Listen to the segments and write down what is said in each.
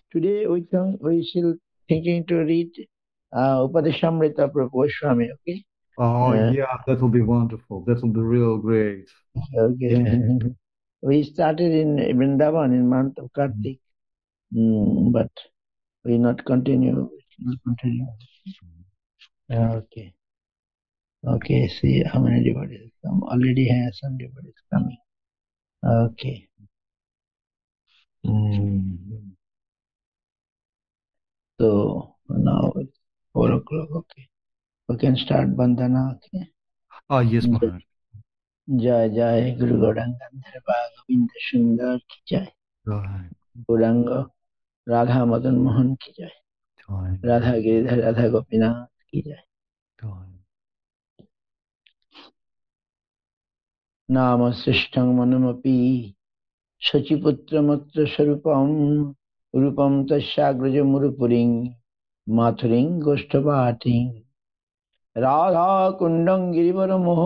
Today we shall thinking to read Upadeshamrita Prabhu Goswami. Okay. Oh, Uh, yeah, that will be wonderful. That will be real great. okay. We started in Vrindavan in month of Kartik, but we not continue. We will continue. Okay. Okay. See how many devotees come. Already has some devotees coming. Okay. Mm. So now it's 4 o'clock. Okay. We can start Bandhana. Okay. Ah, yes, Maharaj. जय जय गुरु गौरांग गोविंद सुंदर की जय। Joy, गौरांग राधा मदन मोहन की जय। joy, राधा गिरिधर राधा गोपीनाथ की जय। joy. नाम सृष्टं मनुमपि शचिपुत्रमत्र स्वरूपं रूपं तस्याग्रजमुरुपुरीं माथुरीं गोष्ठपाटिं राधा कुण्डं गिरिवरमोह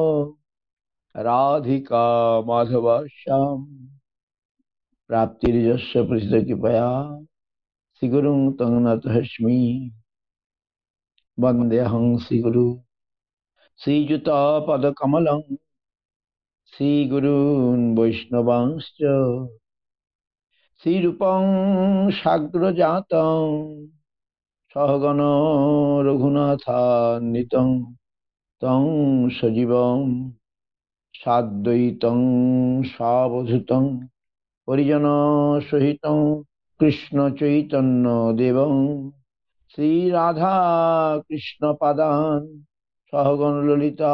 राधिका माधवाश्याम प्राप्तिर्यस्य प्रसिद्ध कृपया श्रीगुरुं तं नतोऽस्मि वन्देऽहं श्रीगुरु श्रीयुतपदकमलं श्रीगुरून् वैष्णवांश्च श्रीरूपं साग्रजातं सहगण रघुनाथान्वितं तं सजीवं साद्वैतं सावधूतं परिजनसहितं कृष्णचैतन्यदेवं श्रीराधा कृष्णपादान् सहगण ललिता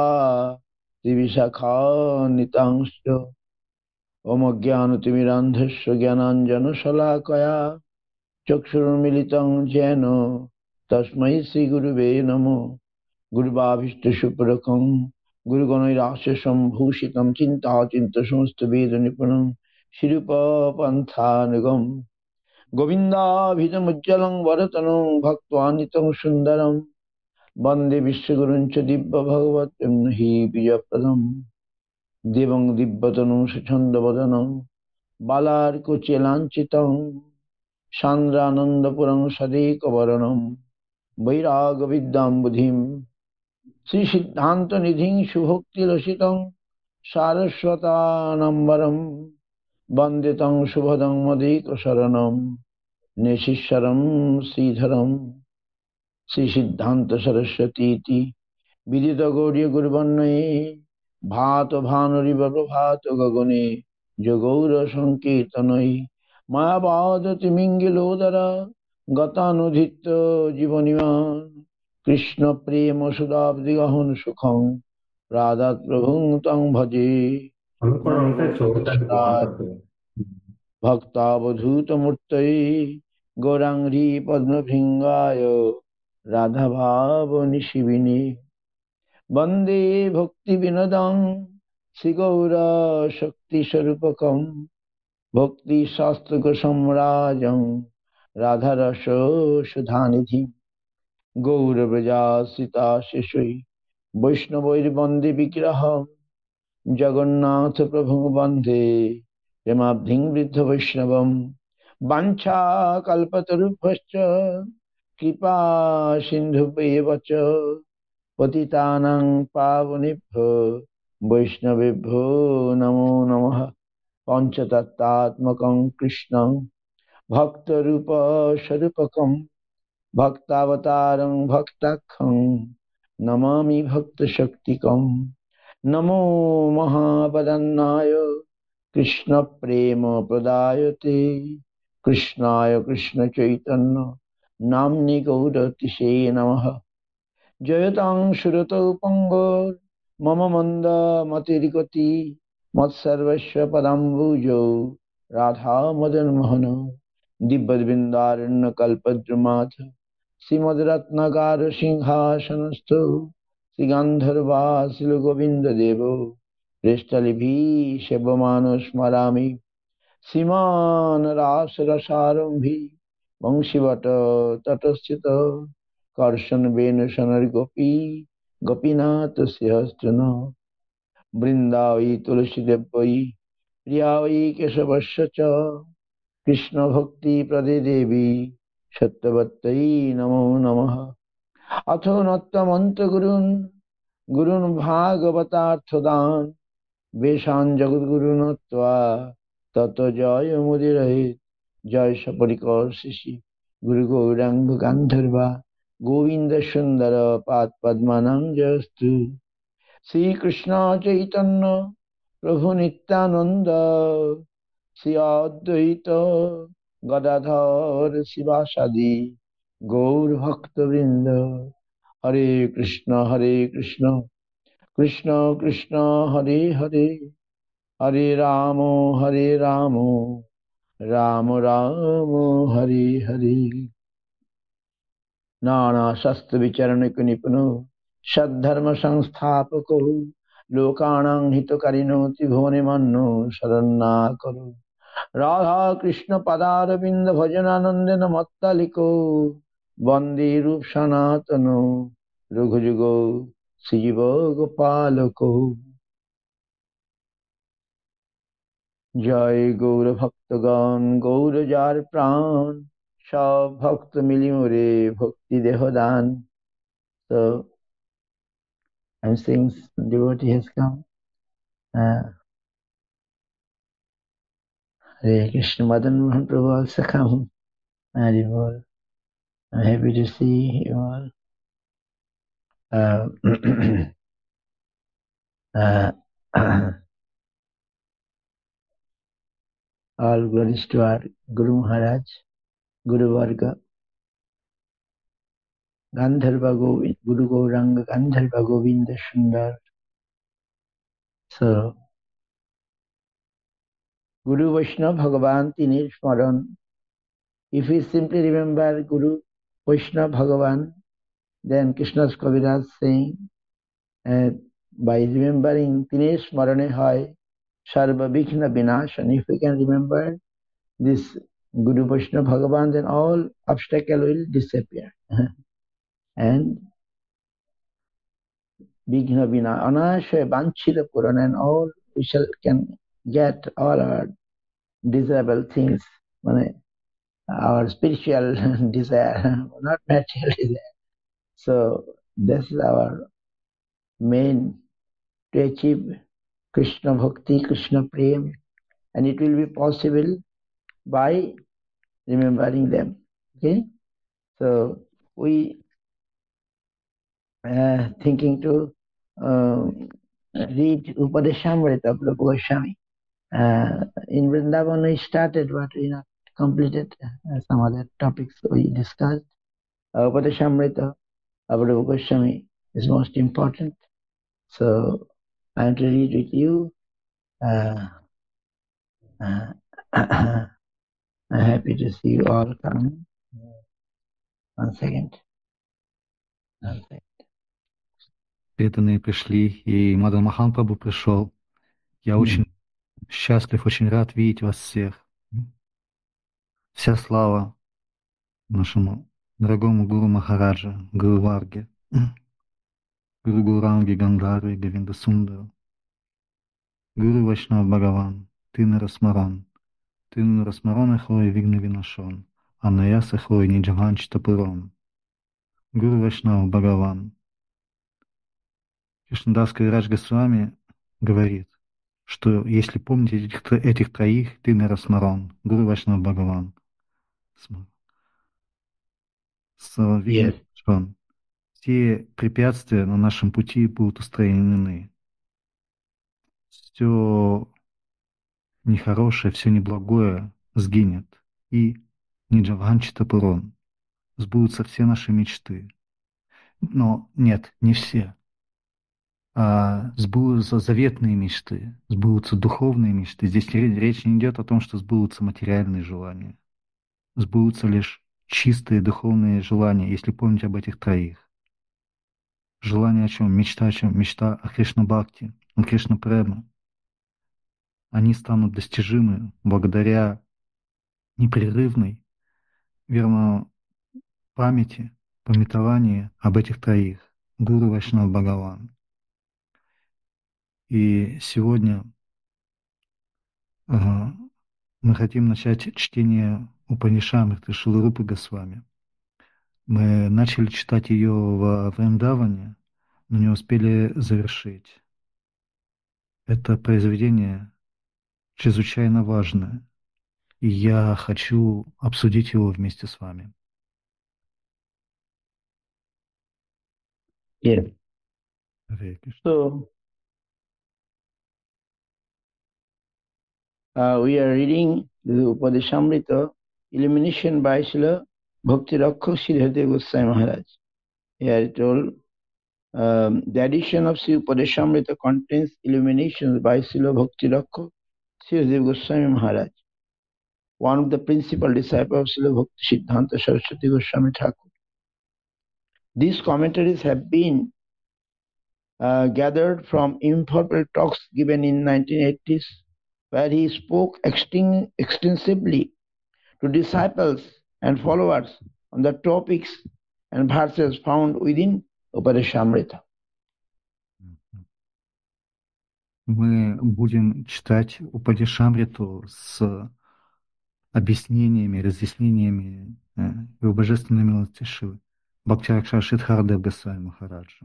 श्रीविशाखान्वितांश्च ओम ज्ञानतिमिरान्धस्य ज्ञानाञ्जनशलाकया चक्षुरुन्मिलितं येन तस्मै श्रीगुरुवे नमो गुरुवाभीष्टसुपुरकं गुरुगणैराश्यसम्भूषितं चिन्ताचिन्तसमस्तवेदनिपुणं शिरूपपन्थानुगं गोविन्दाभिधमुज्ज्वलं वरतनं भक्त्वान्वितं सुन्दरं वन्दे विश्वगुरुं च दिव्यभगवतं हि प्रियप्रदम् देवं दिव्यतनुं सुछन्दवदनं बालार्कुचेलाञ्छितं सान्द्रानन्दपुरं सदेकवर्णं वैरागविद्यां श्रीसिद्धान्तनिधिं शुभोक्तिरसितं सारस्वतानम्बरं वन्दे तं शुभदं मदेकशरणं निशिश्वरं श्रीधरं श्रीसिद्धान्तसरस्वतीति विदितगौर्यगुरुवर्णये भात भानुरिव गगने जगौरसङ्कीर्तनैः मायावादतिमिङ्गिलोदर गतानुधित्य जीवनिमान् कृष्णप्रेमसुधाब्धिगहन सुखं राधात् प्रभुं तं भजे नमो भक्तावधूतमूर्तये गौराङ्गी पद्मभृङ्गाय राधाभावनिशिविने वन्दे भक्तिविनोदं श्रीगौरशक्तिस्वरूपकं भक्तिशास्त्रकसम्राजं राधारसोषधानिधिं गौरव्रजासिताशिशुः वैष्णवैर्वन्दे विग्रहं जगन्नाथप्रभुं वन्दे यमाब्धिं वृद्धवैष्णवं वाञ्छाकल्पतरुभ्यश्च कृपा सिन्धुभ्येव च पतितानां पावनेभ्यो वैष्णवेभ्यो नमो नमः पञ्चतत्त्वात्मकं कृष्णं भक्तरूपस्वरूपकं भक्तावतारं भक्ताख्यं नमामि भक्तशक्तिकं नमो महावदन्नाय कृष्णप्रेमप्रदायते कृष्णाय कृष्णचैतन्य नाम्नि गौरतिसे नमः जयतां सुरतौ पङ्गो मम मन्दमतिर्गति मत्सर्वस्य पदाम्बुजौ राधामदनमोहन दिव्यवृन्दारण्यकल्पद्रुमाथ श्रीमद्रत्नगार सिंहासनस्थो श्रीगन्धर्वासिलगोविन्ददेवो पृष्ठलिभिः सेवमानो स्मरामि श्रीमान् रासरसारम्भी वंशीवट तटस्थित कर्षण वेणु सनर्गोपी गोपीनाथ सिंहस्तन वृंदावई तुलसीदेव वै प्रिया वै केशवस्य च Krishna Bhakti Prade Devi Sattvatai Namo Namaha Atho Nattamanta Gurun Bhagavatarthadan Veshan Jagadguru Natva Tato Jaya Mudirahe Jaya Saparikar Sishi Guru Gauranga Gandharva Govinda Sundara Pat Padmanam Jastu Sri Krishna Chaitanya Prabhu Nityananda Sri Advaita Gadadhar Sivasadi Gaur Bhakta Vrinda Hare Krishna Krishna Krishna Hare Hare Hare Ramo Ramo Ramo Hare Hare Nana Shastra Vicharana Kunipano Shadharma Samsthapako Lokanang Hitokarino Tibhone Manno Saranna Karo Radha Krishna Padaravinda Bhajananandana Mattaliko Bandi Rup Sanatano Rughujugo Sijiva Gopalako Jai Gaura Bhaktagan Gaura Jar Pran Shab Bhakta Milimure Bhakti Dehodan. So I'm seeing devotee has come. Hare Krishna Madan Mohan Prabhu also come. Haribol. I'm happy to see you all. All glories to our Guru Maharaj, Guru Varga, Gandharva Govind, Guru Gauranga, Gandharva Govinda Sundar. So, Guru Vaishnava Bhagavan Tini Smaran. If we simply remember Guru Vaishnava Bhagavan, then Krishna's Kaviraj saying, by remembering Tine Smarane Hai, Sarva Vighna Vinashan. If we can remember this Guru Vaishnava Bhagavan, then all obstacle will disappear. And Vighna Vina, Anashaya Vanchita Purana, and all we can get all our desirable things, our spiritual desire, not material desire. So this is our main to achieve Krishna Bhakti, Krishna Prem, and it will be possible by remembering them. Okay, so we thinking to read Upadeshamrita of Rupa Goswami. In Vrindavan we started, but we not completed some other topics we discussed. Upadeshamrita of Rupa Goswami is most important. So I am to read with you. I'm happy to see you all coming. One second. Преданные пришли, и Мадан Махан Прабху пришел. Я очень счастлив, очень рад видеть вас всех. Вся слава нашему дорогому Гуру Махараджа, Гуру Варге, Гуру Гуранги Гандарви Говинда Сундару, Гуру Вайшнав Бхагаван, Тина Расмаран Эхлой Вигна Винашон, Анаяс Эхлой Ниджаван Читапурон, Гуру Вайшнав Бхагаван. Кришнадас Кавирадж Госвами говорит, что если помните этих троих, Тина Расмаран, Гуру Вайшнав Бхагаван, Вигна, все препятствия на нашем пути будут устранены. Все нехорошее, все неблагое сгинет. И Ниджаванчита Пурон. Сбудутся все наши мечты. Но нет, не все. А сбудутся заветные мечты, сбудутся духовные мечты. Здесь речь не идет о том, что сбудутся материальные желания. Сбудутся лишь чистые духовные желания, если помнить об этих троих. Желание о чем? Мечта о чем? Мечта о Кришна-бхакти, о Кришна-према. Они станут достижимы благодаря непрерывной, памяти, памятовании об этих троих. Гуру Вайшнав Бхагаван. И сегодня Мы хотим начать чтение Упанишамриты Шилы Рупы Госвами. Мы начали читать ее во Вриндаване, но не успели завершить. Это произведение чрезвычайно важное, и я хочу обсудить его вместе с вами. Yes. Харе Кришна. So, we are reading the Upadeshamrita, illumination by Srila Bhakti Rakha Sridhar Goswami Maharaj. Here it told, the edition of Sri Upadeshamrita contains illuminations by Srila Bhakti Rakha Sridhar Goswami Maharaj, one of the principal disciples of Srila Bhakti Siddhanta Saraswati Goswami Thakur. These commentaries have been gathered from informal talks given in 1980s, where he spoke extensively to disciples and followers on the topics and verses found within Upadeshamrita. Мы будем читать Упадишамриту с объяснениями, разъяснениями его божественной милости Шивы, Бхактиракша Сиддхартha Госвами Махараджа.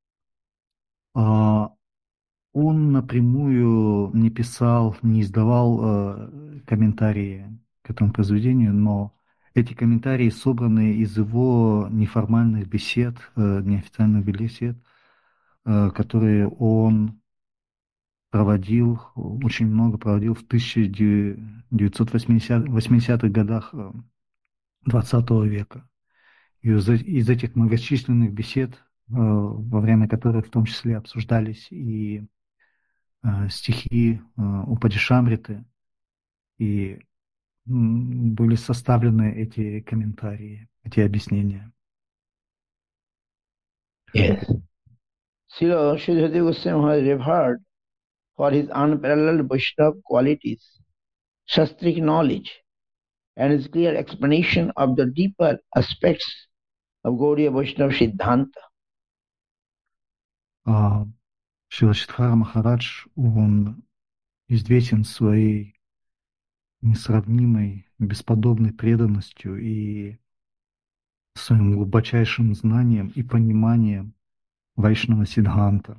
Он напрямую не писал, не издавал комментарии к этому произведению, но эти комментарии собраны из его неформальных бесед, неофициальных бесед, которые он проводил, очень много проводил в 1980-х годах XX века. И из этих многочисленных бесед, во время которых в том числе обсуждались и стихи Упадишамриты, и были составлены эти комментарии, эти объяснения. Yes. Srila Sridhar Goswami was revered for his unparalleled Vaishnava qualities, shastric knowledge, and his clear explanation of the deeper aspects of Gaudiya Vaishnava Siddhanta. Шрила Сиддхара Махарадж, он известен своей несравнимой, бесподобной преданностью и своим глубочайшим знанием и пониманием Вайшнава Сиддханта.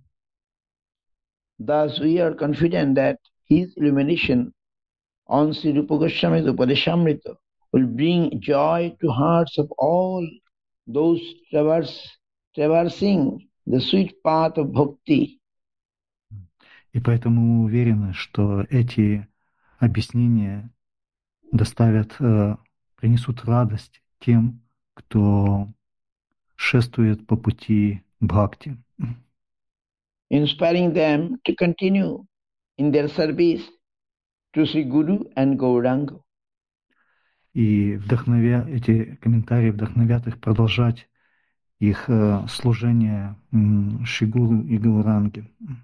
Thus, we are confident that his illumination on Sri Rupa Goswami's Upadeshamrita will bring joy to hearts of all those traversing the sweet path of bhakti. И поэтому мы уверены, что эти объяснения принесут радость тем, кто шествует по пути бхакти, inspiring them to continue in their service to Sri Guru and Gauranga. И эти комментарии вдохновят их продолжать их служение Шри Гуру и Гауранге.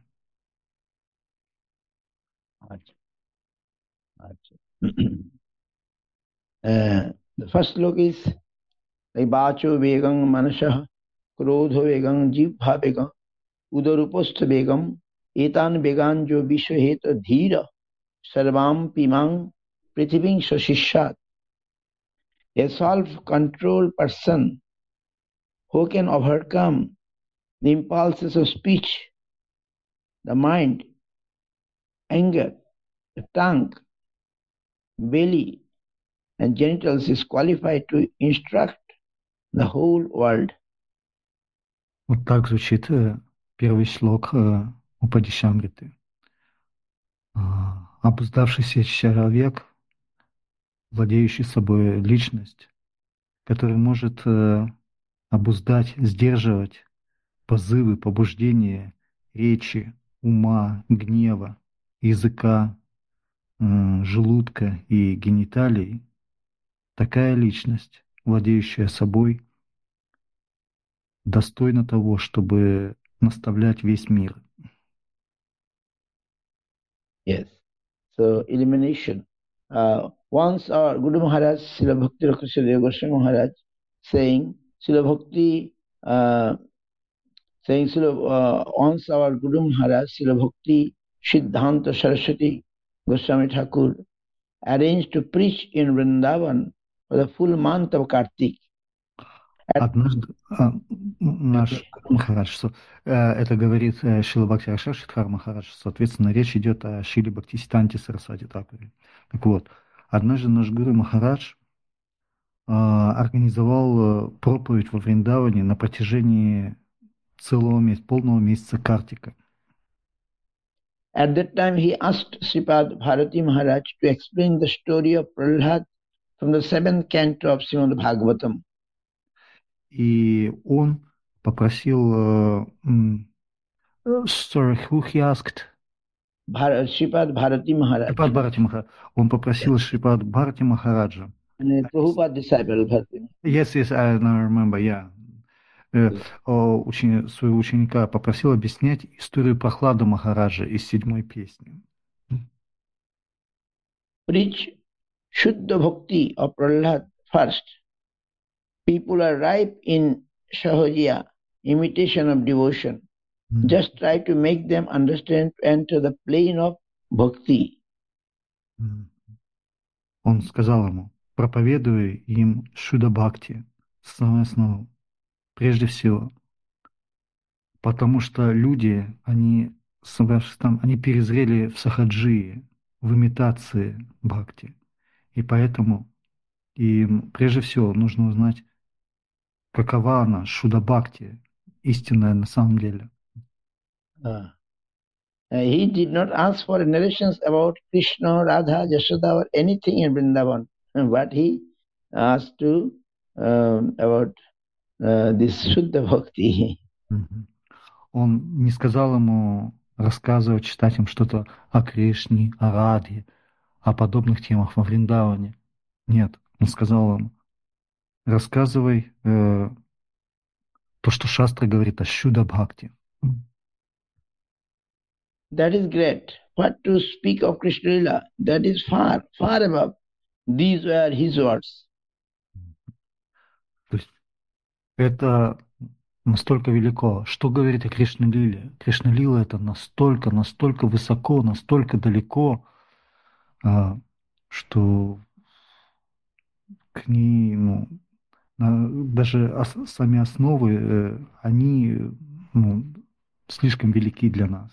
The first look is like Bacho Vegang Manasha Krodho Vegang Jibha Vegang Udarupastha Vegam Etan Vegan Jo Vishwaheta Dhira Sarvam Pimang Prithiving Sashishat. A self-controlled person who can overcome the impulses of speech, the mind, anger, the tongue, belly, and genitals is qualified to instruct the whole world. Вот так звучит первый шлок Упадишамриты. Обуздавшийся человек, владеющий собой личность, который может обуздать, сдерживать позывы, побуждения речи, ума, гнева, языка, желудка и гениталий, такая личность, владеющая собой, достойна того, чтобы наставлять весь мир. Yes. So illumination. Once our Guru Maharaj, Srila Bhakti Rakshasya Goswami Maharaj, saying Srila Bhakti, once our Guru Maharaj, Srila Bhakti Siddhanta Saraswati Goswami Thakur, arranged to preach in Vrindavan for the full month of Kartik. Однажды наш Махарадж, это говорит Шрила Бхакти Рашидхар Махарадж, соответственно, речь идет о Шриле Бхактисиданте Сарасвати Такуре. Так вот, однажды наш гуру Махарадж организовал проповедь во Вриндаване на протяжении целого месяца, полного месяца Картика. At that time, he asked Sripad Bharati Maharaj to explain the story of Prahlad from the 7th canto of Srimad Bhagavatam. И он попросил, sorry, who he asked? Sripad Bharati Maharaj. Шрипад Бхарати Махарадж. Он попросил Шрипад Бхарати Махараджа. Prabhupada disciple Bharati. Yes, I now remember, yeah. Своего ученика попросил объяснять историю Прохлады Махараджа из 7-й песни. Preach Shuddha Bhakti of Prahlad first. People are ripe in Sahajiya, imitation of devotion. Just try to make them understand to enter the plane of bhakti. Он сказал ему, проповедуй им Шуда Бхакти, самое основное, прежде всего. Потому что люди, они перезрели в сахаджии, в имитации бхакти. И поэтому им прежде всего нужно узнать, какова она, Шуда Бхакти, истинная на самом деле. He did not ask for narrations about Krishna, Radha, Yashoda or anything in Vrindavan, but he asked to about this Shuddha Bhakti. Он не сказал ему рассказывать, читать им что-то о Кришне, о Радхе, о подобных темах во Вриндаване. Нет, он сказал им, рассказывай то, что Шастра говорит о Шуда Бхакти. That is great. What to speak of Krishna Lila? That is far, far above. These were his words. То есть это настолько велико. Что говорит о Кришна Лиле? Кришна Лила это настолько, настолько высоко, настолько далеко, что к ней, даже сами основы, они слишком велики для нас.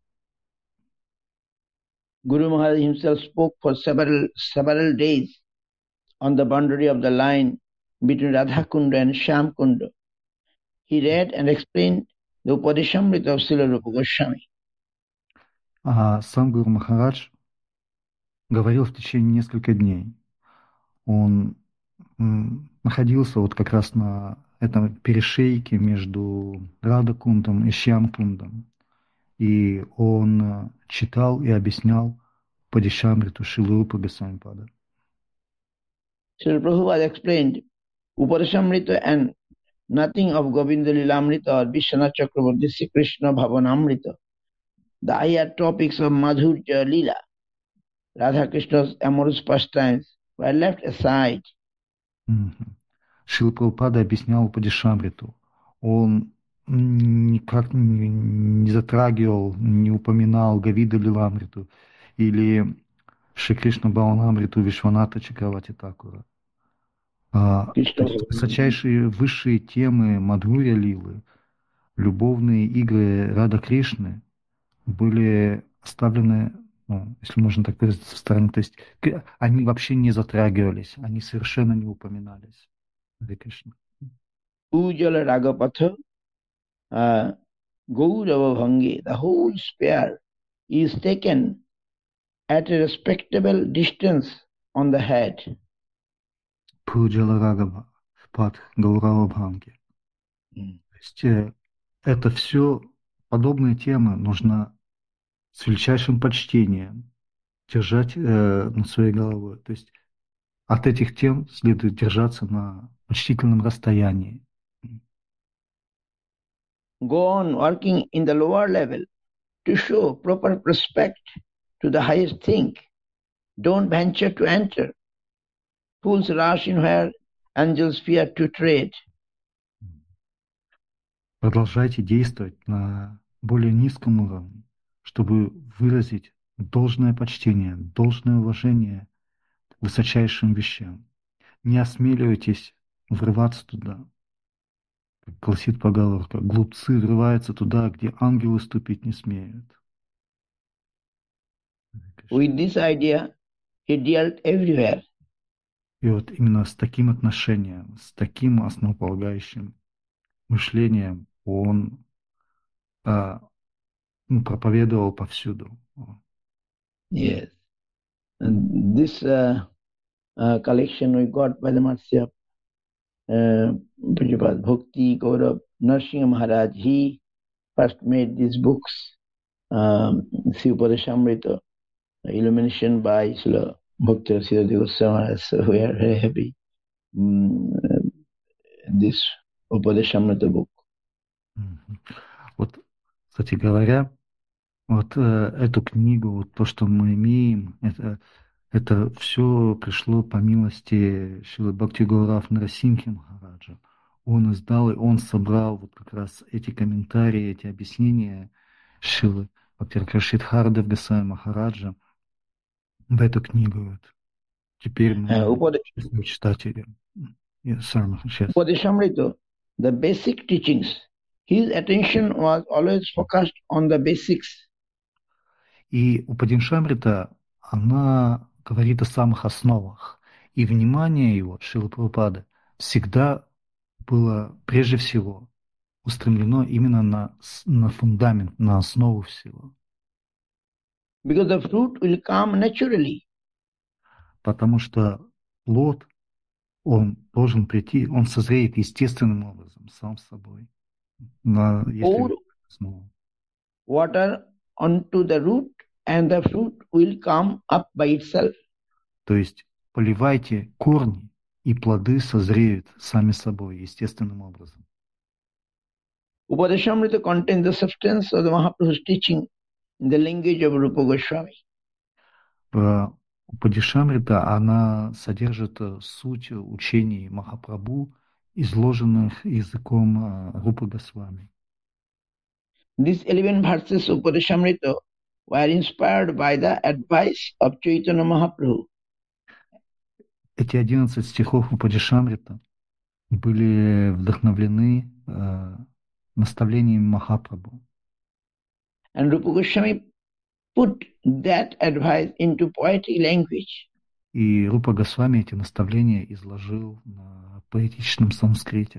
Guru Maharaj himself spoke for several days on the boundary of the line between Radhakunda and Shyamkunda. He read and explained the Upadeshamrita of Srila Rupa Goswami. А сам Гуру Махарадж говорил в течение нескольких дней. Он находился вот как раз на этом перешейке между Радакундом и Шьямкундом. И он читал и объяснял Падишамриту Шрилы Рупы Госвамипада. Srila Prabhupada explained Upadeshamrita and nothing of Govinda Lilamrita or Vishwanath Chakravarti Sri Krishna Bhavanamrita. The higher topics of Madhurya Lila, Radha Krishna's amorous pastimes, were left aside. Шрила Прабхупада объяснял Падишамриту. Он никак не затрагивал, не упоминал Гавида Лиламриту или Шри Кришна Бхаванамриту Вишваната Чакравати Такура. То есть высочайшие высшие темы Мадхурья Лилы, любовные игры Рада Кришны были оставлены, если можно так выразиться, в стороне. То есть они вообще не затрагивались, они совершенно не упоминались. Харе Кришна. Ujjala Ragapatha Gaurava Bhangi, the whole spear is taken at a respectable distance on the head. Пуджала Рагава, Пад Гаурава Бханги. То есть это все подобные темы нужно с величайшим почтением держать над своей головой. То есть от этих тем следует держаться на почтительном расстоянии. Go on working in the lower level to show proper respect to the highest thing. Don't venture to enter. Fools rush in where angels fear to tread. Продолжайте действовать на более низком уровне, чтобы выразить должное почтение, должное уважение высочайшим вещам. Не осмеливайтесь врываться туда. Как гласит поговорка, глупцы врываются туда, где ангелы ступить не смеют. With this idea, he dealt everywhere. И вот именно с таким отношением, с таким основополагающим мышлением он проповедовал повсюду. Yes. And this collection we got by the mercy of Prabhupada Bhakti Gaurav Narsingh Maharaj. He first made these books, Sivapadeshamrita, illumination by Srila Bhakti Siddhati Goswami. So we are very happy. This Upadeshamrita book. Вот, кстати говоря, вот эту книгу, вот то, что мы имеем, это все пришло по милости Шрилы Бхакти Гаурав Нарасимхи Махараджа. Он издал, и он собрал вот как раз эти комментарии, эти объяснения Шрилы Бхактивinoда Госвами Махараджа в эту книгу. Вот. Теперь мы читатели. Upadeshamrita, the basic teachings, his attention was always focused on the basics. И Упадиншамрита, она говорит о самых основах. И внимание его, Шрилы Прабхупады, всегда было прежде всего устремлено именно на фундамент, на основу всего. Because the fruit will come naturally. Потому что плод, он должен прийти, он созреет естественным образом, сам собой. Pour water onto the root and the fruit will come up by itself. То есть поливайте корни, и плоды созреют сами собой, естественным образом. Upadeshamrita contains the substance of the Mahaprabhu's teaching in the language of Rupa Goswami. Упадишамрита, она содержит суть учений Махапрабху, изложенных языком Рупы Госвами. These 11 verses of Upadeshamrita were inspired by the advice of Chaitanya Mahaprabhu. Эти 11 стихов Упадишамрита были вдохновлены наставлениями Махапрабху. And Rupa Goswami put that advice into poetic language. И Рупа Госвами эти наставления изложил на поэтичном санскрите.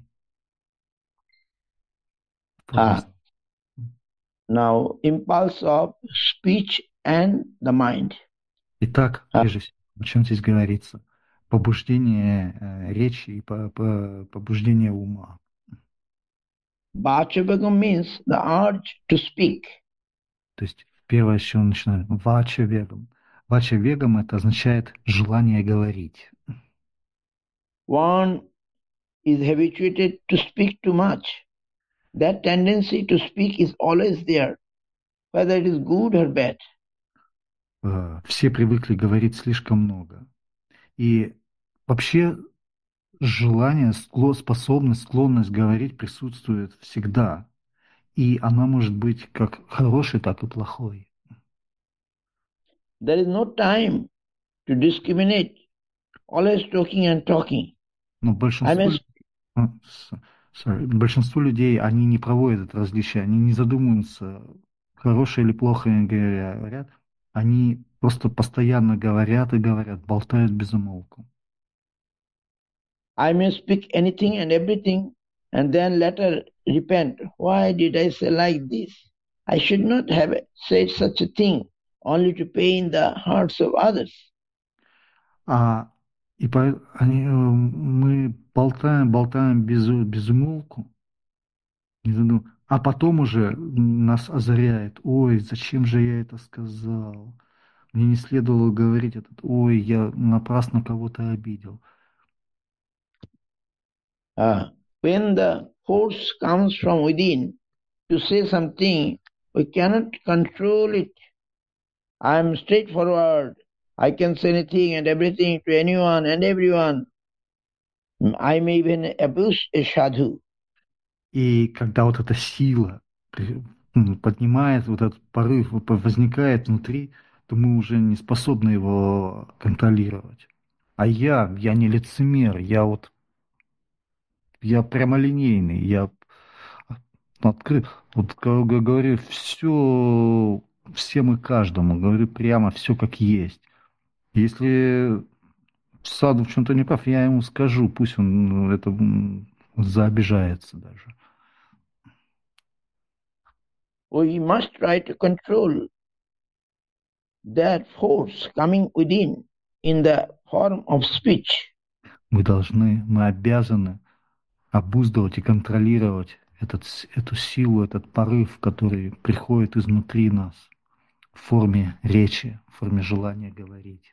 Now, impulse of speech and the mind. Итак, прежде всего, о чем здесь говорится? Побуждение речи и побуждение ума. Vachavagam means the urge to speak. То есть первое, с чего начинаем, вачавегам. Вачавегам это означает желание говорить. One is habituated to speak too much. That tendency to speak is always there, whether it is good or bad. Все привыкли говорить слишком много. И вообще желание, способность, склонность говорить присутствует всегда. И она может быть как хорошей, так и плохой. There is no time to discriminate, always talking and talking. Но большинство людей, они не проводят это различие, они не задумываются, хорошее или плохое говорят, они просто постоянно говорят и говорят, болтают без умолку. I may speak anything and everything and then later repent. Why did I say like this? I should not have said such a thing, only to pain the hearts of others. Мы болтаем без умолку, а потом уже нас озаряет, ой, зачем же я это сказал? Мне не следовало говорить этот, ой, я напрасно кого-то обидел. When the force comes from within to say something, we cannot control it. I am straightforward. I can say anything and everything to anyone and everyone. I may even abuse a sadhu. И когда вот эта сила поднимает, вот этот порыв возникает внутри, то мы уже не способны его контролировать. А я не лицемер, я прямолинейный, я открыт. Вот говорю все всем и каждому, говорю прямо все как есть. Если Саду в чем-то не прав, я ему скажу, пусть он это заобижается даже. We must try to control that force coming within in the form of speech. Мы обязаны обуздывать и контролировать эту силу, этот порыв, который приходит изнутри нас в форме речи, в форме желания говорить.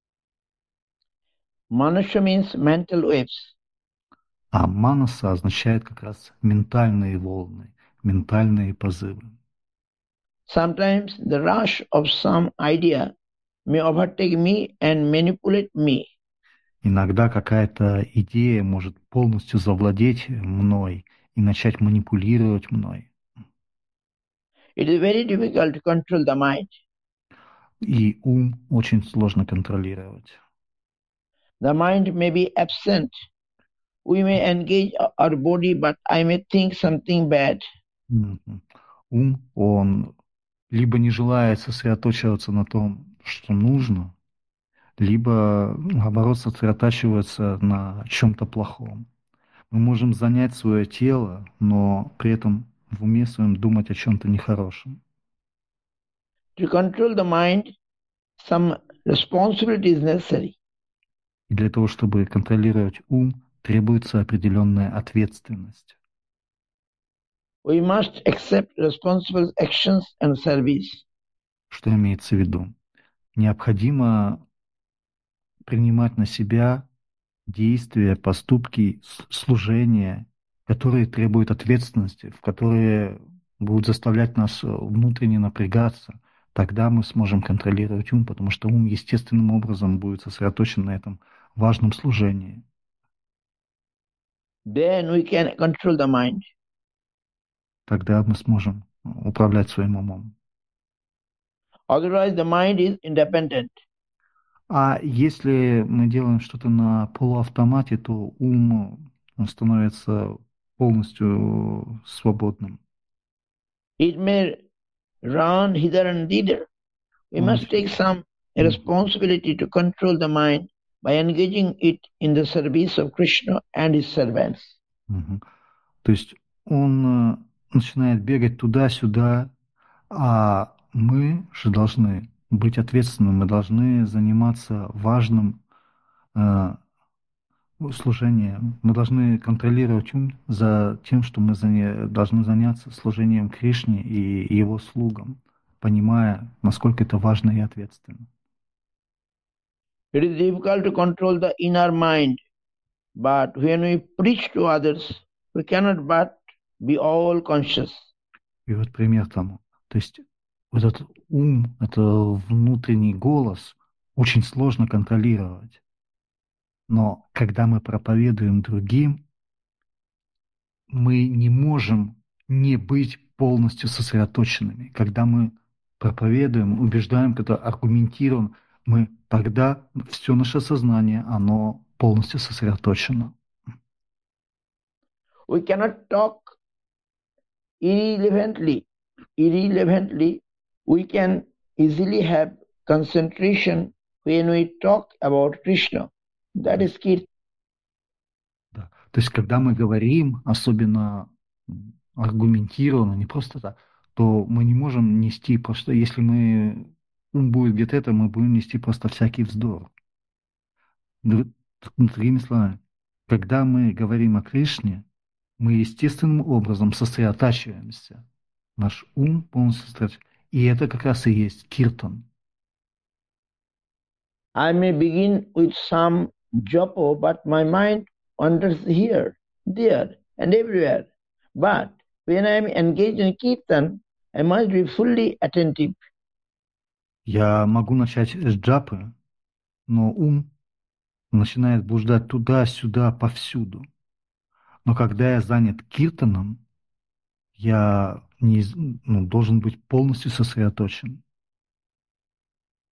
Manasya means mental waves. А манаса означает как раз ментальные волны, ментальные позывы. Sometimes the rush of some idea may overtake me and manipulate me. Иногда какая-то идея может полностью завладеть мной и начать манипулировать мной. It is very difficult to control the mind. И ум очень сложно контролировать. The mind may be absent. We may engage our body, but I may think something bad. Мгм. Ум, он либо не желает сосредоточиваться на том, что нужно, либо, наоборот, сосредотачивается на чем-то плохом. Мы можем занять свое тело, но при этом в уме своем думать о чем-то нехорошем. To control the mind, some responsibility is necessary. И для того, чтобы контролировать ум, требуется определенная ответственность. We must accept responsible actions and service. Что имеется в виду? Необходимо принимать на себя действия, поступки, служения, которые требуют ответственности, в которые будут заставлять нас внутренне напрягаться. Тогда мы сможем контролировать ум, потому что ум естественным образом будет сосредоточен на этом важном служении. Then we can control the mind. Тогда мы сможем управлять своим умом. Otherwise, the mind is independent. А если мы делаем что-то на полуавтомате, то ум он становится полностью свободным. It may run hither and thither. We Он, must take some м, responsibility to control the mind by engaging it in the service of Krishna and his servants. мгм. То есть он начинает бегать туда-сюда, а мы же должны быть ответственными, мы должны заниматься важным э, служением, мы должны контролировать ум за тем, что мы должны заняться служением Кришне и его слугам, понимая, насколько это важно и ответственно. It is difficult to control the inner mind, but when we preach to others, we cannot but be all conscious. И вот пример тому. То есть вот этот ум, это внутренний голос, очень сложно контролировать. Но когда мы проповедуем другим, мы не можем не быть полностью сосредоточенными. Когда мы проповедуем, убеждаем, когда аргументируем, мы тогда все наше сознание, оно полностью сосредоточено. We cannot talk irrelevantly. Irrelevantly, we can easily have concentration when we talk about Krishna. That is Kirtan. Да. То есть, когда мы говорим, особенно аргументированно, не просто так, то мы не можем нести просто, если ум будет где-то это, мы будем нести просто всякий вздор. Другими словами, когда мы говорим о Кришне, мы естественным образом сосредотачиваемся. Наш ум полностью сосредотачивается. И это как раз и есть киртан. I may begin with some japo, but my mind wanders here, there, and everywhere. But when I am engaged in Kirtan, I must be fully attentive. Я могу начать с джапы, но ум начинает блуждать туда-сюда, повсюду. Но когда я занят киртаном, я должен быть полностью сосредоточен.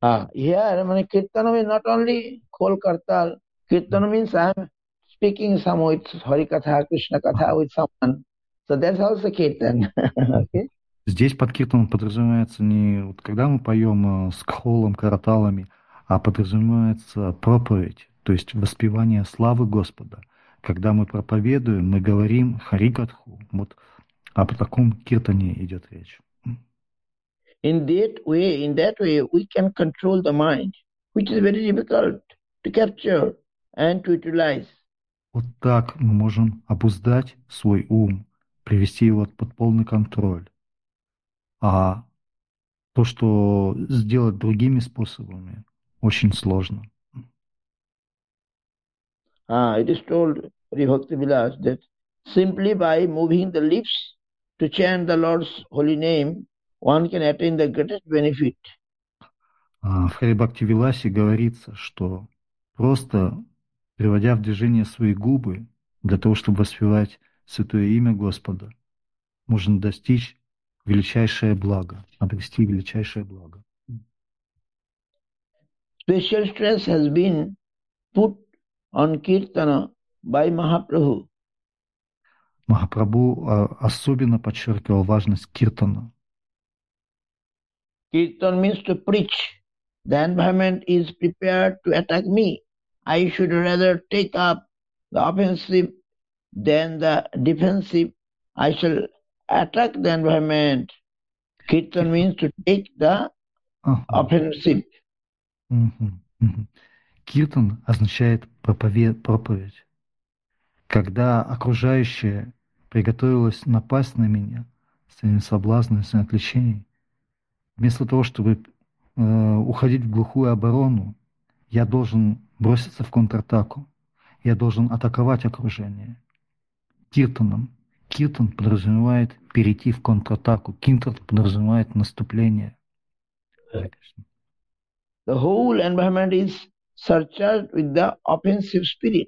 Here, Kirtana means not only Khol Kartal. Kirtana means I am speaking some with Harikatha, Krishna Katha with someone. So that's also Kirtan. Okay. Здесь под киртаном подразумевается не вот когда мы поем с кхолом, караталами, а подразумевается проповедь, то есть воспевание славы Господа. Когда мы проповедуем, мы говорим харикатху. Вот об таком киртане идет речь. In that way, we can control the mind, which is very difficult to capture and to utilize. Вот так мы можем обуздать свой ум, привести его под полный контроль. А то, что сделать другими способами, очень сложно. It is told, Bhakti Vilas, that simply by moving the lips to chant the Lord's holy name, one can attain the greatest benefit. В Харибхакти Виласе говорится, что просто приводя в движение свои губы для того, чтобы воспевать святое имя Господа, можно достичь величайшее благо, обрести величайшее благо. Special stress has been put on Kirtana by Mahaprabhu. Махапрабху особенно подчеркивал важность киртана. Kirtan means to preach. The environment is prepared to attack me. I should rather take up the offensive than the defensive. I shall attack the environment. Kirtan means to take the offensive. Киртан означает проповедь. Когда окружающее приготовилось напасть на меня своими соблазнами, своими отвлечениями, вместо того, чтобы уходить в глухую оборону, я должен броситься в контратаку. Я должен атаковать окружение. Киртаном. Киртан подразумевает перейти в контратаку. Киртан подразумевает наступление. The whole environment is surcharged with the offensive spirit.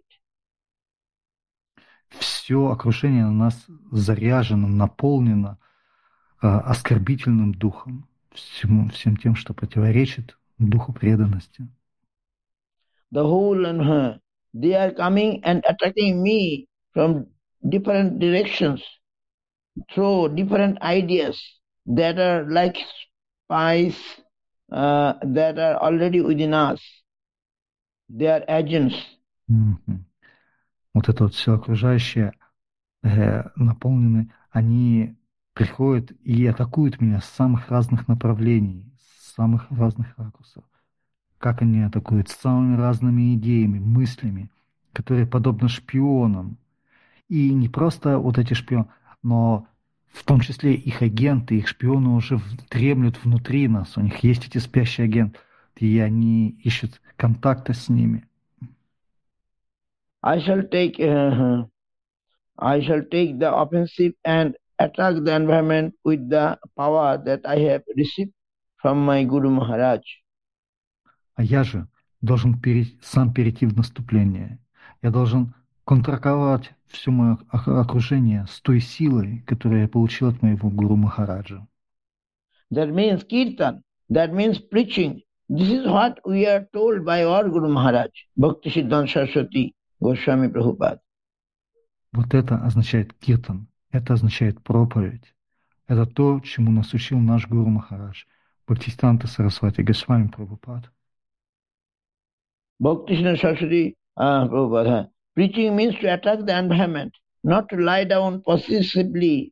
Все окружение на нас заряжено, наполнено оскорбительным духом, всем тем, что противоречит духу преданности. The whole environment, they are coming and attacking me from different directions, through different ideas that are like spies that are already within us. They are agents. Вот это вот все окружающее наполнены, они приходят и атакуют меня с самых разных направлений, с самых разных ракурсов. Как они атакуют? С самыми разными идеями, мыслями, которые подобны шпионам. И не просто вот эти шпионы, но в том числе их агенты, их шпионы уже дремлют внутри нас. У них есть эти спящие агенты, и они ищут контакта с ними. I shall take the offensive and attack the environment with the power that I have received from my Guru Maharaj. А я же должен сам перейти в наступление. Я должен контратаковать все мое окружение с той силой, которую я получил от моего Гуру Махараджа. That means kirtan. That means preaching. This is what we are told by our Guru Maharaj, Bhakti Siddhanta Saraswati Goswami Prabhupada. Вот это означает киртан, это означает проповедь. Это то, чему нас учил наш Гуру Махарадж, Бхактисиданта Сарасвати Госвами Прабхупад. Bhakti Siddhanta Saraswati Prabhupada. Preaching means to attack the environment, not to lie down passively,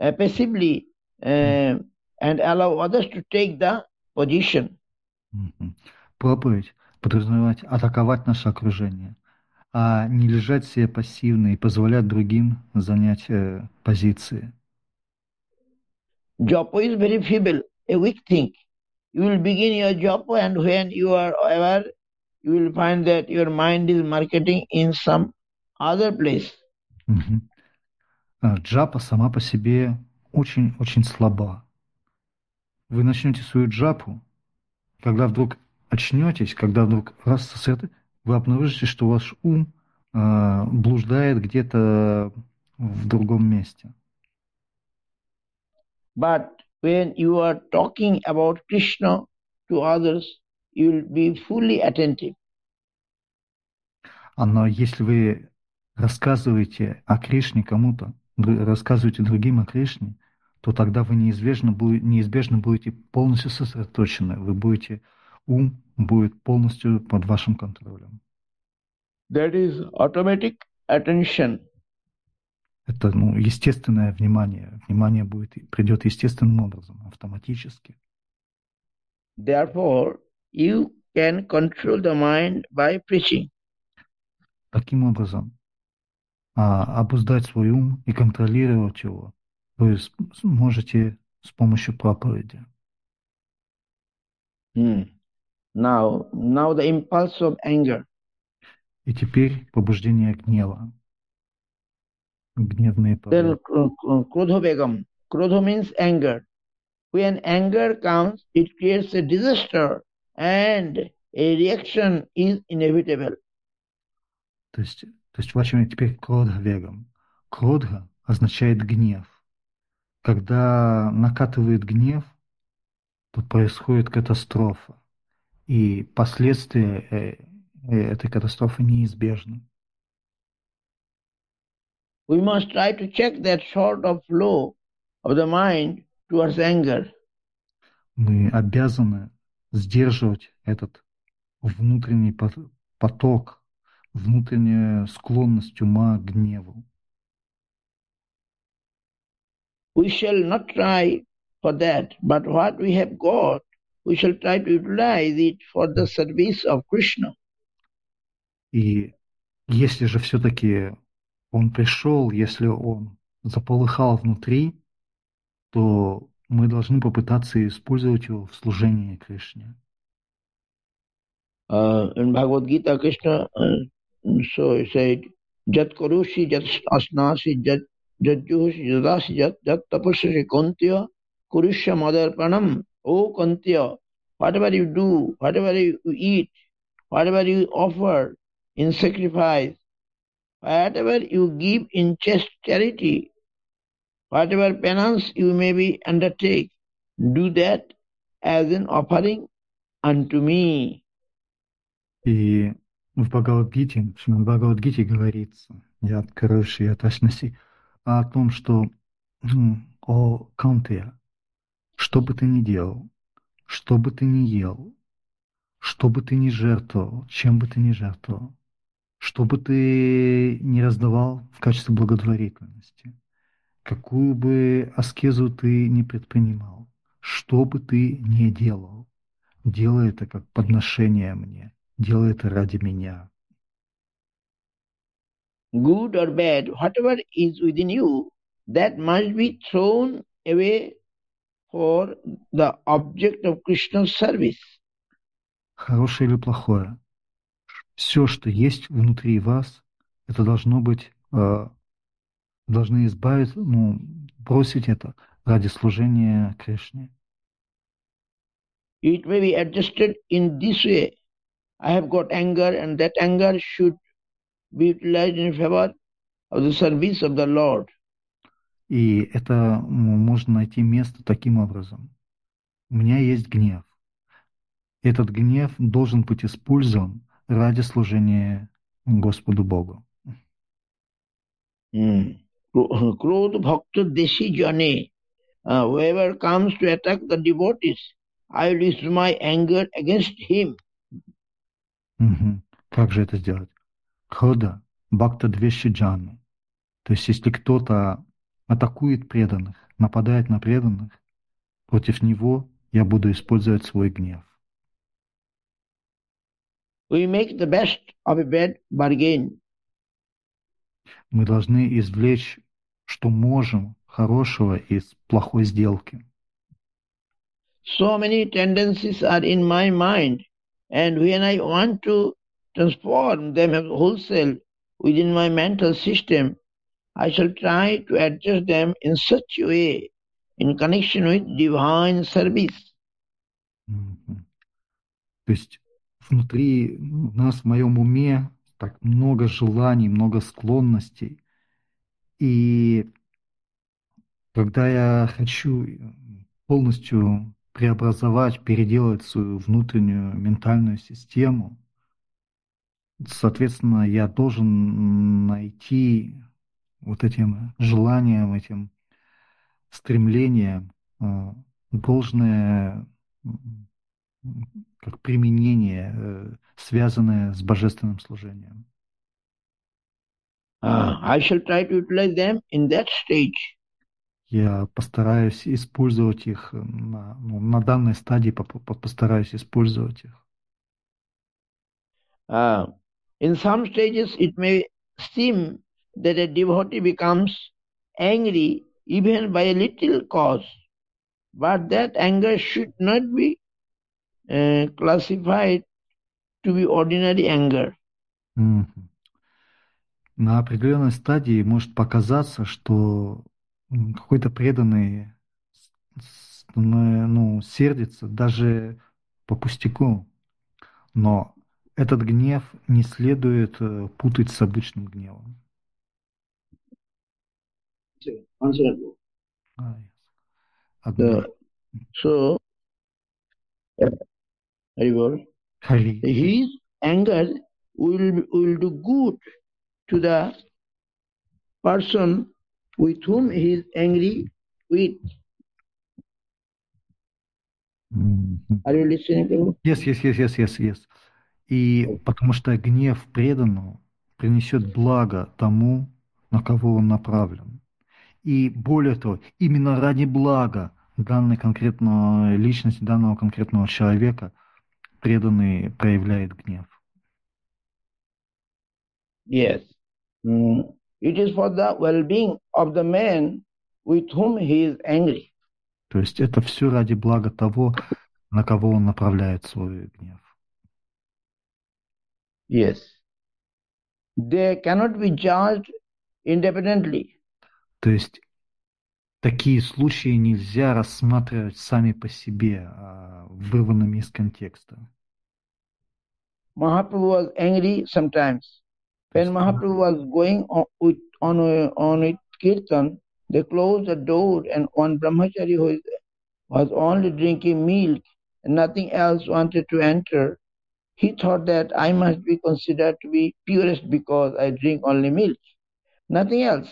and allow others to take the position. Проповедь подразумевает атаковать наше окружение, а не лежать себе пассивно и позволять другим занять позиции. Japa is very feeble, a weak thing. You will begin your japa, and when you are aware, you will find that your mind is marketing in some other place. Джапа сама по себе очень-очень слаба. Вы начнете свою джапу, когда вдруг очнетесь, когда вдруг вы обнаружите, что ваш ум блуждает где-то в другом месте. But when you are talking about Krishna to others, you will be fully attentive. Но если вы рассказываете о Кришне кому-то, рассказываете другим о Кришне, то тогда вы неизбежно будете полностью сосредоточены. Ум будет полностью под вашим контролем. That is automatic attention. Это естественное внимание. Внимание придет естественным образом, автоматически. Therefore, you can control the mind by preaching. Таким образом, обуздать свой ум и контролировать его вы можете с помощью проповеди. Now the impulse of anger. И теперь побуждение гнева, гневные порывы. Then krodha. Krodha means anger. When anger comes, it creates a disaster and a reaction is inevitable. То есть возьмем теперь кродха вегам. Кродха означает гнев. Когда накатывает гнев, то происходит катастрофа. И последствия этой катастрофы неизбежны. We must try to check that sort of flow of the mind towards anger. Мы обязаны сдерживать этот внутренний поток, внутреннюю склонность ума к гневу. We shall not try for that, but what we have got, we shall try to utilize it for the service of Krishna. И если же все-таки он пришел, если он заполыхал внутри, то мы должны попытаться использовать его в служении Кришне. In Bhagavad Gita, Krishna so he said, Jat karushi, jat asnasi, jat juhushi, jadasi, jat tapasasi kantya, kurusha madarpanam. O kantya, whatever you do, whatever you eat, whatever you offer in sacrifice, whatever you give in chaste charity, whatever penance you may be undertake, do that as an offering unto me. И в Бхагавадгите говорится, я Караши, я Ташнаси, о том, что о Кантея, что бы ты ни делал, что бы ты ни ел, что бы ты ни жертвовал, чем бы ты ни жертвовал, что бы ты ни раздавал в качестве благотворительности, какую бы аскезу ты ни предпринимал, что бы ты ни делал, делай это как подношение мне, делай это ради меня. Good or bad, whatever is within you, that must be thrown away for the object of Krishna's service. Хорошее или плохое, все, что есть внутри вас, это должно быть, должны избавиться, бросить это ради служения Кришне. It may be adjusted in this way. I have got anger, and that anger should be utilized in favor of the service of the Lord. И это можно найти место таким образом. У меня есть гнев. Этот гнев должен быть использован ради служения Господу Богу. Krodh bhakta deshi jane. Whoever comes to attack the devotees, I will use my anger against him. Как же это сделать? Крода бхакта двеши джаны. То есть, если кто-то атакует преданных, нападает на преданных, против него я буду использовать свой гнев. We make the best of a bad bargain. Мы должны извлечь, что можем, хорошего из плохой сделки. So many tendencies are in my mind, and when I want to transform them wholesale within my mental system, I shall try to adjust them in such a way in connection with divine service. То есть внутри нас, в моем уме, так много желаний, много склонностей. И когда я хочу полностью преобразовать, переделать свою внутреннюю ментальную систему, соответственно, я должен найти вот этим желанием, этим стремлением должное как применение, связанное с божественным служением. I shall try to utilize them in that stage. Я постараюсь использовать их на данной стадии, постараюсь использовать их. In some stages, it may seem that a devotee becomes angry even by a little cause, but that anger should not be classified to be ordinary anger. Мгм. На определенной стадии может показаться, что какой-то преданный сердится даже по пустяку, но этот гнев не следует путать с обычным гневом. Answer. Ай, одно. So, Haribol, Хари. his anger will do good to the person with whom he is angry with. Мгм. Are you listening to me? Yes. И потому что гнев преданного принесет благо тому, на кого он направлен. И более того, именно ради блага данной конкретной личности, данного конкретного человека преданный проявляет гнев. Yes. It is for the well-being of the man with whom he is angry. То есть это все ради блага того, на кого он направляет свой гнев. Yes. They cannot be judged independently. То есть такие случаи нельзя рассматривать сами по себе, вырванными из контекста. Mahaprabhu was angry sometimes. То When есть, Mahaprabhu was going on with kirtan, they closed the door and one brahmachari who was only drinking milk and nothing else wanted to enter. He thought that I must be considered to be purest because I drink only milk, nothing else.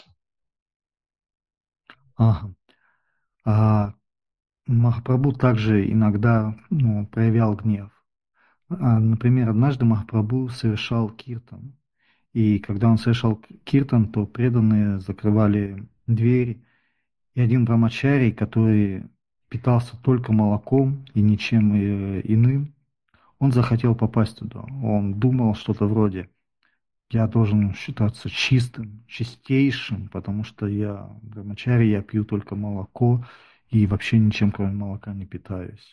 ага. А Махапрабху также иногда проявлял гнев. Например, однажды Махапрабху совершал киртан. И когда он совершал киртан, то преданные закрывали двери. И один брамачарий, который питался только молоком и ничем иным, он захотел попасть туда. Он думал что-то вроде: я должен считаться чистым, чистейшим, потому что я брамачари, я пью только молоко и вообще ничем, кроме молока, не питаюсь.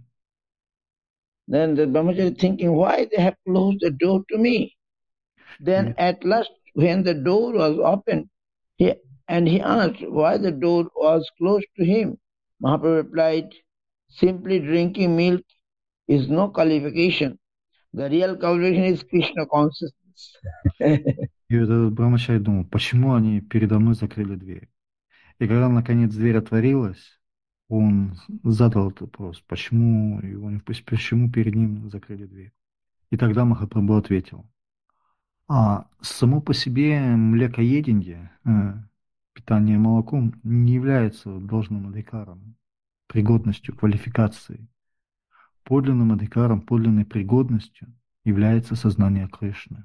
Then the brahmachari thinking, why they have closed the door to me? Then И, at last, when the door was opened, he asked why the door was closed to him. Mahaprabhu replied, simply drinking milk is no qualification. The real qualification is Krishna consciousness. и этот брамачари думал, почему они передо мной закрыли дверь. И когда наконец дверь отворилась, он задал этот вопрос, почему его не впустили, почему перед ним закрыли дверь. И тогда Махапрабху ответил: само по себе млекоедение, питание молоком, не является должным адhикаром, пригодностью, квалификацией. Подлинным адhикаром, подлинной пригодностью является сознание Кришны.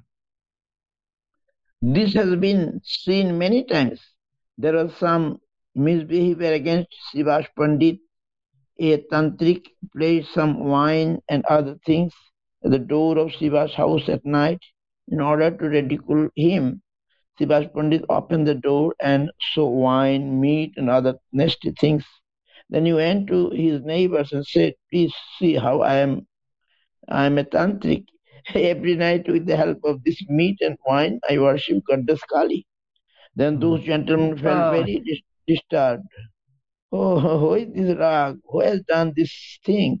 This has been seen many times. There was some misbehavior against Srivas Pandit. A tantric placed some wine and other things at the door of Srivas' house at night in order to ridicule him. Srivas Pandit opened the door and saw wine, meat, and other nasty things. Then he went to his neighbors and said, please see how I am a tantric. Every night with the help of this meat and wine, I worship Goddess Kali. Then those gentlemen felt very disturbed. Oh, who is this rag? Who has done this thing?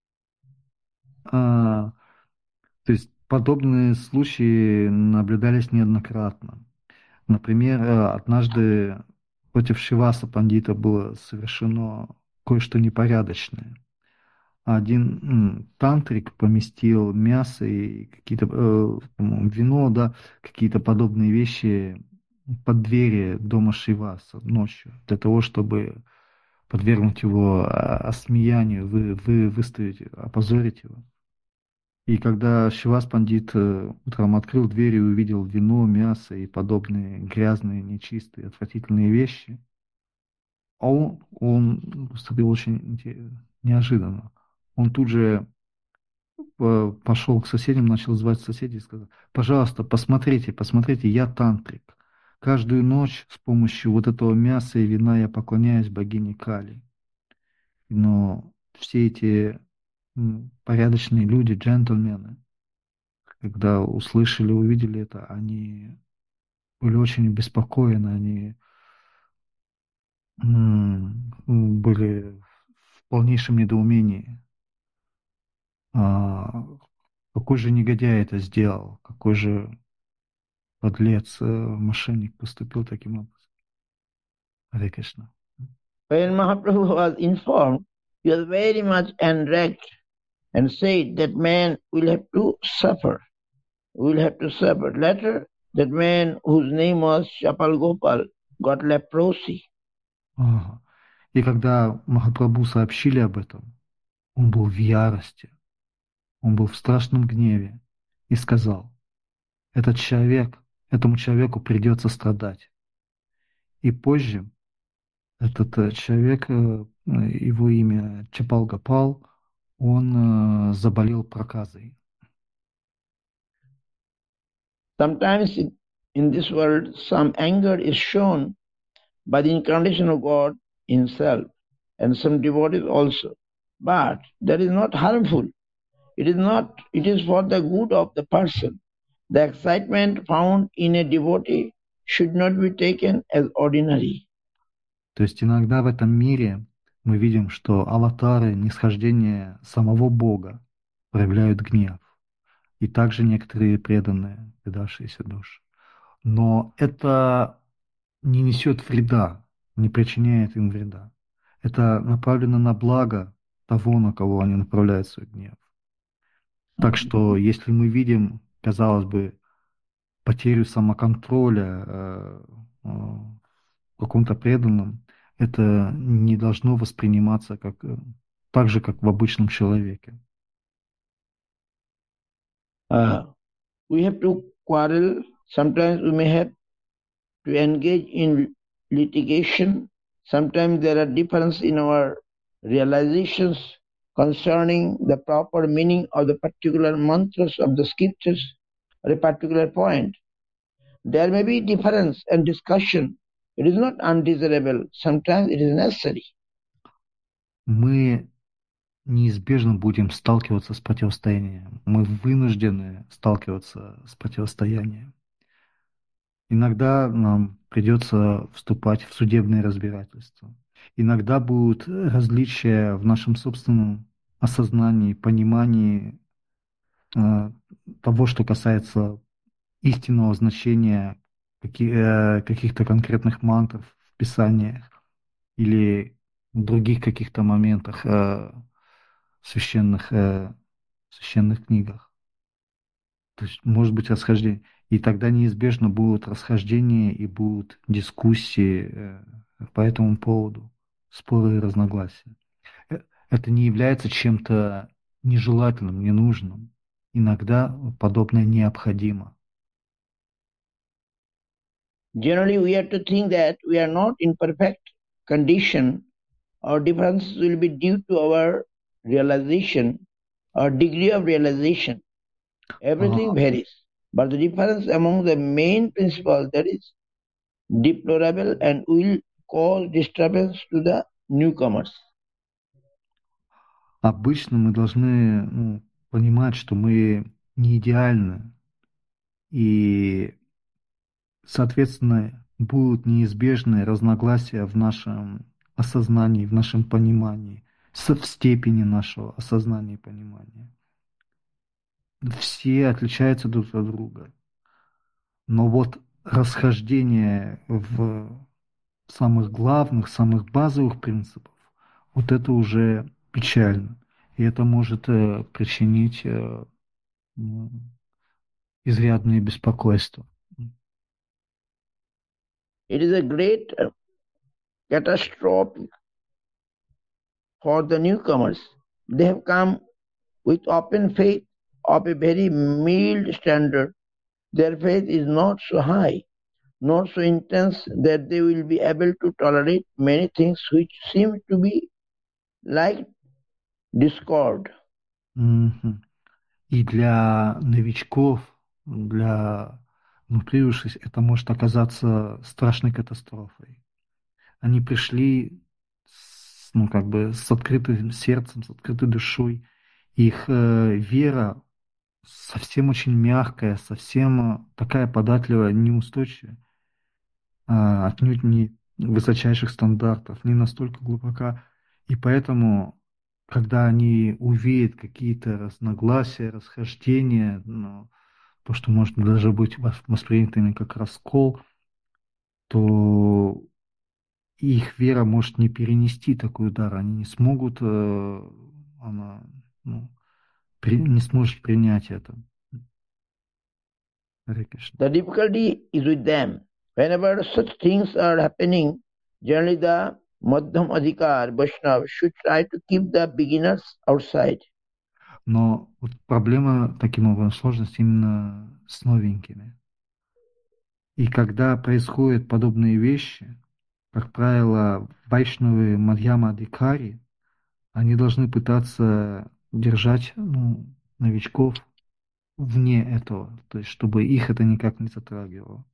То есть подобные случаи наблюдались неоднократно. Например, однажды против Шиваса Пандита было совершено кое-что непорядочное. один тантрик поместил мясо и какие-то, по-моему, вино, да, какие-то подобные вещи под двери дома Шиваса ночью, для того, чтобы подвергнуть его осмеянию, выставить, опозорить его. И когда Шивас Пандит утром открыл дверь и увидел вино, мясо и подобные грязные, нечистые, отвратительные вещи, он поступил очень неожиданно. Он тут же пошел к соседям, начал звать соседей и сказал: пожалуйста, посмотрите, посмотрите, я тантрик. Каждую ночь с помощью вот этого мяса и вина я поклоняюсь богине Кали. Но все эти порядочные люди, джентльмены, когда услышали, увидели это, они были очень обеспокоены, они были в полнейшем недоумении. А, какой же негодяй это сделал? Какой же подлец, мошенник поступил таким образом? Харе Кришна. When Mahaprabhu was informed, he was very much enraged and said that man will have to suffer. Will have to suffer. Later, that man whose name was Chapal Gopal got leprosy. Ага. И когда Махапрабху сообщили об этом, он был в ярости, он был в страшном гневе и сказал: этот человек, этому человеку придется страдать. И позже этот человек, его имя Чапал Гопал, он заболел проказой. Sometimes in this world, some anger is shown by the incarnation of God Himself and some devotees also. But that is not harmful. It is not, it is for the good of the person. The excitement found in a devotee should not be taken as ordinary. То есть иногда в этом мире мы видим, что аватары нисхождения самого Бога проявляют гнев. И также некоторые преданные, предавшиеся души. Но это не несет вреда, не причиняет им вреда. Это направлено на благо того, на кого они направляют свой гнев. Так что, если мы видим, казалось бы, потерю самоконтроля в каком-то преданном, это не должно восприниматься как, так же, как в обычном человеке. We have to quarrel. Sometimes we may have to engage in litigation. Sometimes there are differences in our realizations concerning the proper meaning of the particular mantras of the scriptures or a particular point. There may be difference and discussion. It is not undesirable. Sometimes it is necessary. Мы неизбежно будем сталкиваться с противостоянием. Мы вынуждены сталкиваться с противостоянием. Иногда нам придется вступать в судебные разбирательства. Иногда будут различия в нашем собственном осознании, понимании того, что касается истинного значения каких-то конкретных мантр в Писаниях или в других каких-то моментах священных, священных книгах. То есть может быть расхождение. И тогда неизбежно будут расхождения и будут дискуссии по этому поводу, споры и разногласия. Это не является чем-то нежелательным, ненужным. Иногда подобное необходимо. Generally, we have to think that we are not in perfect condition. Our differences will be due to our realization, our degree of realization. Everything varies. But the difference among the main principles, that is deplorable and will cause disturbance to the newcomers. Обычно мы должны понимать, что мы не идеальны, и, соответственно, будут неизбежные разногласия в нашем осознании, в нашем понимании, в степени нашего осознания и понимания. Все отличаются друг от друга. Но вот расхождение в самых главных, самых базовых принципах, вот это уже печально. И это может причинить ну, изрядные беспокойства. It is a great catastrophe for the newcomers. They have come with open faith of a very mild standard. Their faith is not so high, not so intense that they will be able to tolerate many things which seem to be like discord. Мгм. И для новичков, для внутрившись, это может оказаться страшной катастрофой. Они пришли ну, как бы с открытым сердцем, с открытой душой. Их вера совсем очень мягкая, совсем такая податливая, неустойчивая, отнюдь не высочайших стандартов, не настолько глубока. И поэтому, когда они увидят какие-то разногласия, расхождения, ну, то, что может даже быть воспринято как раскол, то их вера может не перенести такой удар. Они не смогут, она, ну, не сможет принять это. Харе Кришна. The difficulty is with them. Whenever such things are happening, generally the Madhyam Adhikar Vaishnava should try to keep the beginners outside. Но вот проблема, таким образом, сложность именно с новенькими. И когда происходят подобные вещи, как правило, вайшнавы Мадьяма Адhikari, они должны пытаться держать ну, новичков вне этого, то есть чтобы их это никак не затрагивало.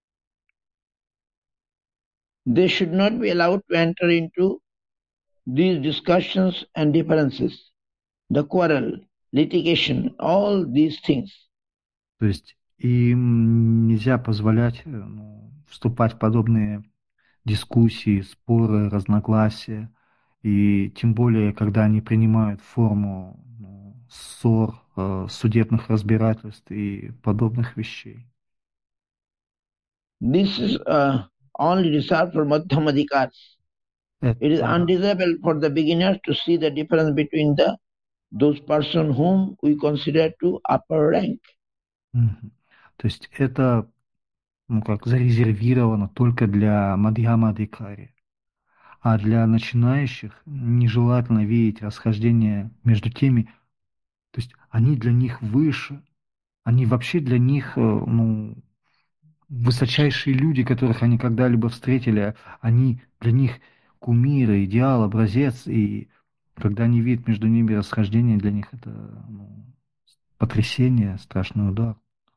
They should not be allowed to enter into these discussions and differences, the quarrel, litigation, all these things. То есть им нельзя позволять ну, вступать в подобные дискуссии, споры, разногласия, и тем более, когда они принимают форму ну, ссор, судебных разбирательств и подобных вещей. This is only reserved for Madhyam Adhikars. It is Это, undesirable for the beginners to see the difference between those persons whom we consider to upper rank. мгм. То есть это ну, как зарезервировано только для Мадхьяма Адхикари. А для начинающих нежелательно видеть расхождение между теми, то есть они для них выше, они вообще для них ну, высочайшие люди, которых они когда-либо встретили, они для них кумиры, идеал, образец, и когда они видят между ними расхождение, для них это ну, потрясение, страшный удар.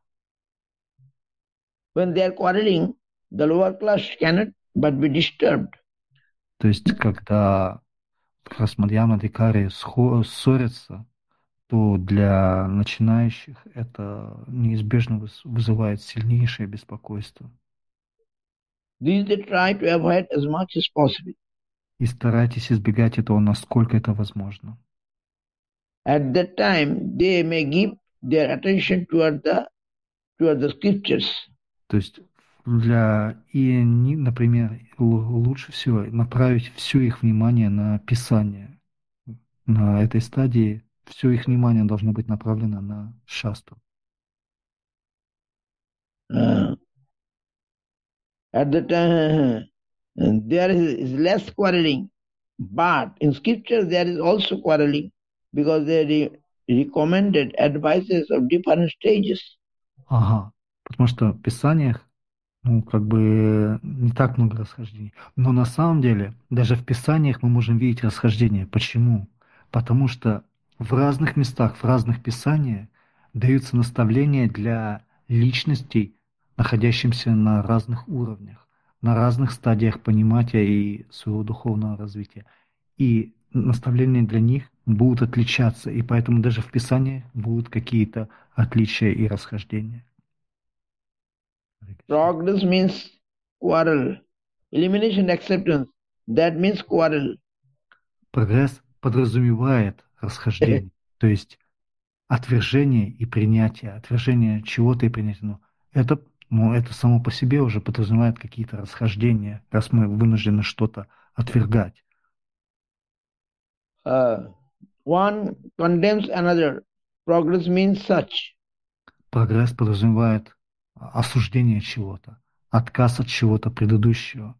When they are quarreling, the lower class cannot but be disturbed. То есть, когда как раз Мадьяма Дикари ссорятся, то для начинающих это неизбежно вызывает сильнейшее беспокойство. These they try to avoid as much as possible. И старайтесь избегать этого, насколько это возможно. At that time, they may give their attention toward the scriptures. То есть например, лучше всего направить все их внимание на Писание. На этой стадии все их внимание должно быть направлено на шастру. Uh, at that time, there is less quarreling, but in scripture there is also quarreling because they recommended advices of different stages. Ага. Потому что в Писаниях ну, как бы не так много расхождений. Но на самом деле, даже в Писаниях мы можем видеть расхождения. Почему? Потому что в разных местах, в разных Писаниях даются наставления для личностей, находящихся на разных уровнях, на разных стадиях понимания и своего духовного развития. И наставления для них будут отличаться, и поэтому даже в Писании будут какие-то отличия и расхождения. Progress means quarrel. Elimination acceptance, that means quarrel. Прогресс подразумевает расхождение, то есть отвержение и принятие, отвержение чего-то и принятие. Это само по себе уже подразумевает какие-то расхождения, раз мы вынуждены что-то отвергать. Uh, one condemns another. Progress means such. Прогресс подразумевает осуждение чего-то, отказ от чего-то предыдущего.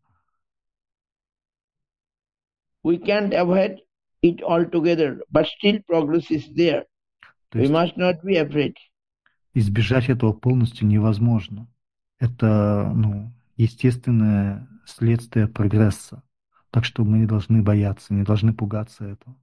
We can't avoid it altogether, but still progress is there. То We есть must not be afraid. избежать этого полностью невозможно. Это, естественное следствие прогресса. Так что мы не должны бояться, не должны пугаться этого.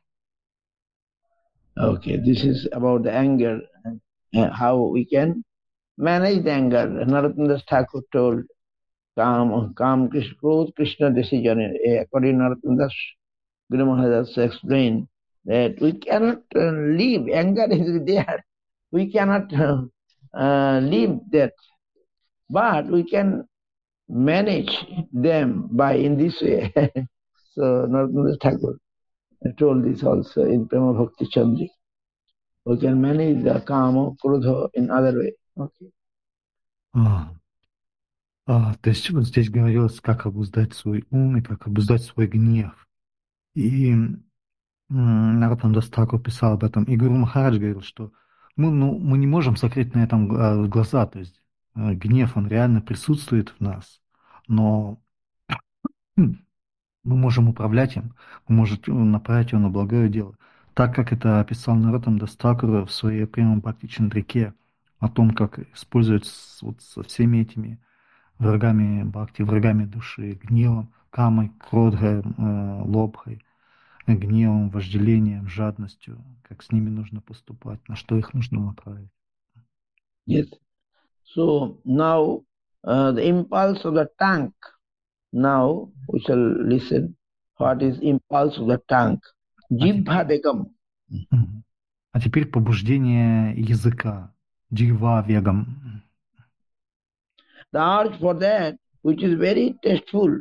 Okay, this is about the anger, how we can manage the anger. Narottam Das Thakur told, calm Krishna, Krodh Krishna decision. According to Narottam Das, Guru Maharaj also explained that we cannot leave. Anger is there. We cannot leave that. But we can manage them by in this way. So Narottam Das Thakur told this also in Prema Bhakti Chandri. We can manage the kama, krodha in other way. Okay. А, то есть вот здесь говорилось, как обуздать свой ум и как обуздать свой гнев. И Нароттам Дас Тхакур писал об этом. И Гуру Махарадж говорил, что мы не можем закрыть на этом глаза. То есть гнев, он реально присутствует в нас. Но мы можем управлять им, мы можем направить его на благое дело. Так как это описал Нароттам Дас Тхакур в своей Према Бхакти Чандрике, о том, как использовать вот со всеми этими врагами бхакти, врагами души, гневом, камой, кродхой, лобхой, гневом, вожделением, жадностью, как с ними нужно поступать, на что их нужно направить. Yes. So now the impulse of the tongue. Now we shall listen. What is impulse of the tongue? Jibha Begam. А теперь побуждение языка, джива вегам. The urge for that, which is very tasteful.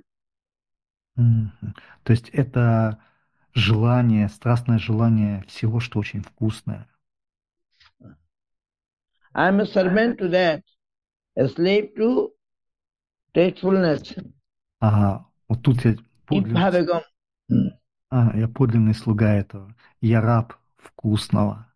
То есть это желание, страстное желание всего, что очень вкусное. I am a servant to that, a slave to tastefulness. Вот тут я Jibha Begam. я подлинный слуга этого. Я раб вкусного.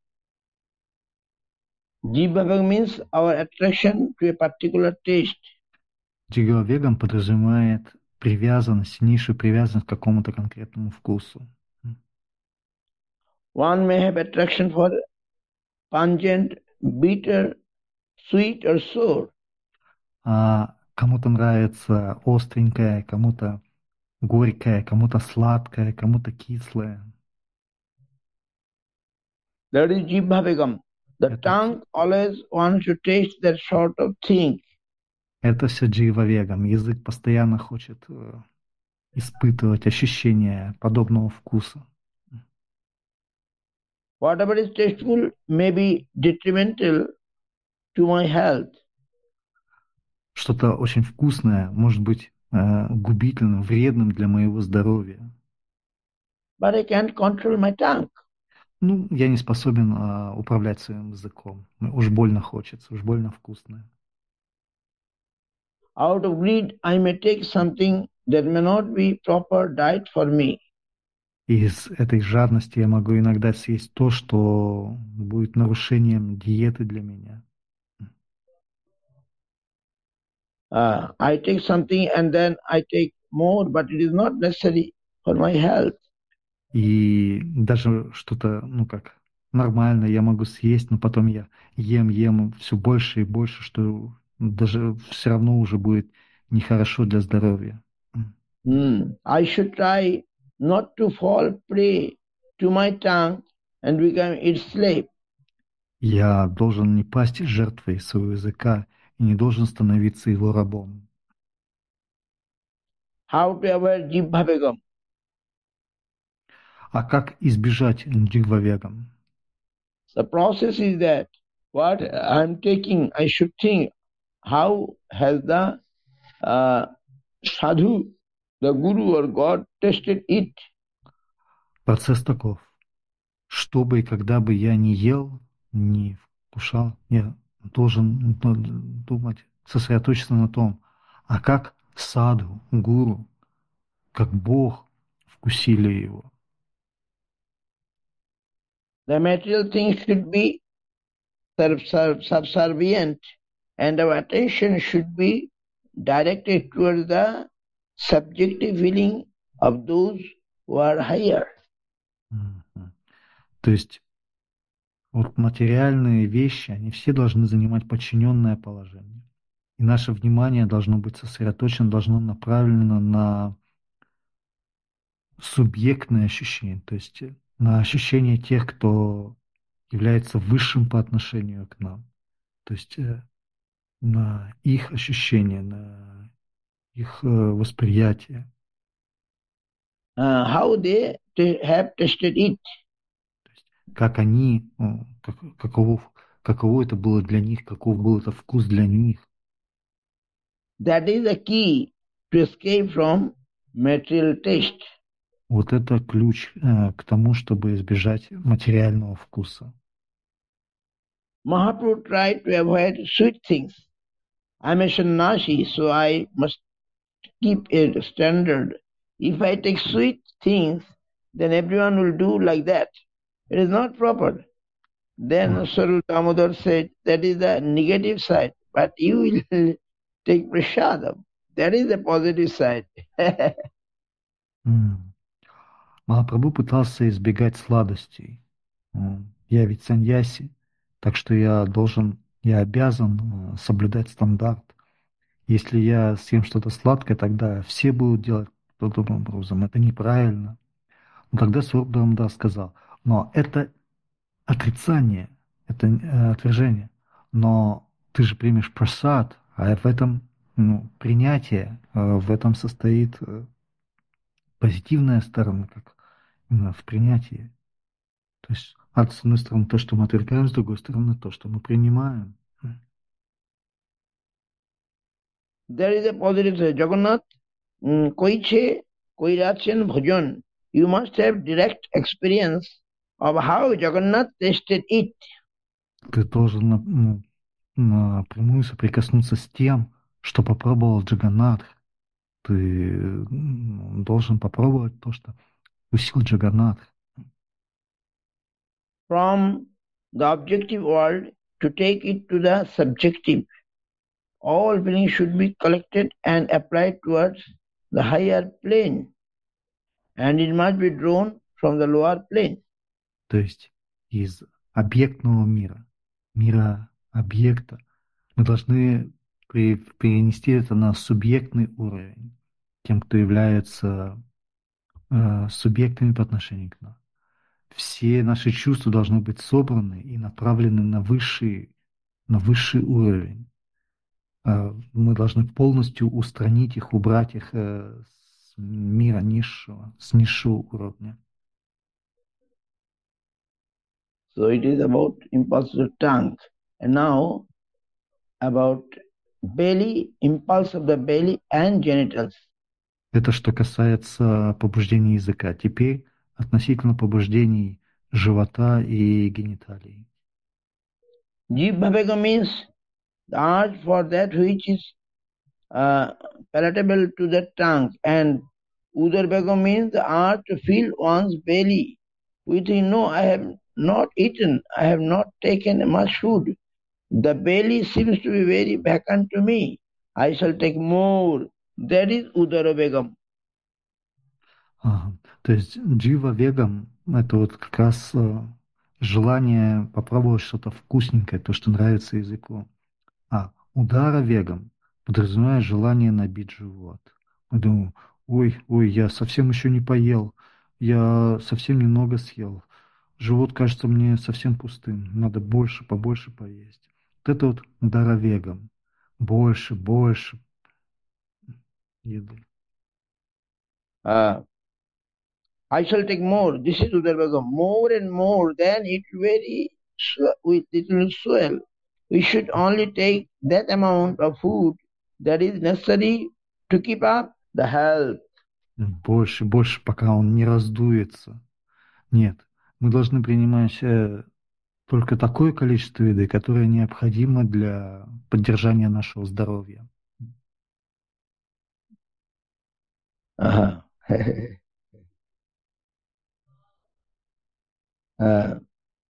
Jibha Begam means our attraction to a particular taste. Джига веган подразумевает привязанность, сильнейшую привязанность к какому-то конкретному вкусу. One may have attraction for pungent, bitter, sweet or sour. Кому-то нравится остренькое, кому-то горькое, кому-то сладкое, кому-то кислое. That is Jibha Begam. The tongue always wants to taste that sort of thing. Это все джива вегам. Язык постоянно хочет испытывать ощущение подобного вкуса. Whatever is tasteful may be detrimental to my health. Что-то очень вкусное может быть губительным, вредным для моего здоровья. But I can't control my tongue. Я не способен управлять своим языком. Уж больно хочется, уж больно вкусное. Out of greed, I may take something that may not be proper diet for me. Из этой жадности я могу иногда съесть то, что будет нарушением диеты для меня. I take something and then I take more, but it is not necessary for my health. И даже что-то, нормально я могу съесть, но потом я ем все больше и больше, что даже все равно уже будет нехорошо для здоровья. I should try not to fall prey to my tongue and become its slave. Я должен не пасть жертвой своего языка и не должен становиться его рабом. How to avoid Jibha Begam? А как избежать дживавегам? The process is that what I'm taking, I should think how has the sadhu, the guru or God tested it. Процесс таков. Что бы и когда бы я ни ел, ни вкушал, я должен думать, сосредоточиться на том, а как садху, гуру, как Бог вкусили его. The material things should be subservient, and our attention should be directed towards the subjective feeling of those who are higher. Мгм. То есть вот материальные вещи, они все должны занимать подчиненное положение. И наше внимание должно быть сосредоточено, должно направлено на субъектные ощущения, то есть на ощущения тех, кто является высшим по отношению к нам. То есть на их ощущения, на их восприятие. How they have tested it. Как они, каково это было для них, каков был это вкус для них. That is the key to escape from material taste. Вот это ключ к тому, чтобы избежать материального вкуса. Mahaprabhu tried to avoid sweet things. I'm a sannyasi, so I must keep a standard. If I take sweet things, then everyone will do like that. It is not proper. Then М, Sarul Damodar said, that is the negative side, but you will take prasadam. That is the positive side. м. Махапрабху пытался избегать сладостей. Я ведь саньяси, так что я обязан соблюдать стандарт. Если я съем что-то сладкое, тогда все будут делать подобным образом. Это неправильно. Но тогда Сурабхамда сказал, но это отрицание, это отвержение. Но ты же примешь прасад, а в этом принятие, в этом состоит позитивная сторона, как именно в принятии. То есть, с одной стороны, то, что мы отвергаем, с другой стороны, то, что мы принимаем. There is a positive side. Jagannath, koiche, koirachan bhajan. You must have direct experience of how Jagannath tasted it. Ты должен напрямую соприкоснуться с тем, что попробовал Джаганнатх. Ты должен попробовать то, что вкусил Джаганнатх. From the objective world to take it to the subjective. All feelings should be collected and applied towards the higher plane, and it must be drawn from the lower plane. То есть из объектного мира, мира объекта, мы должны перенести это на субъектный уровень, тем, кто является субъектами по отношению к нам. Все наши чувства должны быть собраны и направлены на высший уровень. Мы должны полностью устранить их, убрать их с мира низшего, с низшего уровня. So it is about impulse of tongue. And now about belly, impulse of the belly and genitals. Это что kасается побуждений языка. Теперь относительно побуждений живота и гениталий. Jivbhavega means the urge for that which is uh, palatable to the tongue, and Udarbhega means the urge to fill one's belly. We think, no, I have not eaten, I have not taken much food. The belly seems to be very vacant to me. I shall take more. That is Udarabhegam. Ага. То есть джива вегам– это вот как раз желание попробовать что-то вкусненькое, то, что нравится языку. А удара вегам подразумевает желание набить живот. Мы думаем, ой, я совсем еще не поел, я совсем немного съел, живот кажется мне совсем пустым, надо больше, побольше поесть. Вот это вот удара вегам. Больше, больше еды. Uh, I shall take more. This is Udarabhegam. More and more, then it it will swell. We should only take that amount of food that is necessary to keep up the health. Больше, больше, пока он не раздуется. Нет, мы должны принимать только такое количество еды, которое необходимо для поддержания нашего здоровья. Uh-huh. uh,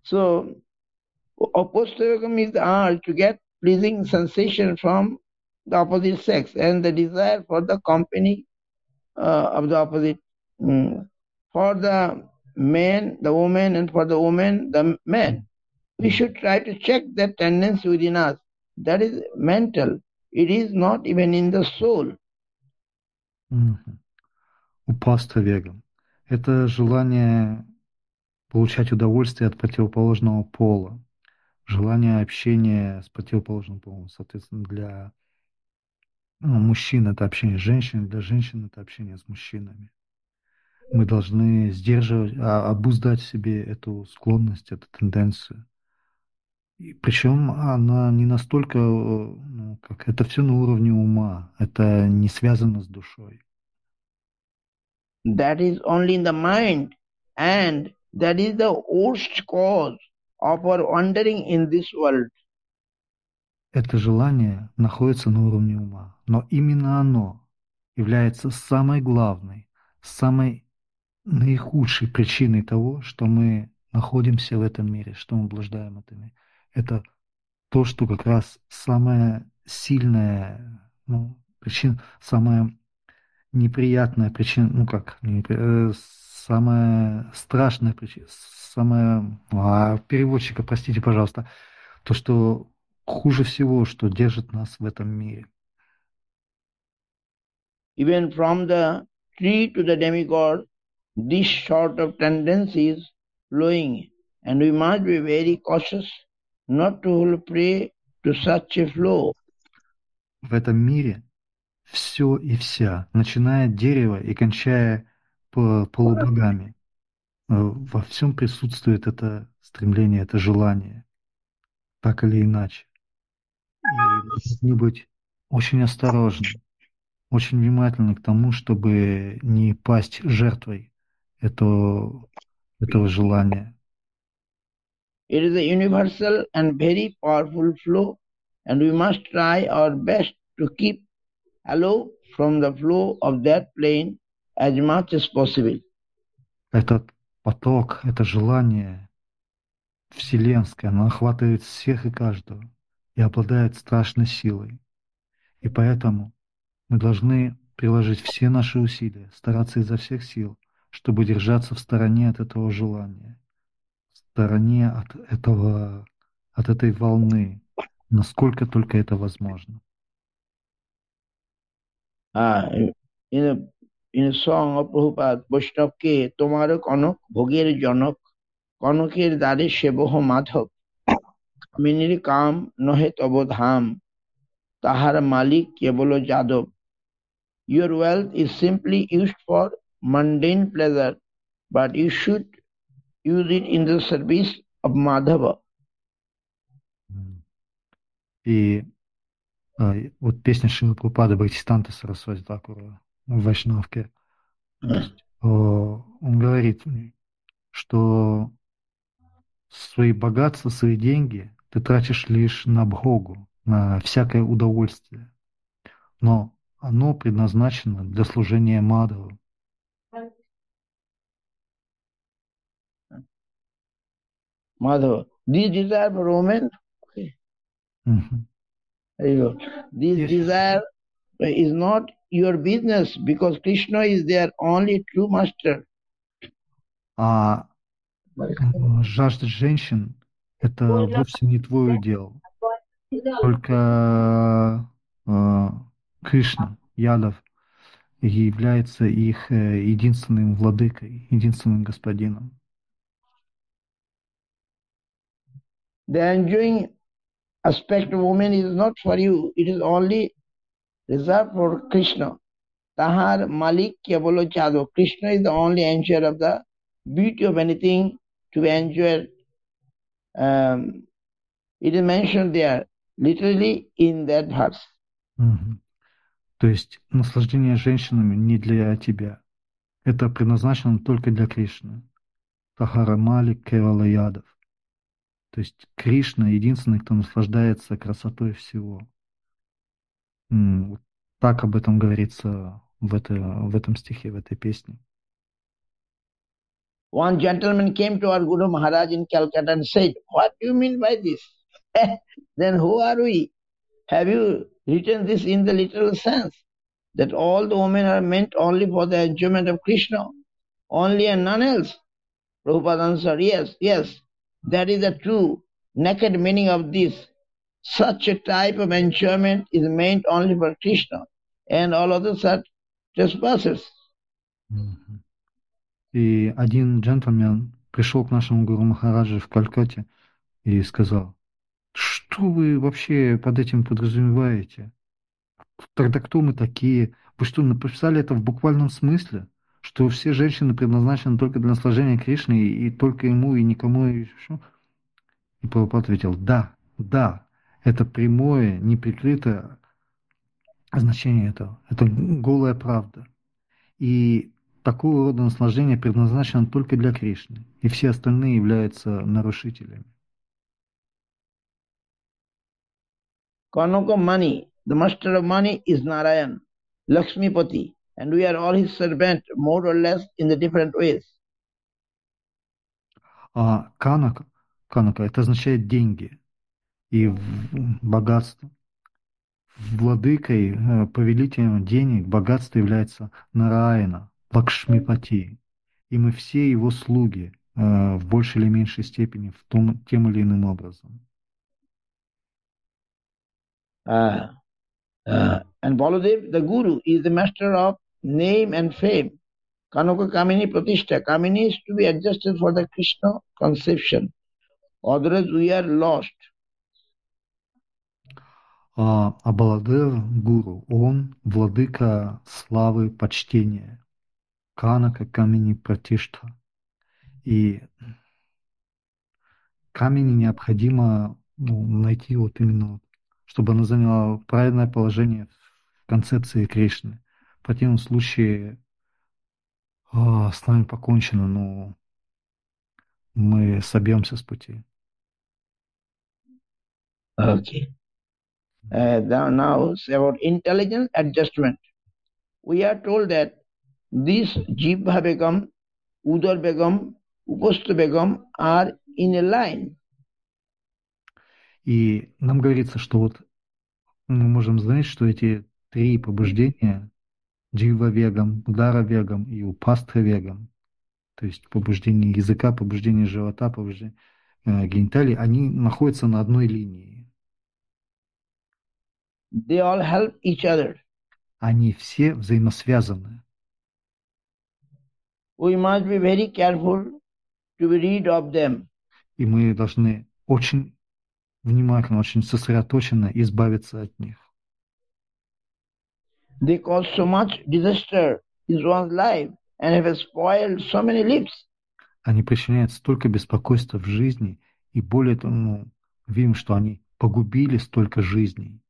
So, opostotagam is the urge to get pleasing sensation from the opposite sex and the desire for the company of the opposite. mm, For the man, the woman, and for the woman, the man. We should try to check that tendency within us. That is mental. It is not even in the soul. Мгм. Упорство веган. Это желание получать удовольствие от противоположного пола, желание общения с противоположным полом. Соответственно, для мужчин это общение с женщинами, для женщин это общение с мужчинами. Мы должны сдерживать, обуздать в себе эту склонность, эту тенденцию. И причем она не настолько, ну, как это все на уровне ума, это не связано с душой. That is only in the mind, and that is the worst cause of our wandering in this world. Это желание находится на уровне ума, но именно оно является самой главной, самой наихудшей причиной того, что мы находимся в этом мире, что мы блуждаем в этом мире. Это то, что как раз самая сильная, ну, причина, самая неприятная причина, ну как, самая страшная причина, самая, переводчика, простите, пожалуйста, то, что хуже всего, что держит нас в этом мире. Even from the tree to the demigod, this sort of tendency is flowing, and we must be very cautious not to fall prey to such a flow. В этом мире все и вся, начиная от дерева и кончая полубогами, во всем присутствует это стремление, это желание, так или иначе. И мы должны быть очень осторожны, очень внимательны к тому, чтобы не пасть жертвой этого желания. It is a universal and very powerful flow, and we must try our best to keep aloof from the flow of that plane as much as possible. Этот поток, это желание вселенское, оно охватывает всех и каждого и обладает страшной силой. И поэтому мы должны приложить все наши усилия, стараться изо всех сил, чтобы держаться в стороне от этого желания, в стороне от этой волны, насколько только это возможно. In a song of Prabhupada, বৈষ্ণবকে তোমার কনক ভোগের জনক কনকের দ্বারে সেবহ মাধব মিনির কাম নহে তব ধাম তাহার মালিক কেবল Yadav. Your wealth is simply used for mundane pleasure, but you should use it in the service of Madhava. И вот песня Шилы Прабхупады Бхактисиданта Сарасвати Тхакура в Вайшнавке, то есть, он говорит в ней, что свои богатства, свои деньги ты тратишь лишь на бхогу, на всякое удовольствие, но оно предназначено для служения Мадхаву. Madhava. This desire for woman, okay, Мгм. there you go. This Yes. desire is not your business because Krishna is their only true master. А жажда женщин — это вовсе не твой удел. Только Кришна, Ядов, является их единственным владыкой, единственным господином. The enjoying aspect of woman is not for you, it is only reserved for Krishna. Tahar Malik Kevalo Chado. Krishna is the only enjoyer of the beauty of anything to be enjoyed. It is mentioned there, literally in that verse. Мгм. То есть наслаждение женщинами не для тебя. Это предназначено только для Кришны. Тахара Малик Кевала Ядов. То есть Кришна единственный, кто наслаждается красотой всего. Вот так об этом говорится в этом стихе, в этой песне. One gentleman came to our Guru Maharaj in Calcutta and said, "What do you mean by this?" Then who are we? Have you written this in the literal sense, that all the women are meant only for the enjoyment of Krishna, only and none else? Prabhupada answered, "Yes, yes, that is the true, naked meaning of this. Such a type of enjoyment is meant only for Krishna, and all others are trespassers." Мгм. И один джентльмен пришел к нашему гуру Махараджи в Калькутте и сказал: что вы вообще под этим подразумеваете? Тогда кто мы такие? Вы что, написали это в буквальном смысле? Что все женщины предназначены только для наслаждения Кришны и только ему, и никому еще? И Прабхупада ответил: да, да, это прямое, неприкрытое значение этого. Это голая правда. И такого рода наслаждение предназначено только для Кришны, и все остальные являются нарушителями. Kanaka Mani, the master of money, is Narayan, Lakshmipati, and we are all his servants, more or less in the different ways. А канака это означает деньги и богатство. Владыкой, повелителем денег, богатства является Нараяна, Лакшмипати. И мы все его слуги в большей или меньшей степени тем или иным образом. And Baladev, the Guru, is the master of name and fame. Kanaka Kamini Pratishtha. Kamini is to be adjusted for the Krishna conception. Otherwise, we are lost. А Баладев, гуру, он владыка славы, почтения. Канака Камени Пратиштха. И камени необходимо найти вот именно, чтобы она заняла правильное положение в концепции Кришны. В противном случае с нами покончено, но мы собьемся с пути. Okay. Now, about intelligence adjustment. We are told that these Jibha Begum, Udar Begum, Upasta Begum are in a line. И нам говорится, что вот мы можем знать, что эти три побуждения, Джива Вегам, Удара Вегам и Упастха Вегам, то есть побуждение языка, побуждение живота, побуждение гениталий, они находятся на одной линии. They all help each other. Они все взаимосвязаны. We must be very careful to be rid of them. И мы должны очень внимательно, очень сосредоточенно избавиться от них. They cause so much disaster in one's life and have spoiled so many lives. Они причиняют столько беспокойства в жизни, и более того, видим, что они погубили столько жизней.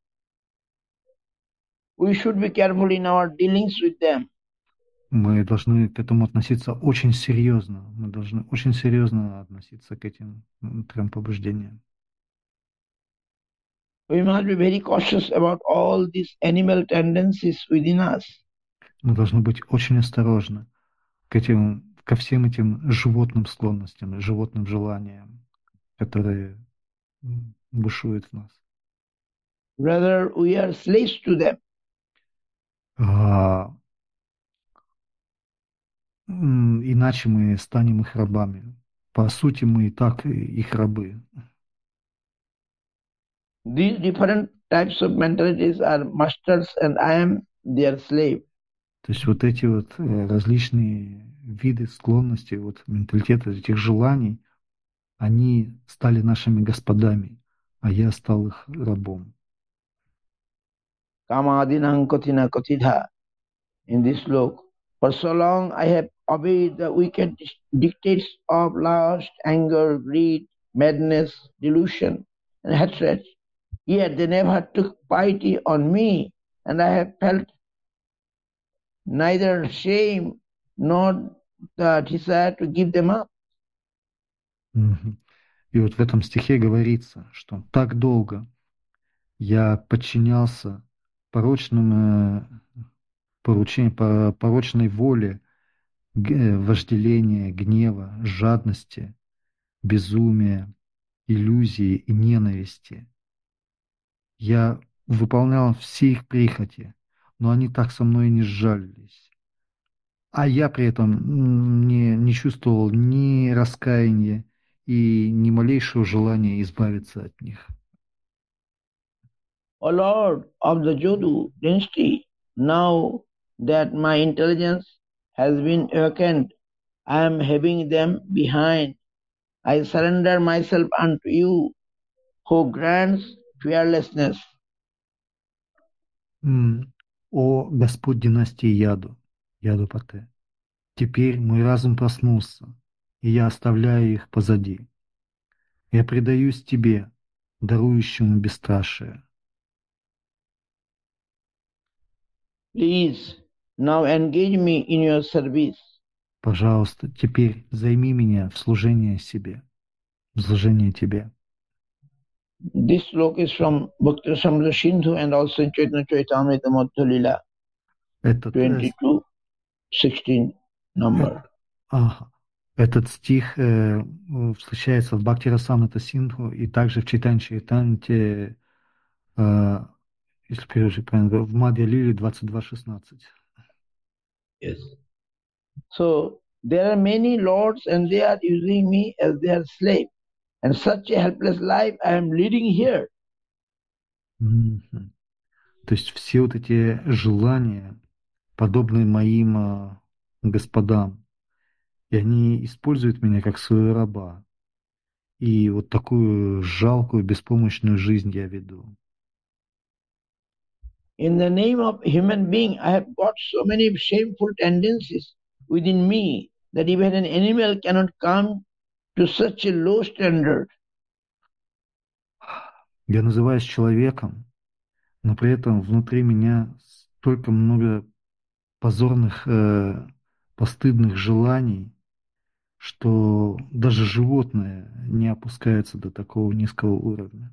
We should be careful in our dealings with them. Мы должны к этому относиться очень серьезно. Мы должны очень серьезно относиться к этим трем побуждениям. We must be very cautious about all these animal tendencies within us. Мы должны быть очень осторожны ко всем этим животным склонностям, животным желаниям, которые бушуют в нас. Rather, we are slaves to them. Иначе мы станем их рабами. По сути, мы и так их рабы. These different types of mentalities are masters and I am their slave. То есть вот эти вот различные виды склонностей, вот менталитета, этих желаний, они стали нашими господами, а я стал их рабом. Kamadinang kathina kathidha. In this slok, for so long I have obeyed the wicked dictates of lust, anger, greed, madness, delusion, and hatred. Yet they never took pity on me, and I have felt neither shame nor the desire to give them up. И вот в этом стихе говорится, что так долго я подчинялся порочным порочной воле вожделения, гнева, жадности, безумия, иллюзии и ненависти. Я выполнял все их прихоти, но они так со мной и не сжалились. А я при этом не чувствовал ни раскаяния и ни малейшего желания избавиться от них. O Lord of the Jodu dynasty, now that my intelligence has been awakened, I am having them behind. I surrender myself unto you, who grants fearlessness. О Господь династии Яду, Ядупате, теперь мой разум проснулся, и я оставляю их позади. Я предаюсь Тебе, дарующему бесстрашие. Please now engage me in your service. Пожалуйста, теперь займи меня в служение себе, в служение Тебе. This sloka is from Bhakti Samrita Sindhu and also in Chaitanya Chaitamrita Madhya Lila, Этот, 22:16 number. Этот стих встречается в Бхакти Расамрита Синдху и также в Чайтанье Чайтанье, если перевожу правильно, в Мадья Лиле 22:16. Yes. So there are many lords and they are using me as their slave. And such a helpless life I am leading here. То есть все вот эти желания, подобные моим господам, и они используют меня как своего раба. И вот такую жалкую, беспомощную жизнь я веду. In the name of human being, I have got so many shameful tendencies within me that even an animal cannot come to such a low standard. Я называюсь человеком, но при этом внутри меня столько много позорных, постыдных желаний, что даже животное не опускается до такого низкого уровня.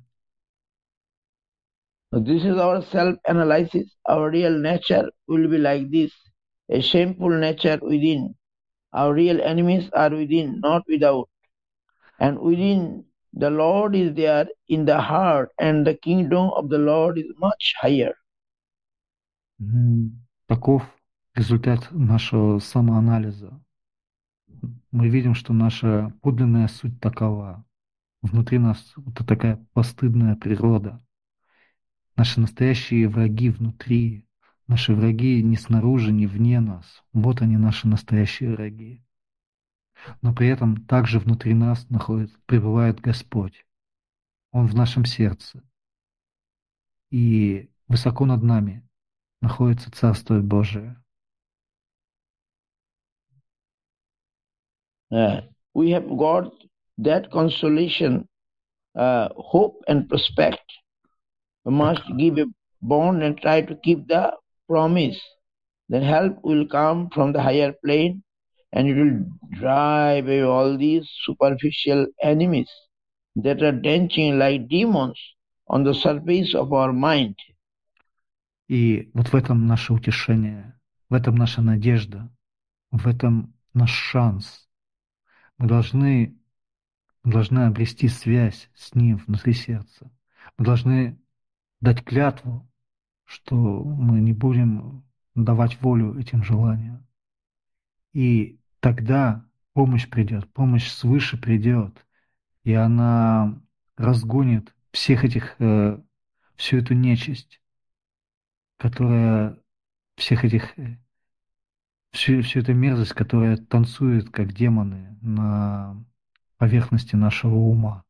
So this is our self-analysis. Our real nature will be like this, a shameful nature within. Our real enemies are within, not without. And within, the Lord is there in the heart, and the kingdom of the Lord is much higher. Таков результат нашего самоанализа. Мы видим, что наша подлинная суть такова. Внутри нас вот такая постыдная природа. Наши настоящие враги внутри. Наши враги не снаружи, не вне нас. Вот они, наши настоящие враги. Но при этом также внутри нас пребывает Господь. Он в нашем сердце. И высоко над нами находится Царство Божие. We have got that consolation, hope and prospect. We must give a bond and try to keep the promise. Then help will come from the higher plane and it will drive away all these superficial enemies that are dancing like demons on the surface of our mind. И вот в этом наше утешение, в этом наша надежда, в этом наш шанс. Мы должны обрести связь с Ним внутри сердца. Мы должны дать клятву, что мы не будем давать волю этим желаниям. И тогда помощь придет, помощь свыше придет, и она разгонит всю эту нечисть, которая, всю эту мерзость, которая танцует, как демоны, на поверхности нашего ума.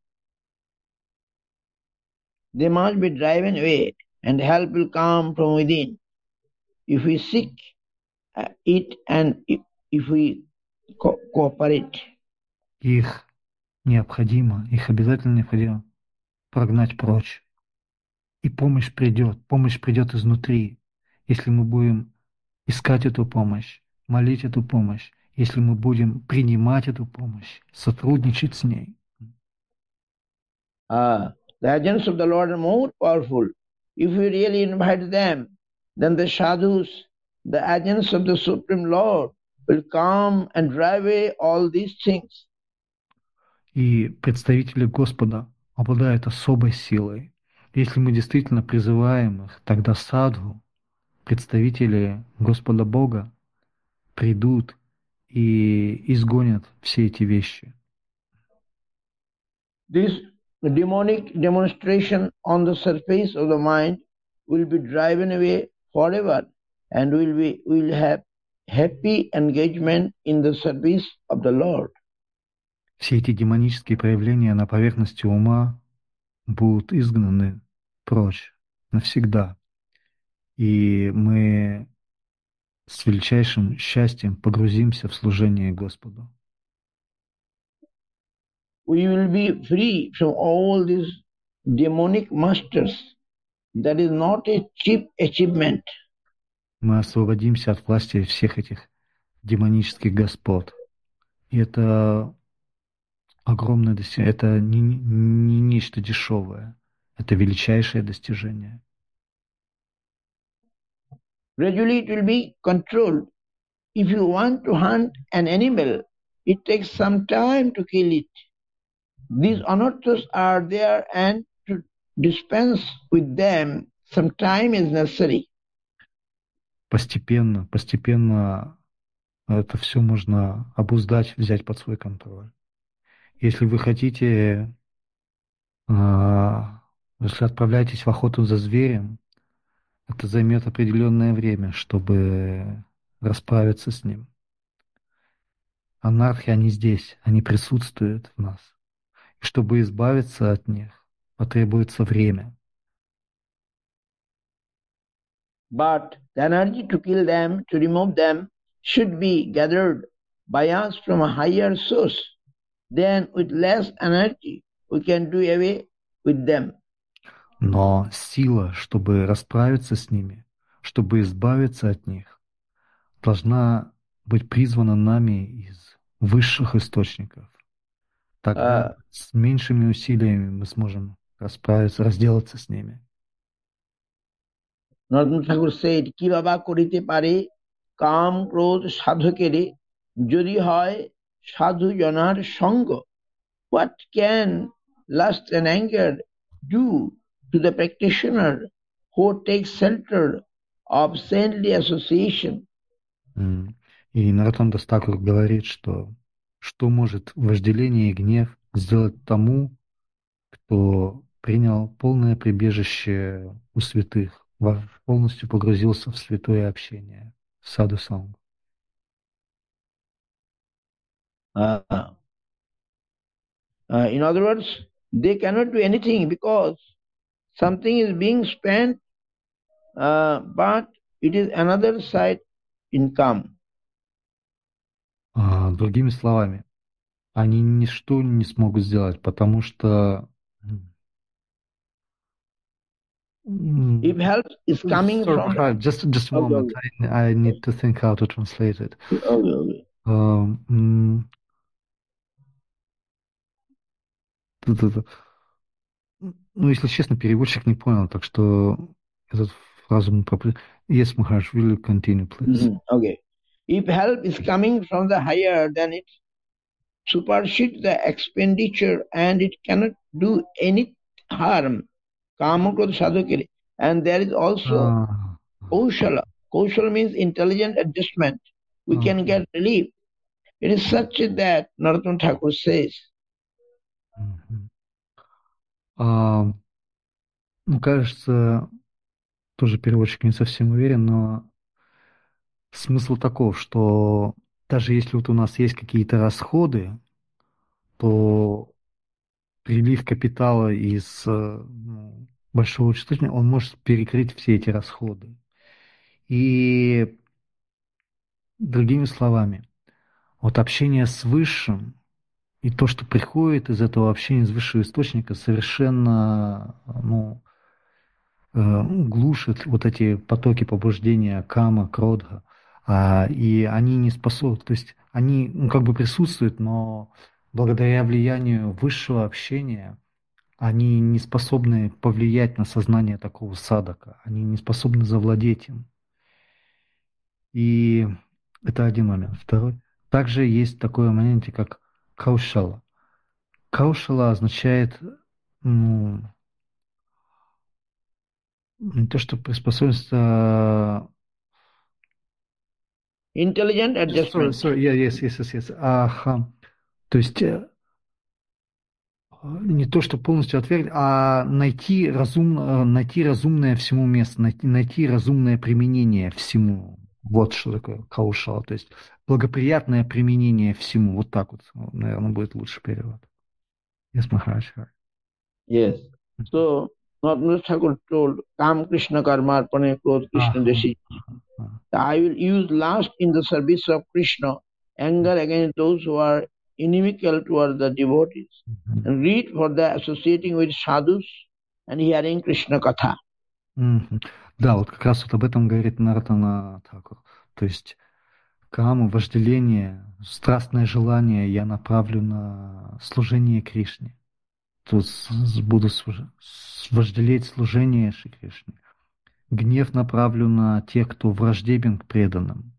They must be driven away and help will come from within. If we seek it and if we cooperate. Их обязательно необходимо прогнать прочь. И помощь придет изнутри, если мы будем искать эту помощь, молить эту помощь, если мы будем принимать эту помощь, сотрудничать с ней. The agents of the Lord are more powerful. If we really invite them, then the sadhus, the agents of the Supreme Lord, will come and drive away all these things. И представители Господа обладают особой силой. Если мы действительно призываем их, тогда садху, представители Господа Бога, придут и изгонят все эти вещи. This demonic demonstration on the surface of the mind will be driven away forever, and will have happy engagement in the service of the Lord. Все эти демонические проявления на поверхности ума будут изгнаны прочь навсегда. И мы с величайшим счастьем погрузимся в служение Господу. We will be free from all these demonic masters. That is not a cheap achievement. Мы освободимся от власти всех этих демонических господ. И это огромное достижение, это не нечто дешевое, это величайшее достижение. Gradually it will be controlled. If you want to hunt an animal, it takes some time to kill it. These anarthas are there, and to dispense with them some time is necessary. Постепенно это все можно обуздать, взять под свой контроль. Если вы хотите, если отправляетесь в охоту за зверем, это займет определенное время, чтобы расправиться с ним. Анархи, они здесь, они присутствуют в нас. И чтобы избавиться от них, потребуется время. But the energy to kill them, to remove them, should be gathered by us from a higher source. Then with less energy we can do away with them. Но сила, чтобы расправиться с ними, чтобы избавиться от них, должна быть призвана нами из высших источников. Тогда с меньшими усилиями мы сможем расправиться, разделаться с ними. Narottam Thakur said, কি বাবা করিতে পারে কাম ক্রোধ সাধকেরে যদি হয় সাধু জনার সঙ্গ? What can lust and anger do to the practitioner who takes shelter of saintly association? И Нароттам Дас Такур говорит, что может вожделение и гнев сделать тому, кто принял полное прибежище у святых, полностью погрузился в святое общение, в саду-сангу. In other words, they cannot do anything because something is being spent, but it is another side income. Другими словами, они ничто не смогут сделать, потому что if help is coming from just a moment, I need to think how to translate it. Ну, если честно, переводчик не понял, так что эту фразу мы пропустим. Yes, Maharaj, will you continue, please? Okay. If help is coming from the higher, then it supersedes the expenditure and it cannot do any harm. Kamakrodha sadhukere. And there is also kaushala. Kaushala means intelligent adjustment. We can get relief. It is such that Narottam Thakur says. Ну, кажется, тоже переводчик не совсем уверен, но смысл таков, что даже если вот у нас есть какие-то расходы, то прилив капитала из большого источника, он может перекрыть все эти расходы. И другими словами, вот общение с Высшим и то, что приходит из этого общения с Высшего Источника, совершенно глушит вот эти потоки побуждения кама, кродха, и они не способны, то есть они как бы присутствуют, но благодаря влиянию высшего общения они не способны повлиять на сознание такого садака, они не способны завладеть им. И Это один момент. Второй. Также есть такое момент, как каушала. Каушала означает, ну, не то, что приспособиться. Intelligent Sorry, adjustment. sorry, yeah, yes, yes, yes, yes. Ага. То есть не то, что полностью отвергнуть, а найти разумное всему место, найти разумное применение всему. Вот что такое каушал. То есть благоприятное применение всему. Вот так вот, наверное, будет лучше перевод. Yes, Maharaj. Yes. So, Narottam Thakur told, Kam Krishna Karmarpane Krodh Krishna Ага. Deshi. Ага. I will use lust in the service of Krishna, anger against those who are inimical toward the devotees, Мгм. and greed for the associating with sadhus and hearing Krishna Katha. Мгм. Да, вот как раз вот об этом говорит Наратана Thakур. То есть каму, вожделение, страстное желание я направлю на служение Кришне. То буду вожделеть служение Шри Кришне. Гнев направлю на тех, кто враждебен к преданным.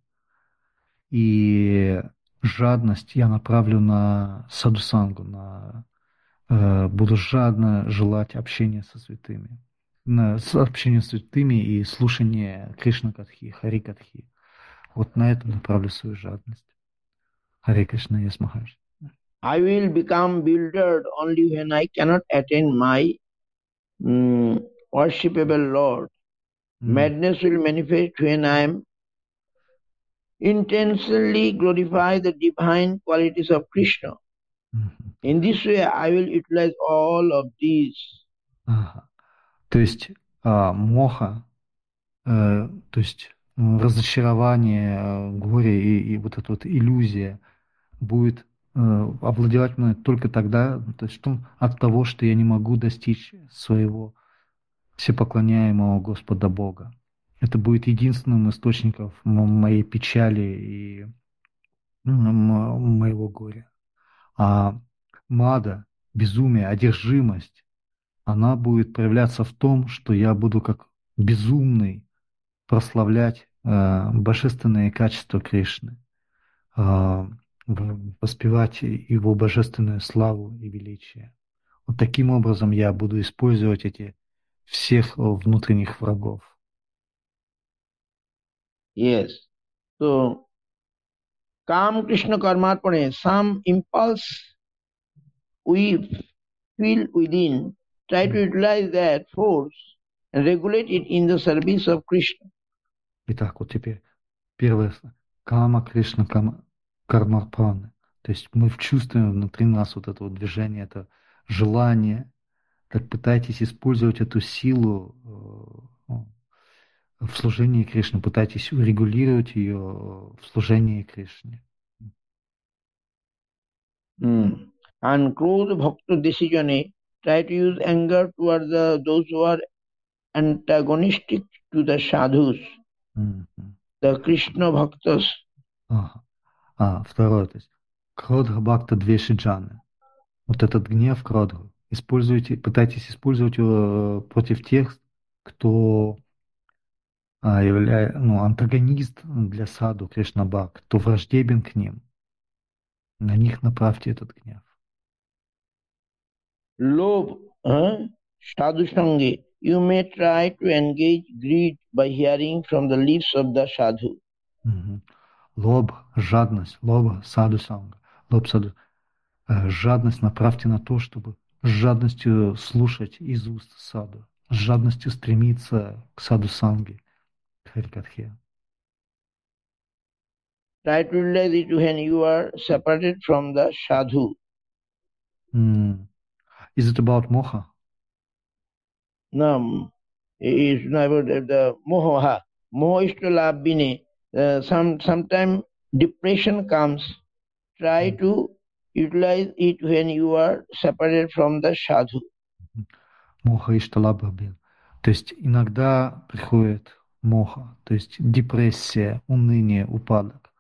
И жадность я направлю на садхусангу, буду жадно желать общения со святыми. Общения с святыми и слушание Кришна Катхи, Хари Катхи. Вот на это направлю свою жадность. Харе Кришна, Yes Maharaj. I will become bewildered only when I cannot attain my worshipable Lord. М, Madness will manifest when I am intentionally glorify the divine qualities of Krishna. мгм. In this way, I will utilize all of these. Ага. То есть моха, то есть разочарование, горе и вот эта вот иллюзия будет овладевать мной только тогда, то есть от того, что я не могу достичь своего всепоклоняемого Господа Бога. Это будет единственным источником моей печали и моего горя. А мада, безумие, одержимость, она будет проявляться в том, что я буду как безумный прославлять божественные качества Кришны, воспевать его божественную славу и величие. Вот таким образом я буду использовать эти всех внутренних врагов. Yes. So, Kam Krishna Karmarpane, some impulse we feel within, try to utilize that force and regulate it in the service of Krishna. Итак, вот теперь первое. Кама Кришна, кармапраны. То есть мы чувствуем внутри нас вот это вот движение, это желание. Так пытайтесь использовать эту силу в служении Кришне, пытайтесь урегулировать ее в служении Кришне. And Krodha Bhakta Desijane, try to use anger towards those who are antagonistic to the sadhus, Мгм. the Krishna Bhaktas. Ага. Второе, то есть Кродха Бхакта Двешиджаны. Вот этот гнев Кродху. Пытайтесь использовать его против тех, кто антагонист для саду Кришнабхак, кто враждебен к ним. На них направьте этот гнев. Lobh, sadhu sange, you may try to engage greed by hearing from the lips of the sadhu. Мгм. Лоб, жадность, лоб, саду санга. Лоб, саду. Жадность направьте на то, чтобы с жадностью слушать из уст саду, с жадностью стремиться к саду санги, к харикатхе. Try to realize it when you are separated from the sadhu. Is it about moha? Nam is not about the moha. Moha is to love bine. Sometime depression comes. Try to utilize it when you are separated from the sadhu. Моха и шталабхабин. То есть иногда приходит моха, то есть депрессия, уныние, упадок.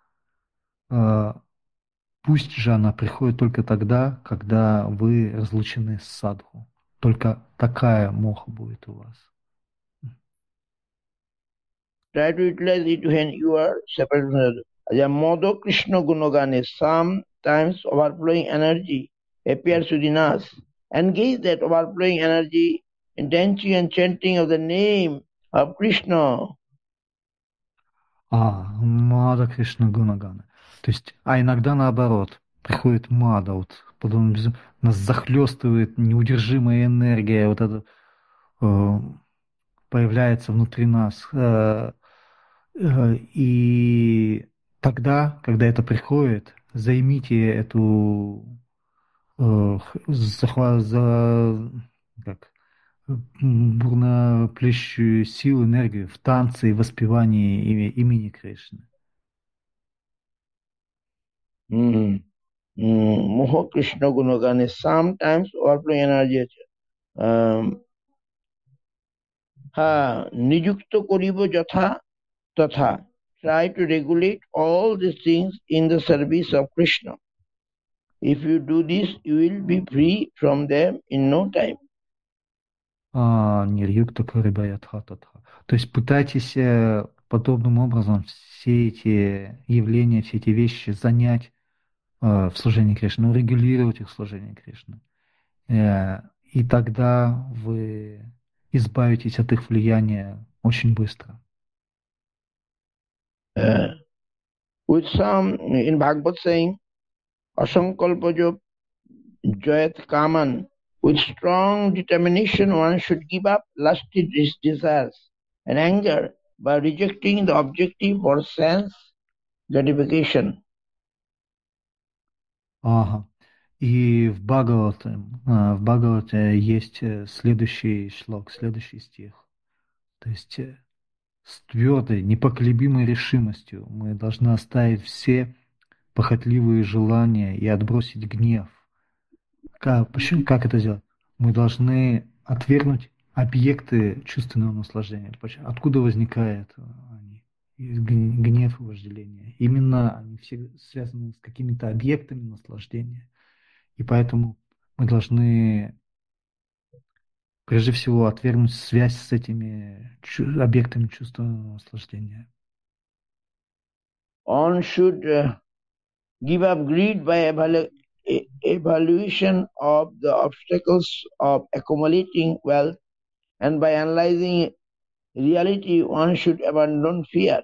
Пусть же она приходит только тогда, когда вы разлучены с садху. Только такая моха будет у вас. Try to utilize it when you are separated from the sadhu. The Modo Krishna Gunogane, sometimes overflowing energy appears within us. Engage that overflowing energy in dancing and chanting of the name of Krishna. Мада Кришна Гунагана. То есть, иногда наоборот, приходит мада, вот, потом нас захлестывает неудержимая энергия, вот это появляется внутри нас. И тогда, когда это приходит, займите эту как, бурно плещущую силу, энергию в танце и воспевании имени Кришны. Moho Krishna Gunogane, sometimes overflowing energy. Nijukto koribo jatha tatha. Try to regulate all these things in the service of Krishna. If you do this, you will be free from them in no time. Нирьюкта Карибаятха-татха. То есть пытайтесь подобным образом все эти явления, все эти вещи занять в служении Кришны, ну, регулировать их в служении Кришны. И тогда вы избавитесь от их влияния очень быстро. With some in Bhagavad saying, Asankalpajo Jayat Kaman, with strong determination one should give up lusty desires and anger by rejecting the objective for sense gratification. Ага. И в Бхагавате есть следующий шлок, следующий стих. То есть с твердой, непоколебимой решимостью мы должны оставить все похотливые желания и отбросить гнев. Как это сделать? Мы должны отвергнуть объекты чувственного наслаждения. Откуда возникает они? Гнев и вожделение. Именно они все связаны с какими-то объектами наслаждения. И поэтому мы должны прежде всего отвергнуть связь с этими объектами чувственного наслаждения. One should give up greed by evaluation of the obstacles of accumulating wealth, and by analyzing reality one should abandon fear.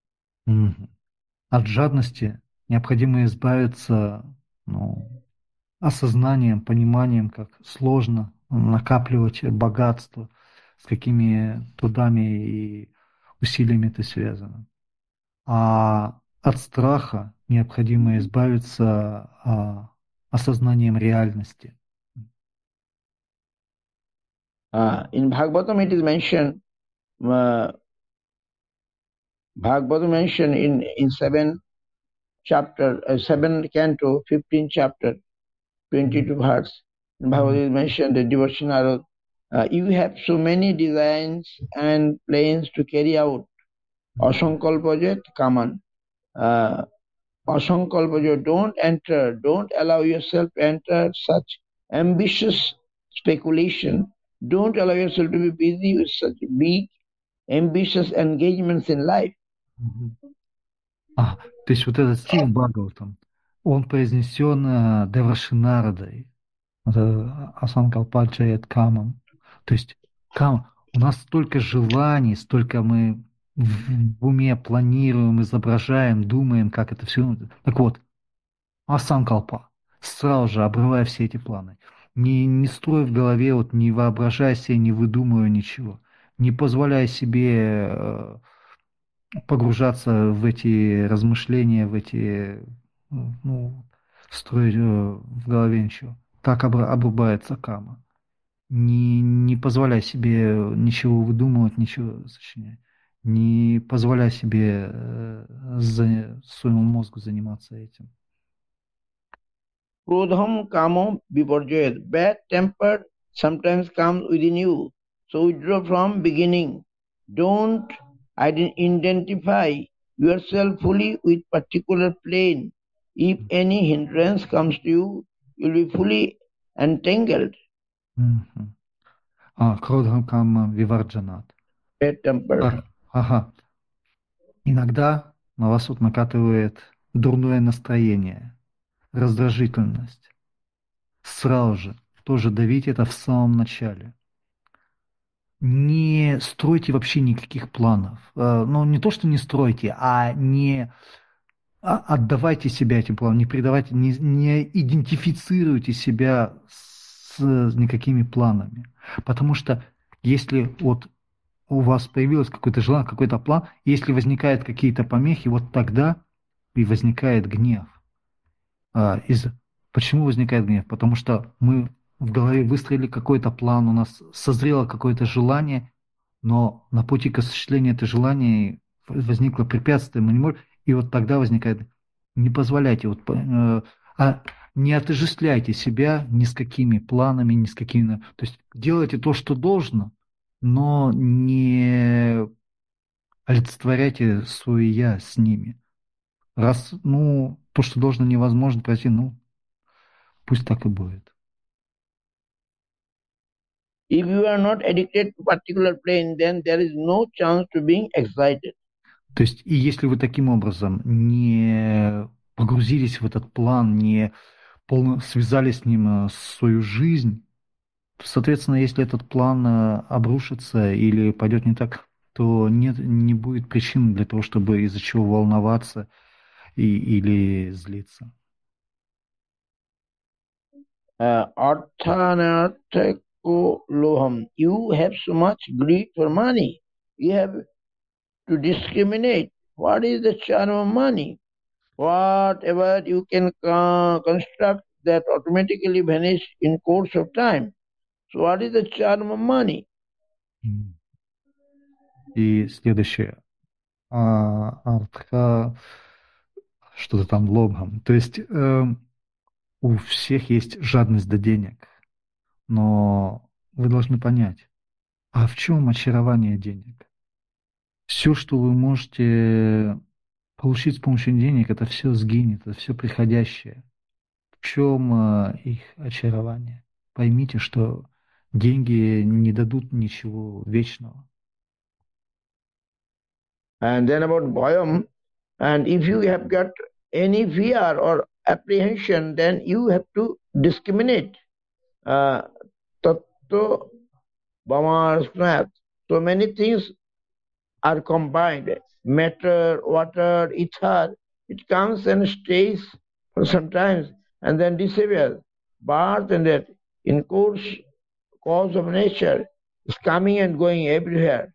От жадности необходимо избавиться осознанием, пониманием, как сложно накапливать богатство, с какими трудами и усилиями это связано. А от страха необходимо избавиться осознанием реальности. In Bhagavatam it is mentioned, Bhagavatam mentioned in 7 canto, 15 chapter, 22 verse. In Bhagavatam is mentioned the devotional, you have so many designs and plans to carry out. Asankalpajet kaman. Asankalpajet, don't allow yourself to enter such ambitious speculation. Don't allow yourself to be busy with such big, ambitious engagements in life. То есть вот этот стих Бхагаватам, он произнесен Деваршинардой, Асанкалпаджает Камам. То есть у нас столько желаний, столько мы в уме планируем, изображаем, думаем, как это все. Так вот, Асанкалпа, сразу же обрывая все эти планы. Не строй в голове, не воображай себе, не выдумывай ничего. Не позволяй себе погружаться в эти размышления, в эти, строить в голове ничего. Так обрубается кама. Не позволяй себе ничего выдумывать, ничего сочинять. Не позволяй себе своему мозгу заниматься этим. Krodham kamo viparjayat. Bad temper sometimes comes within you. So withdraw from beginning. Don't identify yourself fully with particular plane. If any hindrance comes to you, you'll be fully entangled. Кrodhам кама виварджанат. Bad temper. Иногда на вас вот накатывает дурное настроение, раздражительность. Сразу же тоже давите это в самом начале. Не стройте вообще никаких планов. Ну, не то, что не стройте, а не отдавайте себя этим планам, не придавайте, не идентифицируйте себя с никакими планами. Потому что если вот у вас появилось какое-то желание, какой-то план, если возникают какие-то помехи, вот тогда и возникает гнев. А, из... Почему возникает гнев? Потому что мы в голове выстроили какой-то план, у нас созрело какое-то желание, но на пути к осуществлению этого желания возникло препятствие, мы не можем, и вот тогда возникает, не позволяйте, а не отождествляйте себя ни с какими планами, ни с какими, то есть делайте то, что должно, но не олицетворяйте свое «я» с ними. Раз, ну, то, что должно, невозможно пройти, ну, пусть так и будет. If you are not addicted to particular plane, then there is no chance to being excited. То есть, и если вы таким образом не погрузились в этот план, не связали с ним свою жизнь, то, соответственно, если этот план обрушится или пойдет не так, то нет, не будет причин для того, чтобы из-за чего волноваться или злиться. Arthanarthako loham. You have so much greed for money. You have to discriminate. What is the charm of money? Whatever you can construct that automatically vanish in course of time. So what is the charm of money? И следующее. Артха, что-то там лобхам. То есть у всех есть жадность до денег, но вы должны понять, а в чем очарование денег? Все, что вы можете получить с помощью денег, это все сгинет, это все приходящее. В чем их очарование? Поймите, что деньги не дадут ничего вечного. And then about bhayam, and if you have got any fear or apprehension, then you have to discriminate. Tattva Bhamar Snat. So many things are combined. Matter, water, ether, it comes and stays for some time and then disappears. Birth and death in cause of nature is coming and going everywhere.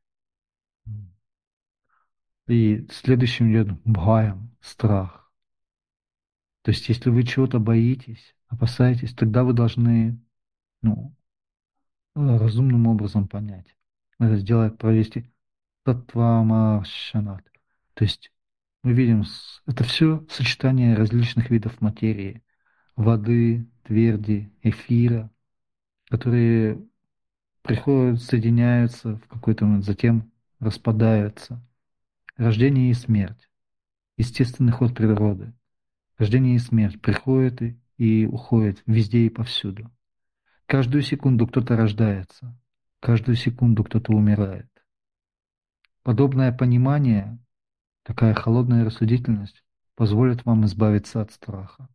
И следующим идет бхаям, страх. То есть, если вы чего-то боитесь, опасаетесь, тогда вы должны, ну, разумным образом понять. Это сделать, провести татвамаршанат. То есть, мы видим, это все сочетание различных видов материи. Воды, тверди, эфира, которые приходят, соединяются в какой-то момент, затем распадаются. Рождение и смерть. Естественный ход природы. Рождение и смерть приходят и уходят везде и повсюду. Каждую секунду кто-то рождается, каждую секунду кто-то умирает. Подобное понимание, такая холодная рассудительность позволит вам избавиться от страха.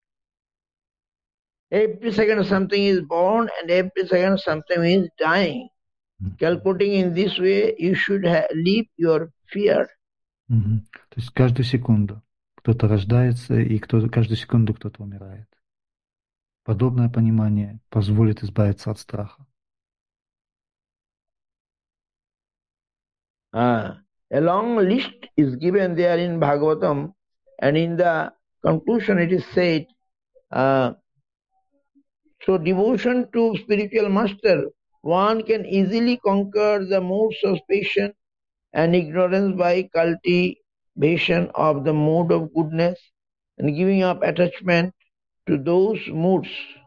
Every second something is born and every second something is dying. Calculating in this way, you should leave your fear. То есть каждую секунду кто-то рождается и каждую секунду кто-то умирает. Подобное понимание позволит избавиться от страха. A long list is given there in Bhagavatam, and in the conclusion it is said, so devotion to spiritual master, one can easily conquer the moods of passion and ignorance by cultivation of the mood of goodness and giving up attachment to those moods.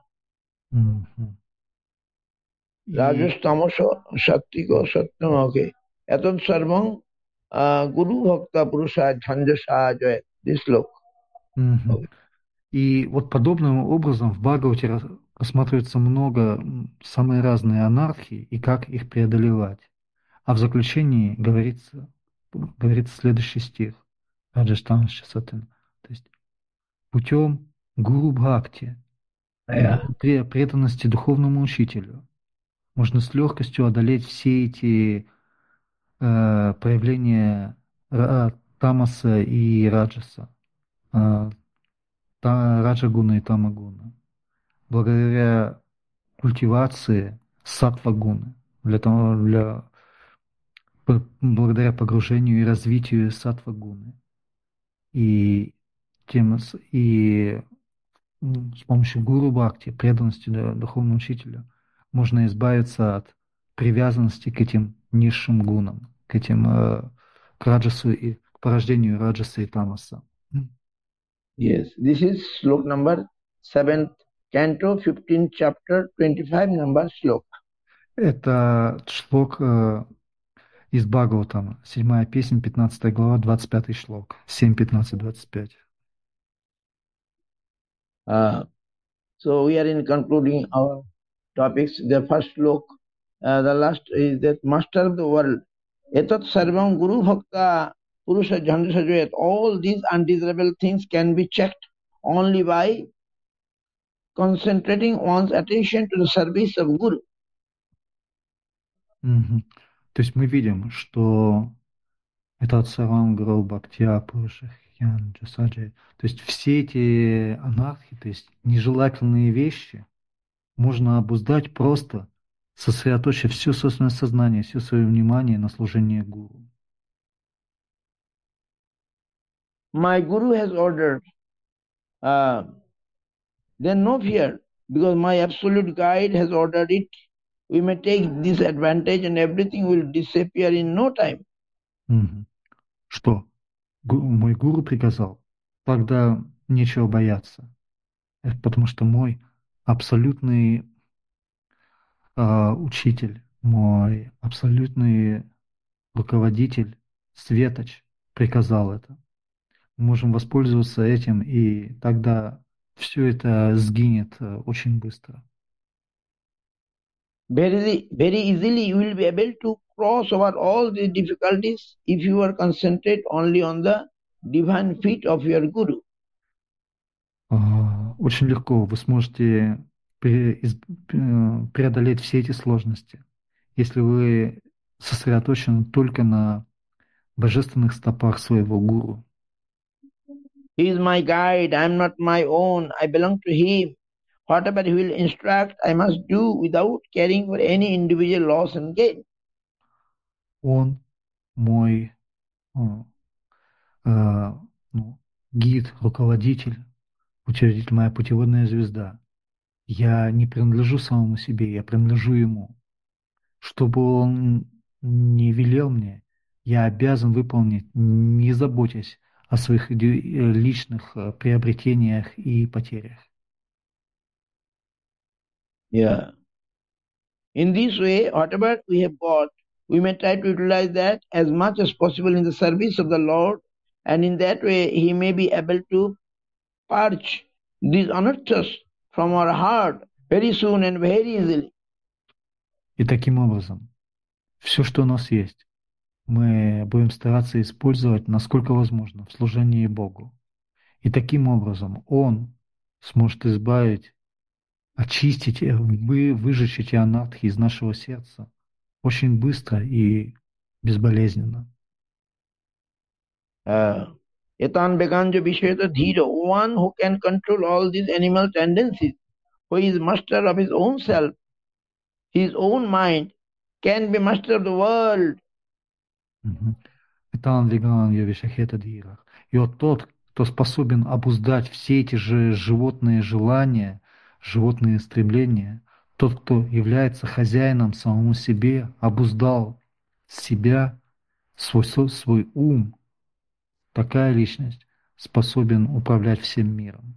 Rajas tamasha sattiko sattamake. Etan sarvam guru bhakta purusha jhanjasa jaya. This sloka. Okay. И вот подобным образом в Бхагавате рассматривается много самые разные анархии и как их преодолевать. А в заключении говорится следующий стих. Раджаштхана Шасатана. То есть путем гуру бхакти, Yeah. преданности духовному учителю, можно с легкостью одолеть все эти проявления тамаса и раджаса, э, раджагуна и тамагуна, благодаря культивации саттва-гуны, благодаря погружению и развитию саттва-гуны. И, с помощью гуру бхакти, преданности духовному учителю, можно избавиться от привязанности к этим низшим гунам, к раджасу и к порождению раджаса и тамаса. Yes, this is slok number 7th canto, 15th chapter, 25 number slok. Это шлок из Бхагаватама, 7 песня, 15 глава, 25 шлок, 7, 15, 25. So we are in concluding our topics. The first slok, the last is that master of the world. Etat sarvam guru bhakta purusha jhandasajayat. All these undesirable things can be checked only by concentrating one's attention to the service of Guru. Мгм. То есть мы видим, что это от Сарвангара Бхактия Пурушахьян Джасаджи. То есть все эти анархи, то есть нежелательные вещи, можно обуздать просто сосредоточив все собственное сознание, все свое внимание на служении гуру. My Guru has ordered, then no fear, because my absolute guide has ordered it. We may take this advantage and everything will disappear in no time. Мгм. Что? Мой гуру приказал? Тогда нечего бояться. Потому что мой абсолютный учитель, мой абсолютный руководитель, Светоч, приказал это. Мы можем воспользоваться этим, и тогда все это сгинет очень быстро. Very easily you will be able to cross over all the difficulties if you are concentrate only on the divine feet of your Guru. Очень легко вы сможете преодолеть все эти сложности, если вы сосредоточены только на божественных стопах своего гуру. He is my guide, I am not my own, I belong to him. Whatever he will instruct, I must do without caring for any individual loss and gain. Он мой э, гид, руководитель, учредитель, моя путеводная звезда. Я не принадлежу самому себе, я принадлежу ему. Что бы он не велел мне, я обязан выполнить, не заботясь о своих личных приобретениях и потерях. Yeah. In this way, whatever we have got, we may try to utilize that as much as possible in the service of the Lord, and in that way he may be able to purge these anarthas from our heart very soon and very easily. И таким образом, все, что у нас есть, мы будем стараться использовать, насколько возможно, в служении Богу. И таким образом Он сможет избавить, очистить, выжечь эти анархии из нашего сердца очень быстро и безболезненно. Etan Beganjo Visheta Dhiro, one who can control all these animal tendencies, who is master of his own self, his own mind, can be master of the world. Этан Веган Йовишахета Дирах. И вот тот, кто способен обуздать все эти же животные желания, животные стремления, тот, кто является хозяином самому себе, обуздал себя, свой ум, такая личность способен управлять всем миром.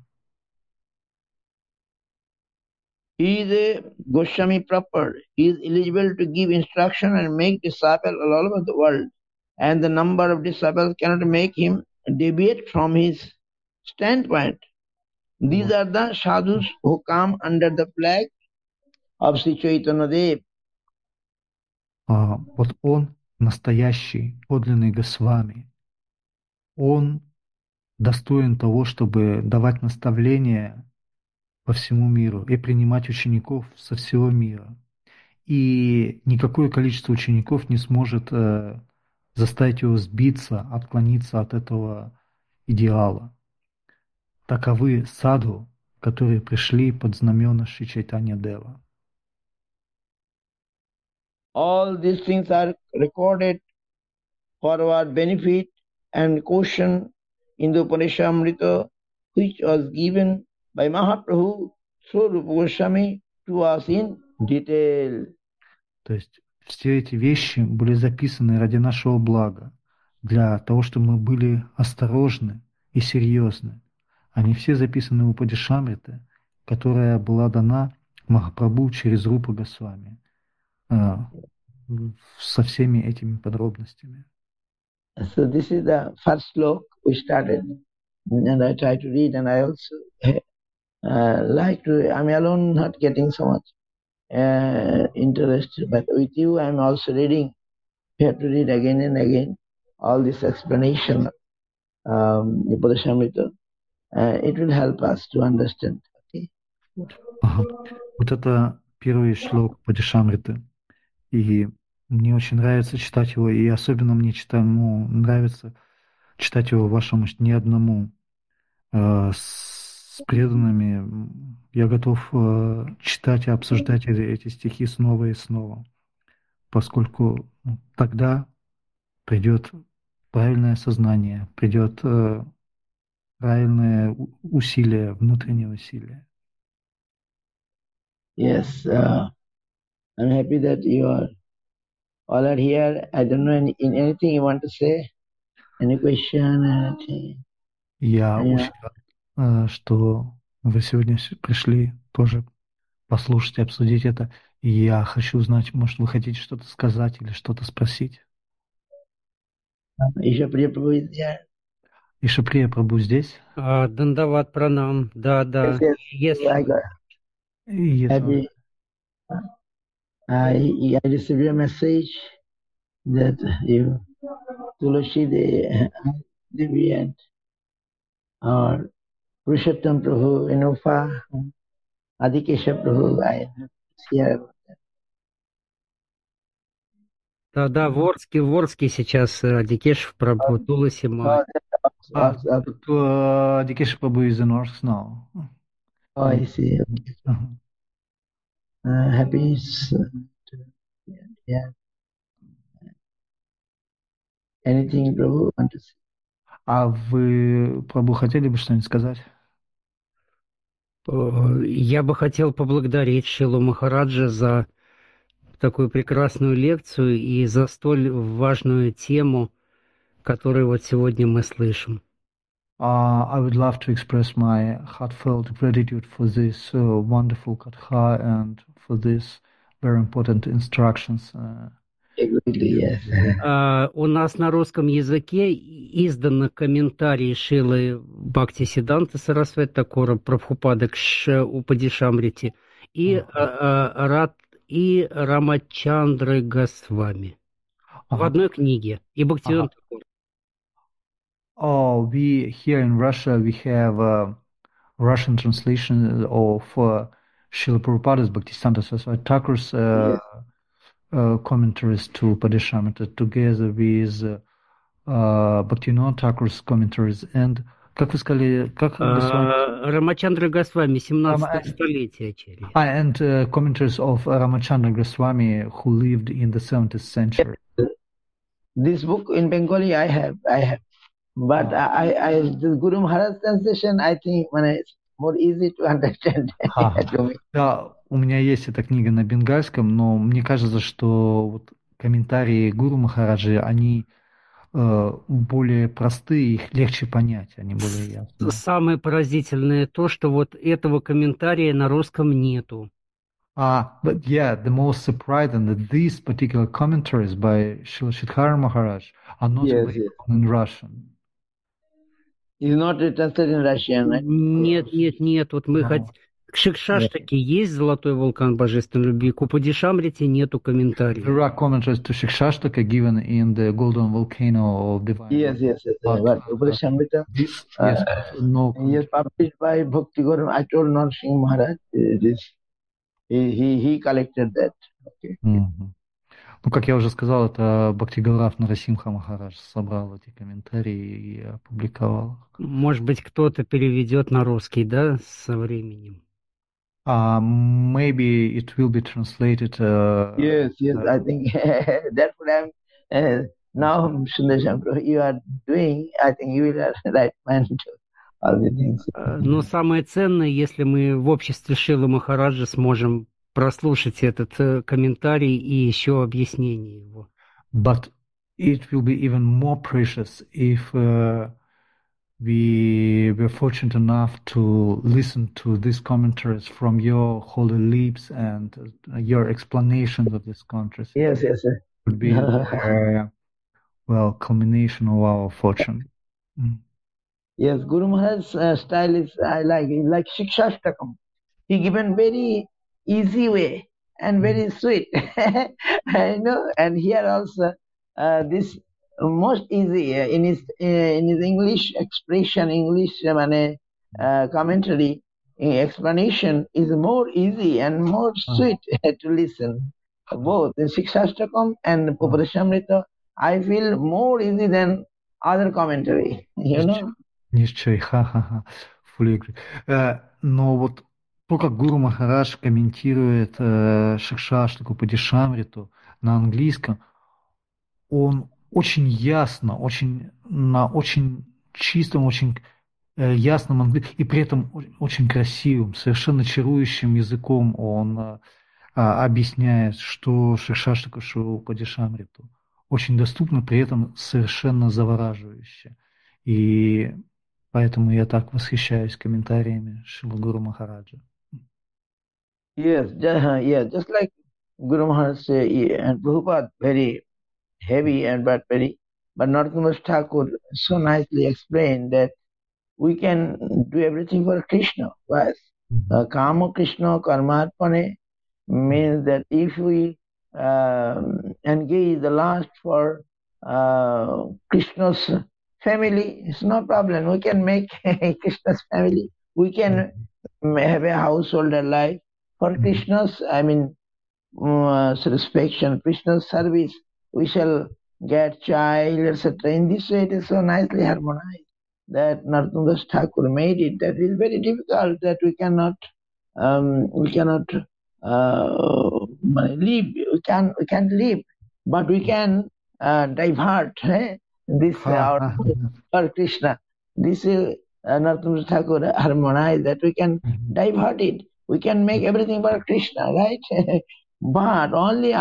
He is a Goswami proper. He is eligible to give instruction and make disciples all over the world. And the number of disciples cannot make him deviate from his standpoint. These are the sadhus who come under the flag of Sri Chaitanya Dev. Вот он настоящий, подлинный Госвами. Он достоин того, чтобы давать наставления по всему миру и принимать учеников со всего мира. И никакое количество учеников не сможет заставить его сбиться, отклониться от этого идеала. Таковы саду, которые пришли под знамена Шри Чайтанья Дева. All these things are recorded for our benefit and caution in the Upanishadamrita, which was given by Mahaprabhu through Rupa Goswami to us in detail. То есть все эти вещи были записаны ради нашего блага, для того, чтобы мы были осторожны и серьезны. Они все записаны в Упадишамрите, которая была дана Махапрабху через Рупа Госвами, со всеми этими подробностями. So this is the first slok we started, and I try to read, and I also like to. I'm alone, not getting so much interest, but with you, I'm also reading. We have to read again and again all this explanation of Upadeshamrita. It will help us to understand. Okay. Ага. Вот это первый шлок Падишамриты. И мне очень нравится читать его, и особенно мне нравится читать его вашему не одному, с преданными. Я готов читать и обсуждать эти стихи снова и снова, поскольку тогда придет правильное сознание, придет правильное усилие, внутреннее усилие. Yes, I'm happy that you all are here. I don't know in anything you want to say. Any question? Anything? Я Yeah. очень рад, что вы сегодня пришли тоже послушать и обсудить это. И я хочу узнать, может, вы хотите что-то сказать или что-то спросить? Ishapriya Prabhu is there. Ишаприя Прабhu здесь? Дандават пранам, да. Yes, yes. Если I got Yes, happy. I received a message that you, Tulasi Devi and or Purushottam Prabhu, Inufa, Adikesha Prabhu, I here. да, в Орске сейчас Дикеш Прабhu, Туласи Май. Дикеш Прабhu is in Orsk now. Oh, I see. Happy. Yeah. Anything, Prabhu, want to say? А вы, Прабу, хотели бы что-нибудь сказать? Я бы хотел поблагодарить Шилу Махараджа за такую прекрасную лекцию и за столь важную тему, которую вот сегодня мы слышим. I would love to express my heartfelt gratitude for this wonderful katha and for this very important instructions. Exactly, yes. У нас на русском языке изданы комментарии Шилы Бхактисиданта Сарасвати Такора Прабхупады к Упадишамрите и Рамачандры Госвами в одной книге. И Бхактивиданта Такур. Oh, here in Russia we have a Russian translation of Srila Prabhupada's Bhaktisiddhanta Saraswati Thakur's commentaries to Padishamrita together with Bhaktivinoda Thakur's commentaries and, как вы сказали, как Рамачандра Госвами, 17 столетие. And commentaries of Ramachandra Goswami who lived in the 17th century. This book in Bengali I have. But the Guru Maharaj translation, I think, it's more easy to understand. Да, у меня есть эта книга на бенгальском, но мне кажется, что вот комментарии Гуру Махараджи, они более простые, их легче понять, они более ясные. Самое поразительное то, что вот этого комментария на русском нету. But yeah, the most surprising that these particular commentaries by Srila Shridhar Maharaj are not available in Russian. It's not translated in Russian, right? Нет. Вот мы К Шикшаштаке есть золотой вулкан божественной любви, к Упадишамрите нету комментариев. There are commentaries to Shikshashtaka given in the golden volcano of divine. Yes, yes, yes. But But Upanishadamrita, this, yes, no. he is published by Bhakti Guru. I told Narsingh Maharaj, it is, he collected that. Okay. Мгм. Ну, как я уже сказал, это Бхактигаурав Нарасимха Махарадж собрал эти комментарии и опубликовал. Может быть, кто-то переведет на русский, да, со временем? Maybe it will be translated. Yes, I think that's what I'm now, Sundar Shankar, you are doing. I think you will right man to all the things. Но самое ценное, если мы в обществе Шилы Махараджа сможем прослушать этот комментарий и еще объяснение его. But it will be even more precious if we were fortunate enough to listen to these commentaries from your holy lips and your explanations of these commentaries. Yes. It would be well, culmination of our fortune. Yes, Guru Maharaj's style is, I like Shikshashtakam. He given very easy way and very sweet. And here also this most easy in his English expression, English commentary, explanation is more easy and more sweet to listen. Both in Shikshashtakam and Upadeshamrita, I feel more easy than other commentary, you know. Ничей, ха-ха-ха, fully agree. Но вот то, как Гуру Махарадж комментирует Шикшаштаку Падишамриту на английском, он очень ясно, на очень чистом, очень ясном английском, и при этом очень красивым, совершенно чарующим языком он объясняет, что Шикшаштака, что Падишамриту. Очень доступно, при этом совершенно завораживающе. И поэтому я так восхищаюсь комментариями Шрила Гуру Махараджа. Yes, just like Guru Maharaj say, and Prabhupada very heavy but Narottam Thakur so nicely explained that we can do everything for Krishna. Yes. Kama Krishna Karmarpane means that if we engage the lust for Krishna's family, it's no problem. We can make Krishna's family. We can have a householder life for Krishna's, satisfaction, Krishna's service. We shall get child, etc. In this way, it is so nicely harmonized that Narottam Thakur made it. That is very difficult. That we cannot live. We can't live, but we can divert this our for Krishna. This is Narottam Thakur harmonized that we can divert it. We can make everything for Krishna, right? But only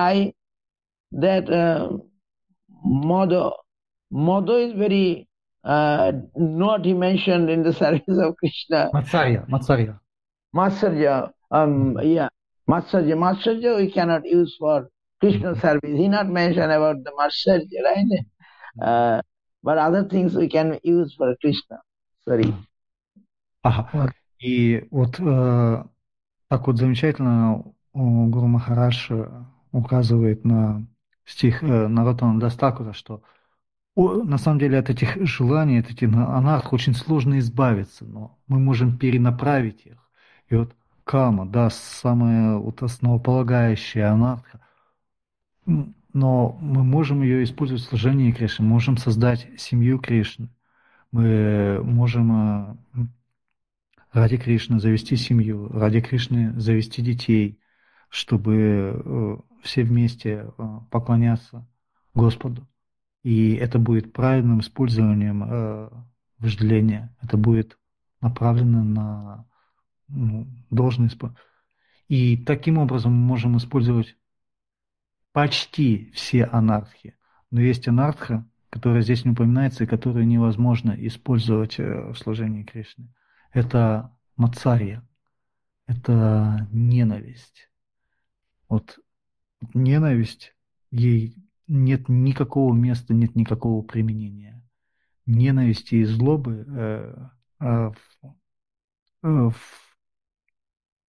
Modo is very not mentioned in the service of Krishna. Matsarya. Matsarya, Matsarya we cannot use for Krishna service. He not mentioned about the Matsarya, right? But other things we can use for Krishna. Sorry. Ага. И вот так вот замечательно Гуру Махарадж указывает на стих Нароттама Дас Такура, что на самом деле от этих желаний, от этих анарх очень сложно избавиться, но мы можем перенаправить их. И вот кама, да, самая вот основополагающая анарха, но мы можем ее использовать в служении Кришны, мы можем создать семью Кришны, мы можем ради Кришны завести семью, ради Кришны завести детей, чтобы все вместе поклоняться Господу. И это будет правильным использованием вожделения. Это будет направлено на должное использование. И таким образом мы можем использовать почти все анархи. Но есть анарха, которая здесь не упоминается и которую невозможно использовать в служении Кришны. Это мацарья, это ненависть. Вот ненависть, ей нет никакого места, нет никакого применения. Ненависти и злобы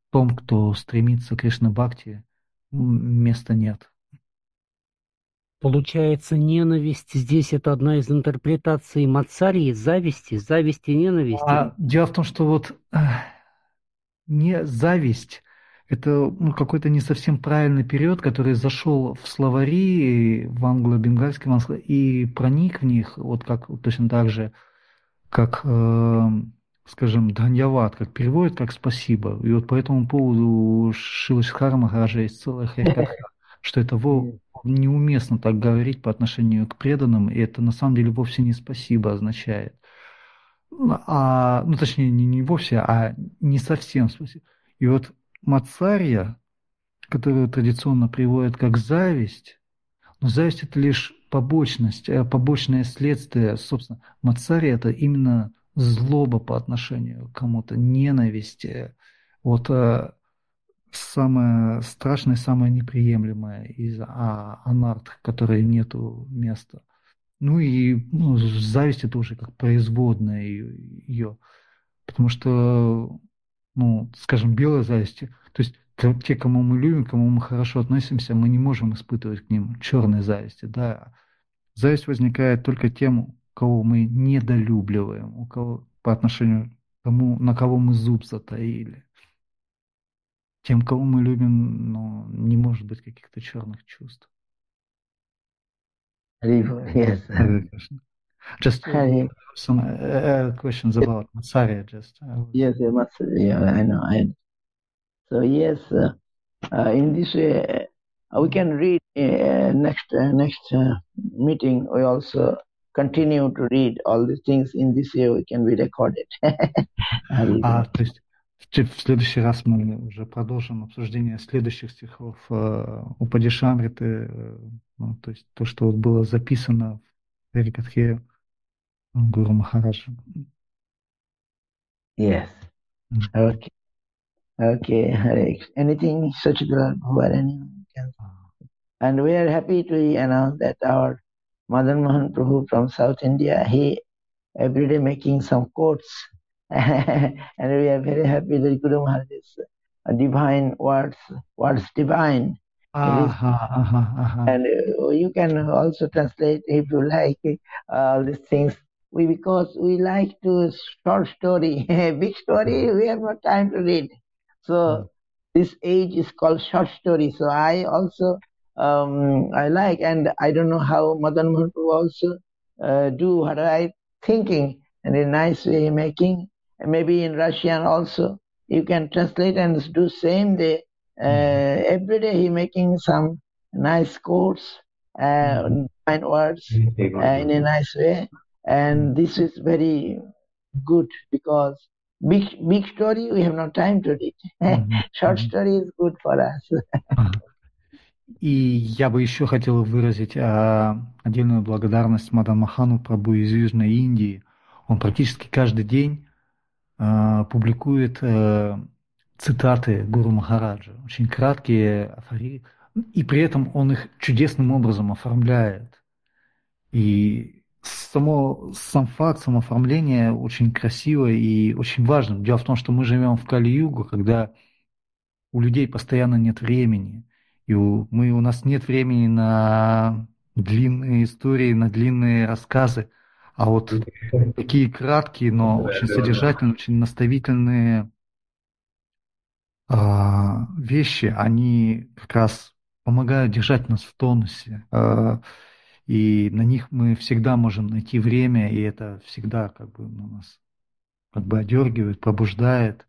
том, кто стремится к Кришна-бхакти, места нет. Получается, ненависть здесь это одна из интерпретаций Мацарьи, зависти и ненависти. Дело в том, что вот не зависть, это какой-то не совсем правильный период, который зашел в словари, в англо-бенгальском, и проник в них, вот как точно так же, как, скажем, дханьявад, как переводит, как спасибо. И вот по этому поводу у Шилашидхара Махараджа есть целая харикатха, что это неуместно так говорить по отношению к преданным, и это на самом деле вовсе не спасибо означает. Точнее, не вовсе, а не совсем спасибо. И вот Мацарья, которую традиционно приводят как зависть, но зависть это лишь побочное следствие. Собственно, Мацарья это именно злоба по отношению к кому-то, ненависть. Вот самое страшное, самое неприемлемое из анарт, которой нету места. Зависть это уже как производная ее. Потому что, скажем, белая зависть, то есть те, кому мы любим, кому мы хорошо относимся, мы не можем испытывать к ним черной зависти, да. Зависть возникает только тем, кого мы недолюбливаем, у кого по отношению к тому, на кого мы зуб затаили. Тем, кого мы любим, не может быть каких-то черных чувств. Yes. Just some questions about Matsarya. Yes, I know. So yes, in this way, we can read next meeting. We also continue to read all these things. In this way, we can be recorded. То есть в следующий раз мы уже продолжим обсуждение следующих стихов Упадишамриты, то есть то, что было записано в Харикатхе Гуру Махараджа. Yes. Okay, Hare. Anything, Sachidra, anyone can. And we are happy to announce that our Madan Mohan Prabhu from South India, he every day making some quotes. And we are very happy that Guru Maharaj's divine words divine. And you can also translate if you like all these things. Because we like to short story, big story, we have no time to read. So this age is called short story. So I also I like, and I don't know how Madan Mohan also do what I thinking, and in a nice way making, and maybe in Russian also you can translate and do same day. Every day he making some nice quotes, fine words in a nice way, and this is very good because big story we have no time to read. Short story is good for us. И я бы еще хотел выразить отдельную благодарность Мадан Махану Прабху из Южной Индии. Он практически каждый день публикует цитаты Гуру Махараджа, очень краткие афоризмы, и при этом он их чудесным образом оформляет. И сам факт, само оформление очень красиво и очень важно. Дело в том, что мы живем в Кали-югу, когда у людей постоянно нет времени. И у нас нет времени на длинные истории, на длинные рассказы. А вот такие краткие, но очень содержательные, очень наставительные вещи, они как раз помогают держать нас в тонусе. И на них мы всегда можем найти время, и это всегда нас одергивает, пробуждает.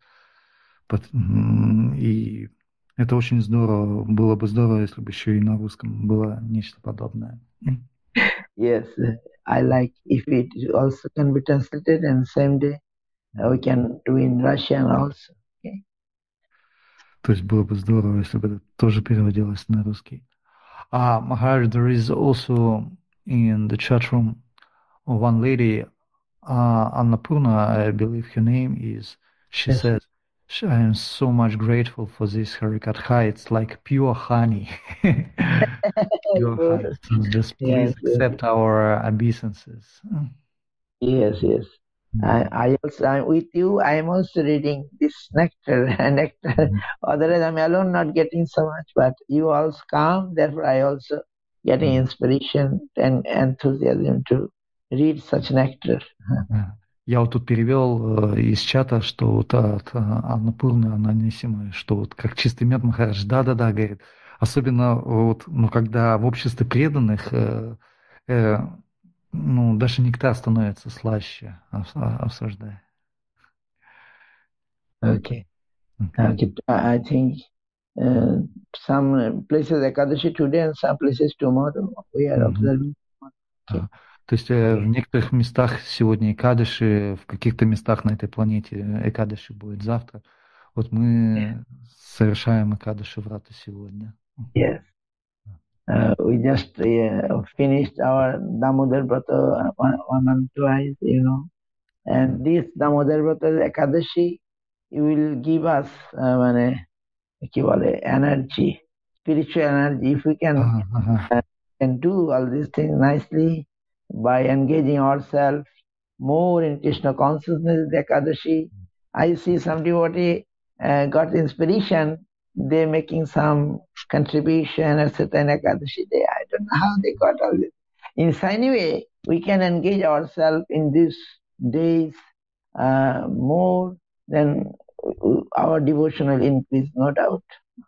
И это очень здорово. Было бы здорово, если бы еще и на русском было нечто подобное. Yes, I like if it also can be translated and same day we can do in Russian also. Okay? То есть было бы здорово, если бы это тоже переводилось на русский. Maharaj, there is also in the chat room one lady, Annapurna, I believe her name is, she says, I am so much grateful for this Harikatha. It's like pure honey. Pure honey. So just please accept our obeisances. Yes. I also, I'm with you. I am also reading this nectar, nectar. Otherwise, I'm alone, not getting so much. But you also come, therefore, I also getting inspiration and enthusiasm to read such nectar. Я вот тут перевел из чата, что вот от Аннапурны, Ананисимы, что вот как чистый мед Махарадж, да-да-да, говорит. Особенно вот, ну, когда в обществе преданных, ну, даже нектар становится слаще, обсуждая. Okay. Okay. I think some places Ekadashi today and some places tomorrow. We are observing. Okay. То есть в некоторых местах сегодня Экадыши, в каких-то местах на этой планете Экадыши будет завтра. Вот мы совершаем Экадыши Врата сегодня. Yes. We just finished our Damodar Vrata one and twice, you know. And this Damodar Vrata Ekadashi will give us কি বলে energy, spiritual energy. If we can do all these things nicely by engaging ourselves more in Krishna consciousness, the Ekadashi. I see some devotee got inspiration, they making some contribution at certain Ekadashi day. I don't know how they got all this. In any way, we can engage ourselves in these days more than our devotion will increase, no doubt.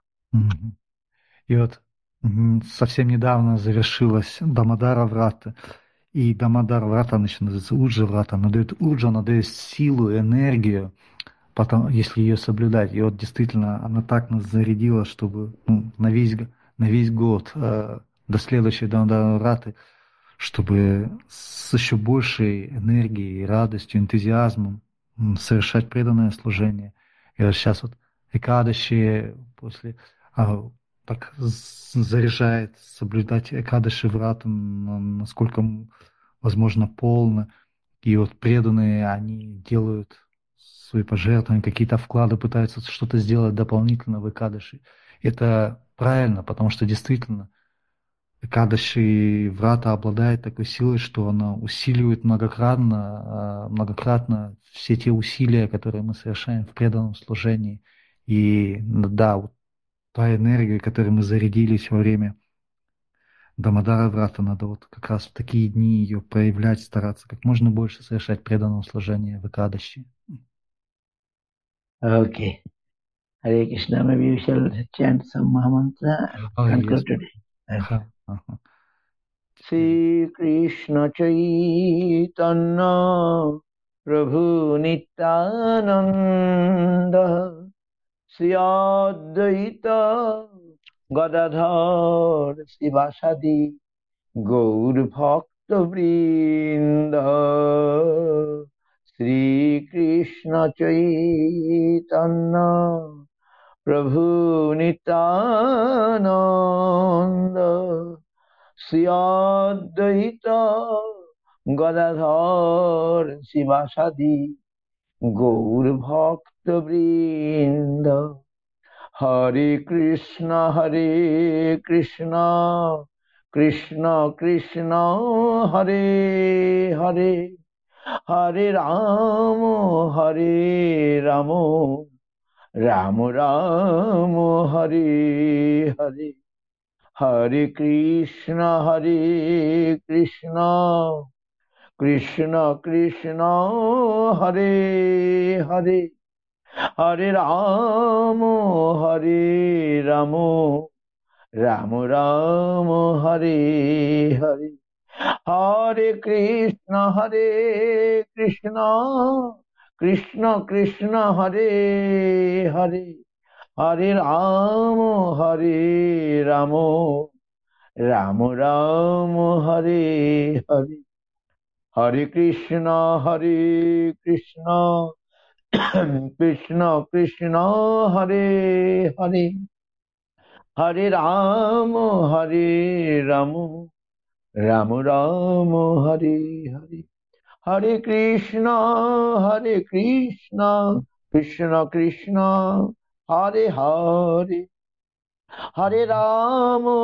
И вот совсем недавно завершилась Дамодара Врата. И Дамодар Врата начинается Уджа Врата. Она дает Уджа, она дает силу, энергию, потом, если ее соблюдать. И вот действительно она так нас зарядила, чтобы на весь год до следующей Дамодара Враты, чтобы с еще большей энергией, радостью, энтузиазмом совершать преданное служение. И вот сейчас вот Экадаши после так заряжает соблюдать Экадаши Врату насколько возможно полно. И вот преданные, они делают свои пожертвования, какие-то вклады, пытаются что-то сделать дополнительно в Экадаши. Это правильно, потому что действительно Экадаши Врата обладает такой силой, что она усиливает многократно все те усилия, которые мы совершаем в преданном служении. И да, вот та энергия, которой мы зарядились во время Дамодара Врата, надо вот как раз в такие дни ее проявлять, стараться как можно больше совершать преданное служение в Экадаши. Okay. Hare Krishna, maybe we shall chant some Mahamantra and conclude today. Shri Krishna Chaitanya Prabhu Nityananda Shri Advaita Gadadhar Sivasadi Gaur Bhakta Vrinda Shri Krishna Chaitanya Prabhu Nityananda Shri Advaita Gadadhar Sivasadi Gaur Bhakta Vrinda Hare Krishna Krishna Krishna Hare Hare Hare Rama Rama Rama Hare Hare Hare Krishna Krishna Krishna Hare Hare Hare Rama Rama Rama Hare Hare Hare Krishna Krishna Krishna Hare Hare Hare Rama Rama Rama Hare Hare Hare Krishna Krishna Krishna Hare Hare Hare Rama Rama Rama Hare Hare Hare Krishna Krishna Krishna Hare Hare Hare Rama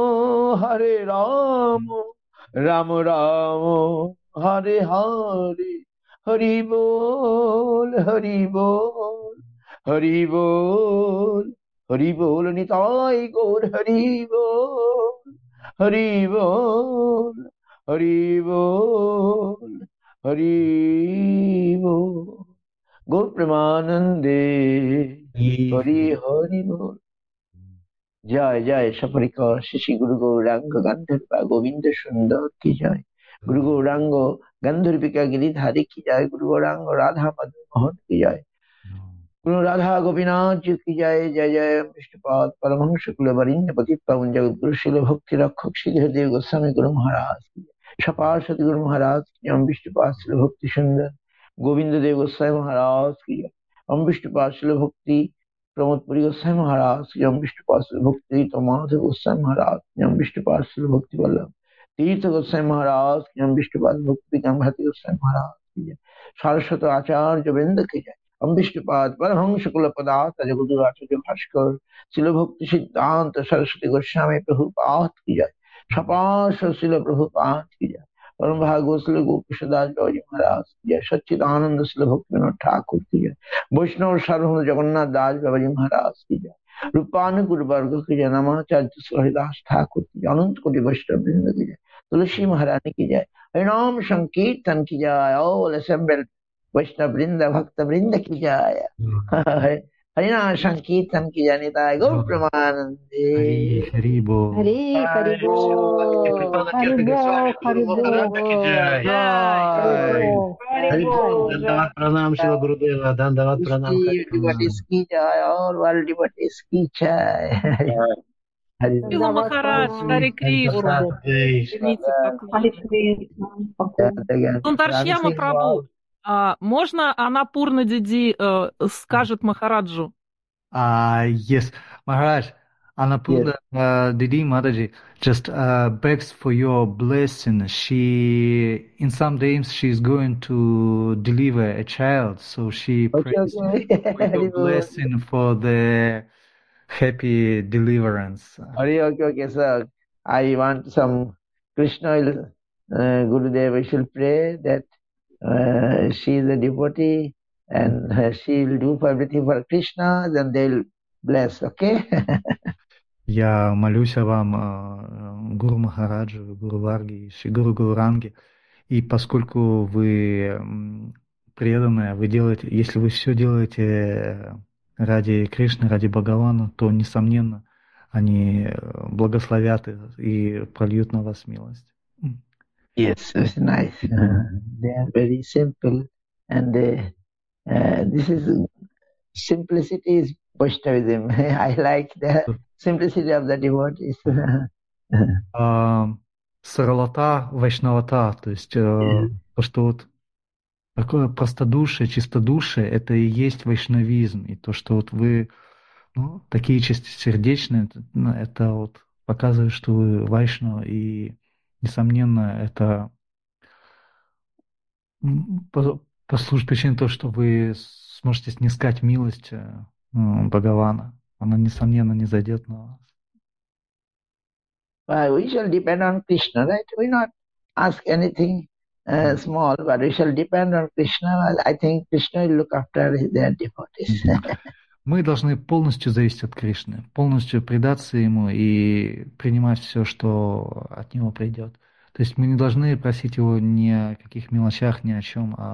Rama Rama Hare Hare Hari Bol, Hari Bol, Hari Bol, Hari Bol, Nitai Gaur, Hari Bol, Hari Bol, Hari Bol, Hari Bol. Gaur Premanande, Hari Hari Bol. জয় জয় সপরিকর শিশি গুরু গৌরাঙ্গ গান্ধর্বা গোবিন্দ সুন্দর কি জয় গুরু গৌরাঙ্গ গান্ধর্বিকা গিরিধারী কি জয় গুরু গৌরাঙ্গ রাধা মাধব মোহন কি জয় গুরু রাধা গোপীনাথ जी की जय जय जय विष्णुपाद परमहंस कुल वरिण्य पतित पावन जगत गुरु शिल भक्ति रक्षक श्रीधर देव गोस्वामी गुरु महाराज की जय सपार सती गुरु महाराज की जय विष्णुपाद शिल भक्ति सुंदर गोविंद देव गोस्वामी महाराज की जय ओम विष्णुपाद शिल भक्ति प्रमोद पुरी गोस्वामी महाराज की जय विष्णुपाद शिल भक्ति तो माधव गोस्वामी महाराज की जय विष्णुपाद शिल भक्ति वल्लभ तीर्थ गोस्वामी महाराज की जय विष्णुपाद भक्ति भारती गोस्वामी महाराज की जय सारस्वत आचार्य वृंद की जय हम विष्णुपाद परमहंस कुल पदार्थ जगद्गुरु आचार्य भास्कर शिल भक्ति सिद्धांत सरस्वती गोस्वामी प्रभुपाद की जय सपाश शिल प्रभुपाद की जय परम भागवत शिल गोपीदास गौरी महाराज की जय सच्चिदानंद शिल भक्ति विनोद ठाकुर की जय वैष्णव सार्वभौम जगन्नाथ दास बाबाजी महाराज की जय रूपानुकूल वर्ग की जय नमाचार्य हरिदास ठाकुर की जय अनंत कोटि वैष्णव वृंद की जय तुलसी महारानी की जय हरिनाम संकीर्तन की जय ऑल असेंबल्ड वैष्णव वृंद भक्त वृंद की जय हरिनाम संकीर्तन की जय निताय गौर प्रेमानंदे हरि बोल हरे हरि बोल हरि बोल हरि बोल हरि बोल धन्यवाद प्रणाम शिव गुरुदेव धन्यवाद प्रणाम डिवोटीज की जय और वर्ल्ड डिवोटीज की जय हरि Шила Махарадж, Харе Кришна. Примите поклон. Сундаршьяма Прабhu, можно Анапурна Диди скажет Махараджу? Yes, Maharaj, Annapurna Didi Mataji just begs for your blessing. In some days she's going to deliver a child, so she prays for your blessing for the happy deliverance. Okay, sir. I want some Krishna Gurudev. We shall pray that she is a devotee and she will do everything for Krishna, then they'll bless, okay? Я молюсь о вам, Гуру Махараджу, Гуру Варги, Гуру Гауранги, и поскольку вы преданные, вы делаете, если вы все делаете ради Кришны, ради Бхагавана, то, несомненно, они благословят и прольют на вас милость. Yes, it's nice. They are very simple, and this is simplicity is Vaishnavism. I like the simplicity of the devotees. Саралата, вайшнавата, то есть то, что вот такое простодушие, чистодушие, это и есть вайшнавизм, и то, что вот вы такие чистосердечные, это вот показывает, что вы вайшнава, и несомненно, это послужит причиной того, что вы сможете снискать милость Бхагавана. Она, несомненно, не зайдет на вас. We shall depend on Krishna, right? We not ask anything small, but we shall depend on Krishna. I think Krishna will look after their devotees. Мы должны полностью зависеть от Кришны, полностью предаться Ему и принимать все, что от Него придет. То есть мы не должны просить Его ни о каких мелочах, ни о чем, а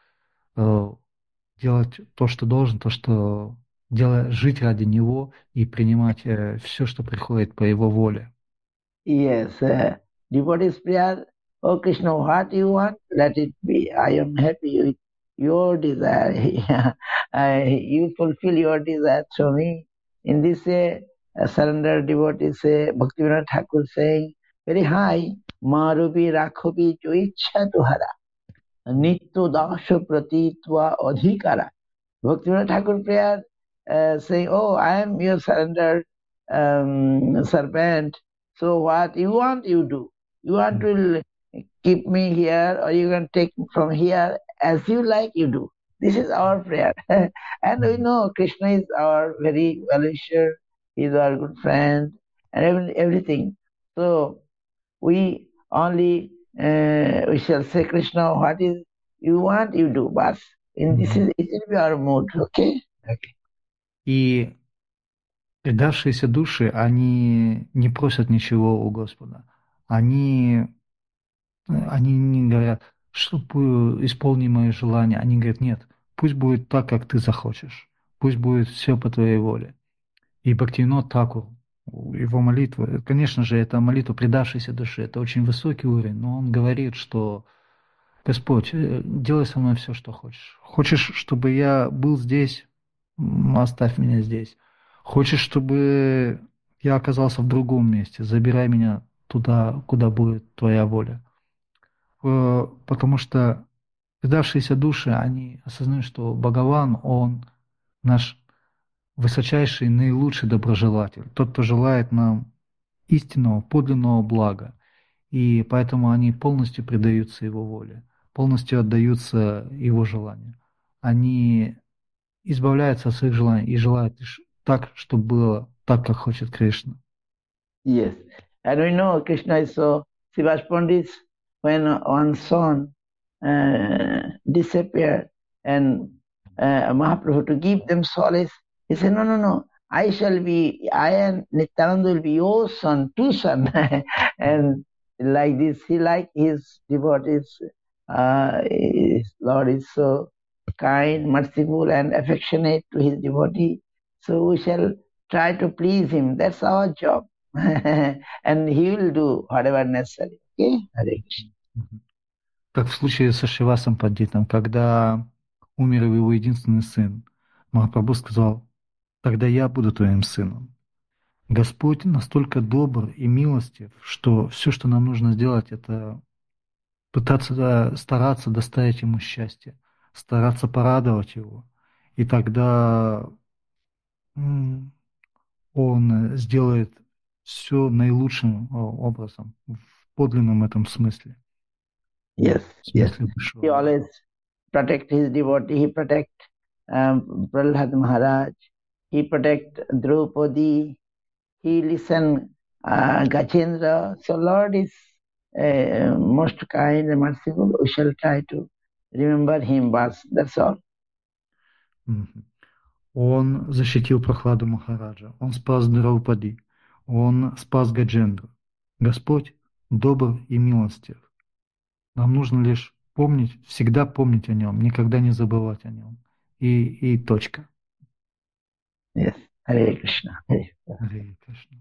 делать то, что должен, то, что жить ради Него и принимать все, что приходит по Его воле. Yes, devotees prayer, oh Krishna, what you want, let it be. I am happy with your desire. You fulfill your desire through me. In this way, surrender devotees say, Bhaktivinoda Thakur saying very high, Marubi Rakhobi Choicha Tuhara, Nitto Dasha Pratitva Adhikara. Bhaktivinoda Thakur prayer saying, oh, I am your surrendered servant. So what you want, you do. You want to keep me here, or you can take me from here, as you like, you do. This is our prayer. And we know Krishna is our very well-wisher, he is our good friend, and everything. So we only, we shall say, Krishna, what is You want, you do. But in this is it will be our mood, okay? Okay. И предавшиеся души, они не просят ничего у Господа. Они не говорят, чтобы исполни мои желания. Они говорят, нет, пусть будет так, как ты захочешь. Пусть будет все по твоей воле. И Бхактивинод Тхакур, его молитва, конечно же, это молитва предавшейся души, это очень высокий уровень, но он говорит, что Господь, делай со мной все, что хочешь. Хочешь, чтобы я был здесь, оставь меня здесь. Хочешь, чтобы я оказался в другом месте, забирай меня туда, куда будет твоя воля. Потому что предавшиеся души, они осознают, что Бхагаван, он наш высочайший, наилучший доброжелатель, тот, кто желает нам истинного, подлинного блага. И поэтому они полностью предаются его воле, полностью отдаются его желанию. Они избавляются от своих желаний и желают лишь так, чтобы было так, как хочет Кришна. Yes. And we know Krishna is so Srivas Pandit, when one son disappeared and Mahaprabhu to give them solace, he said, no, I and Nityananda will be your son, two sons. And like this, he like his devotees. His Lord is so kind, merciful and affectionate to his devotee. So we shall try to please him. That's our job. And he will do whatever necessary. Okay? Hare Krishna. Как в случае со Шривасом Пандитом, когда умер его единственный сын, Махапрабху сказал, тогда я буду твоим сыном. Господь настолько добр и милостив, что все, что нам нужно сделать, это пытаться, стараться доставить ему счастье, стараться порадовать его. И тогда он сделает все наилучшим образом, в подлинном этом смысле. Yes, yes. Смысле He always protect his devotee. He protect Prahlad Maharaj. He protect Draupadi. He listen Gajendra. So Lord is most kind and merciful. We shall try to remember him, but that's all. Он защитил Прохладу Махараджа, он спас Драупади, он спас Гаджендру. Господь добр и милостив. Нам нужно лишь помнить, всегда помнить о нем, никогда не забывать о нем. И точка. Yes. Hare Krishna. Hare Krishna.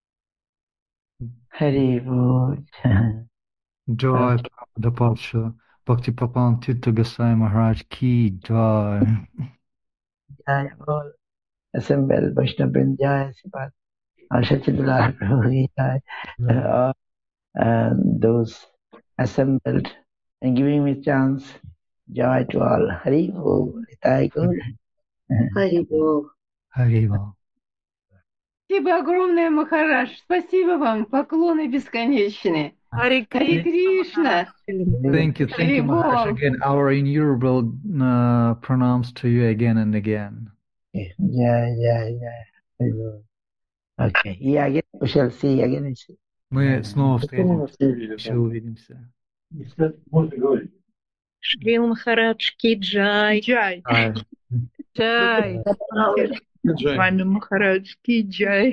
Hare Bol. Joy Prabhupada Bhakti-Prapan Tirtha Gosai Maharaj Ki Joy. Jai all assembled Vaishnava Jai Sivat Ashachidullah Prabhu Jai. Those assembled and giving me chance. Joy to all. Hari Bol. Nitai Gaur. Хари Бог. Hare Bol. Спасибо огромное, Махарадж. Спасибо вам. Поклоны бесконечные. Харе Харе Кришна. Thank you, Maharaj. Again, our innumerable pranams to you again and again. Jai. Hari Bol. Okay. Yeah, again we shall see. Again we see. Мы снова встретимся, еще увидимся. Шрил Махарадж Ки Джай. Джай. Чай. Вами Махарадж Ки Джай.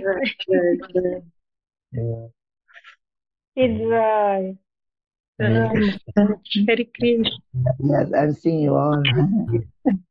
Иджай. Харе Кришна. Yes, I'm seeing you all.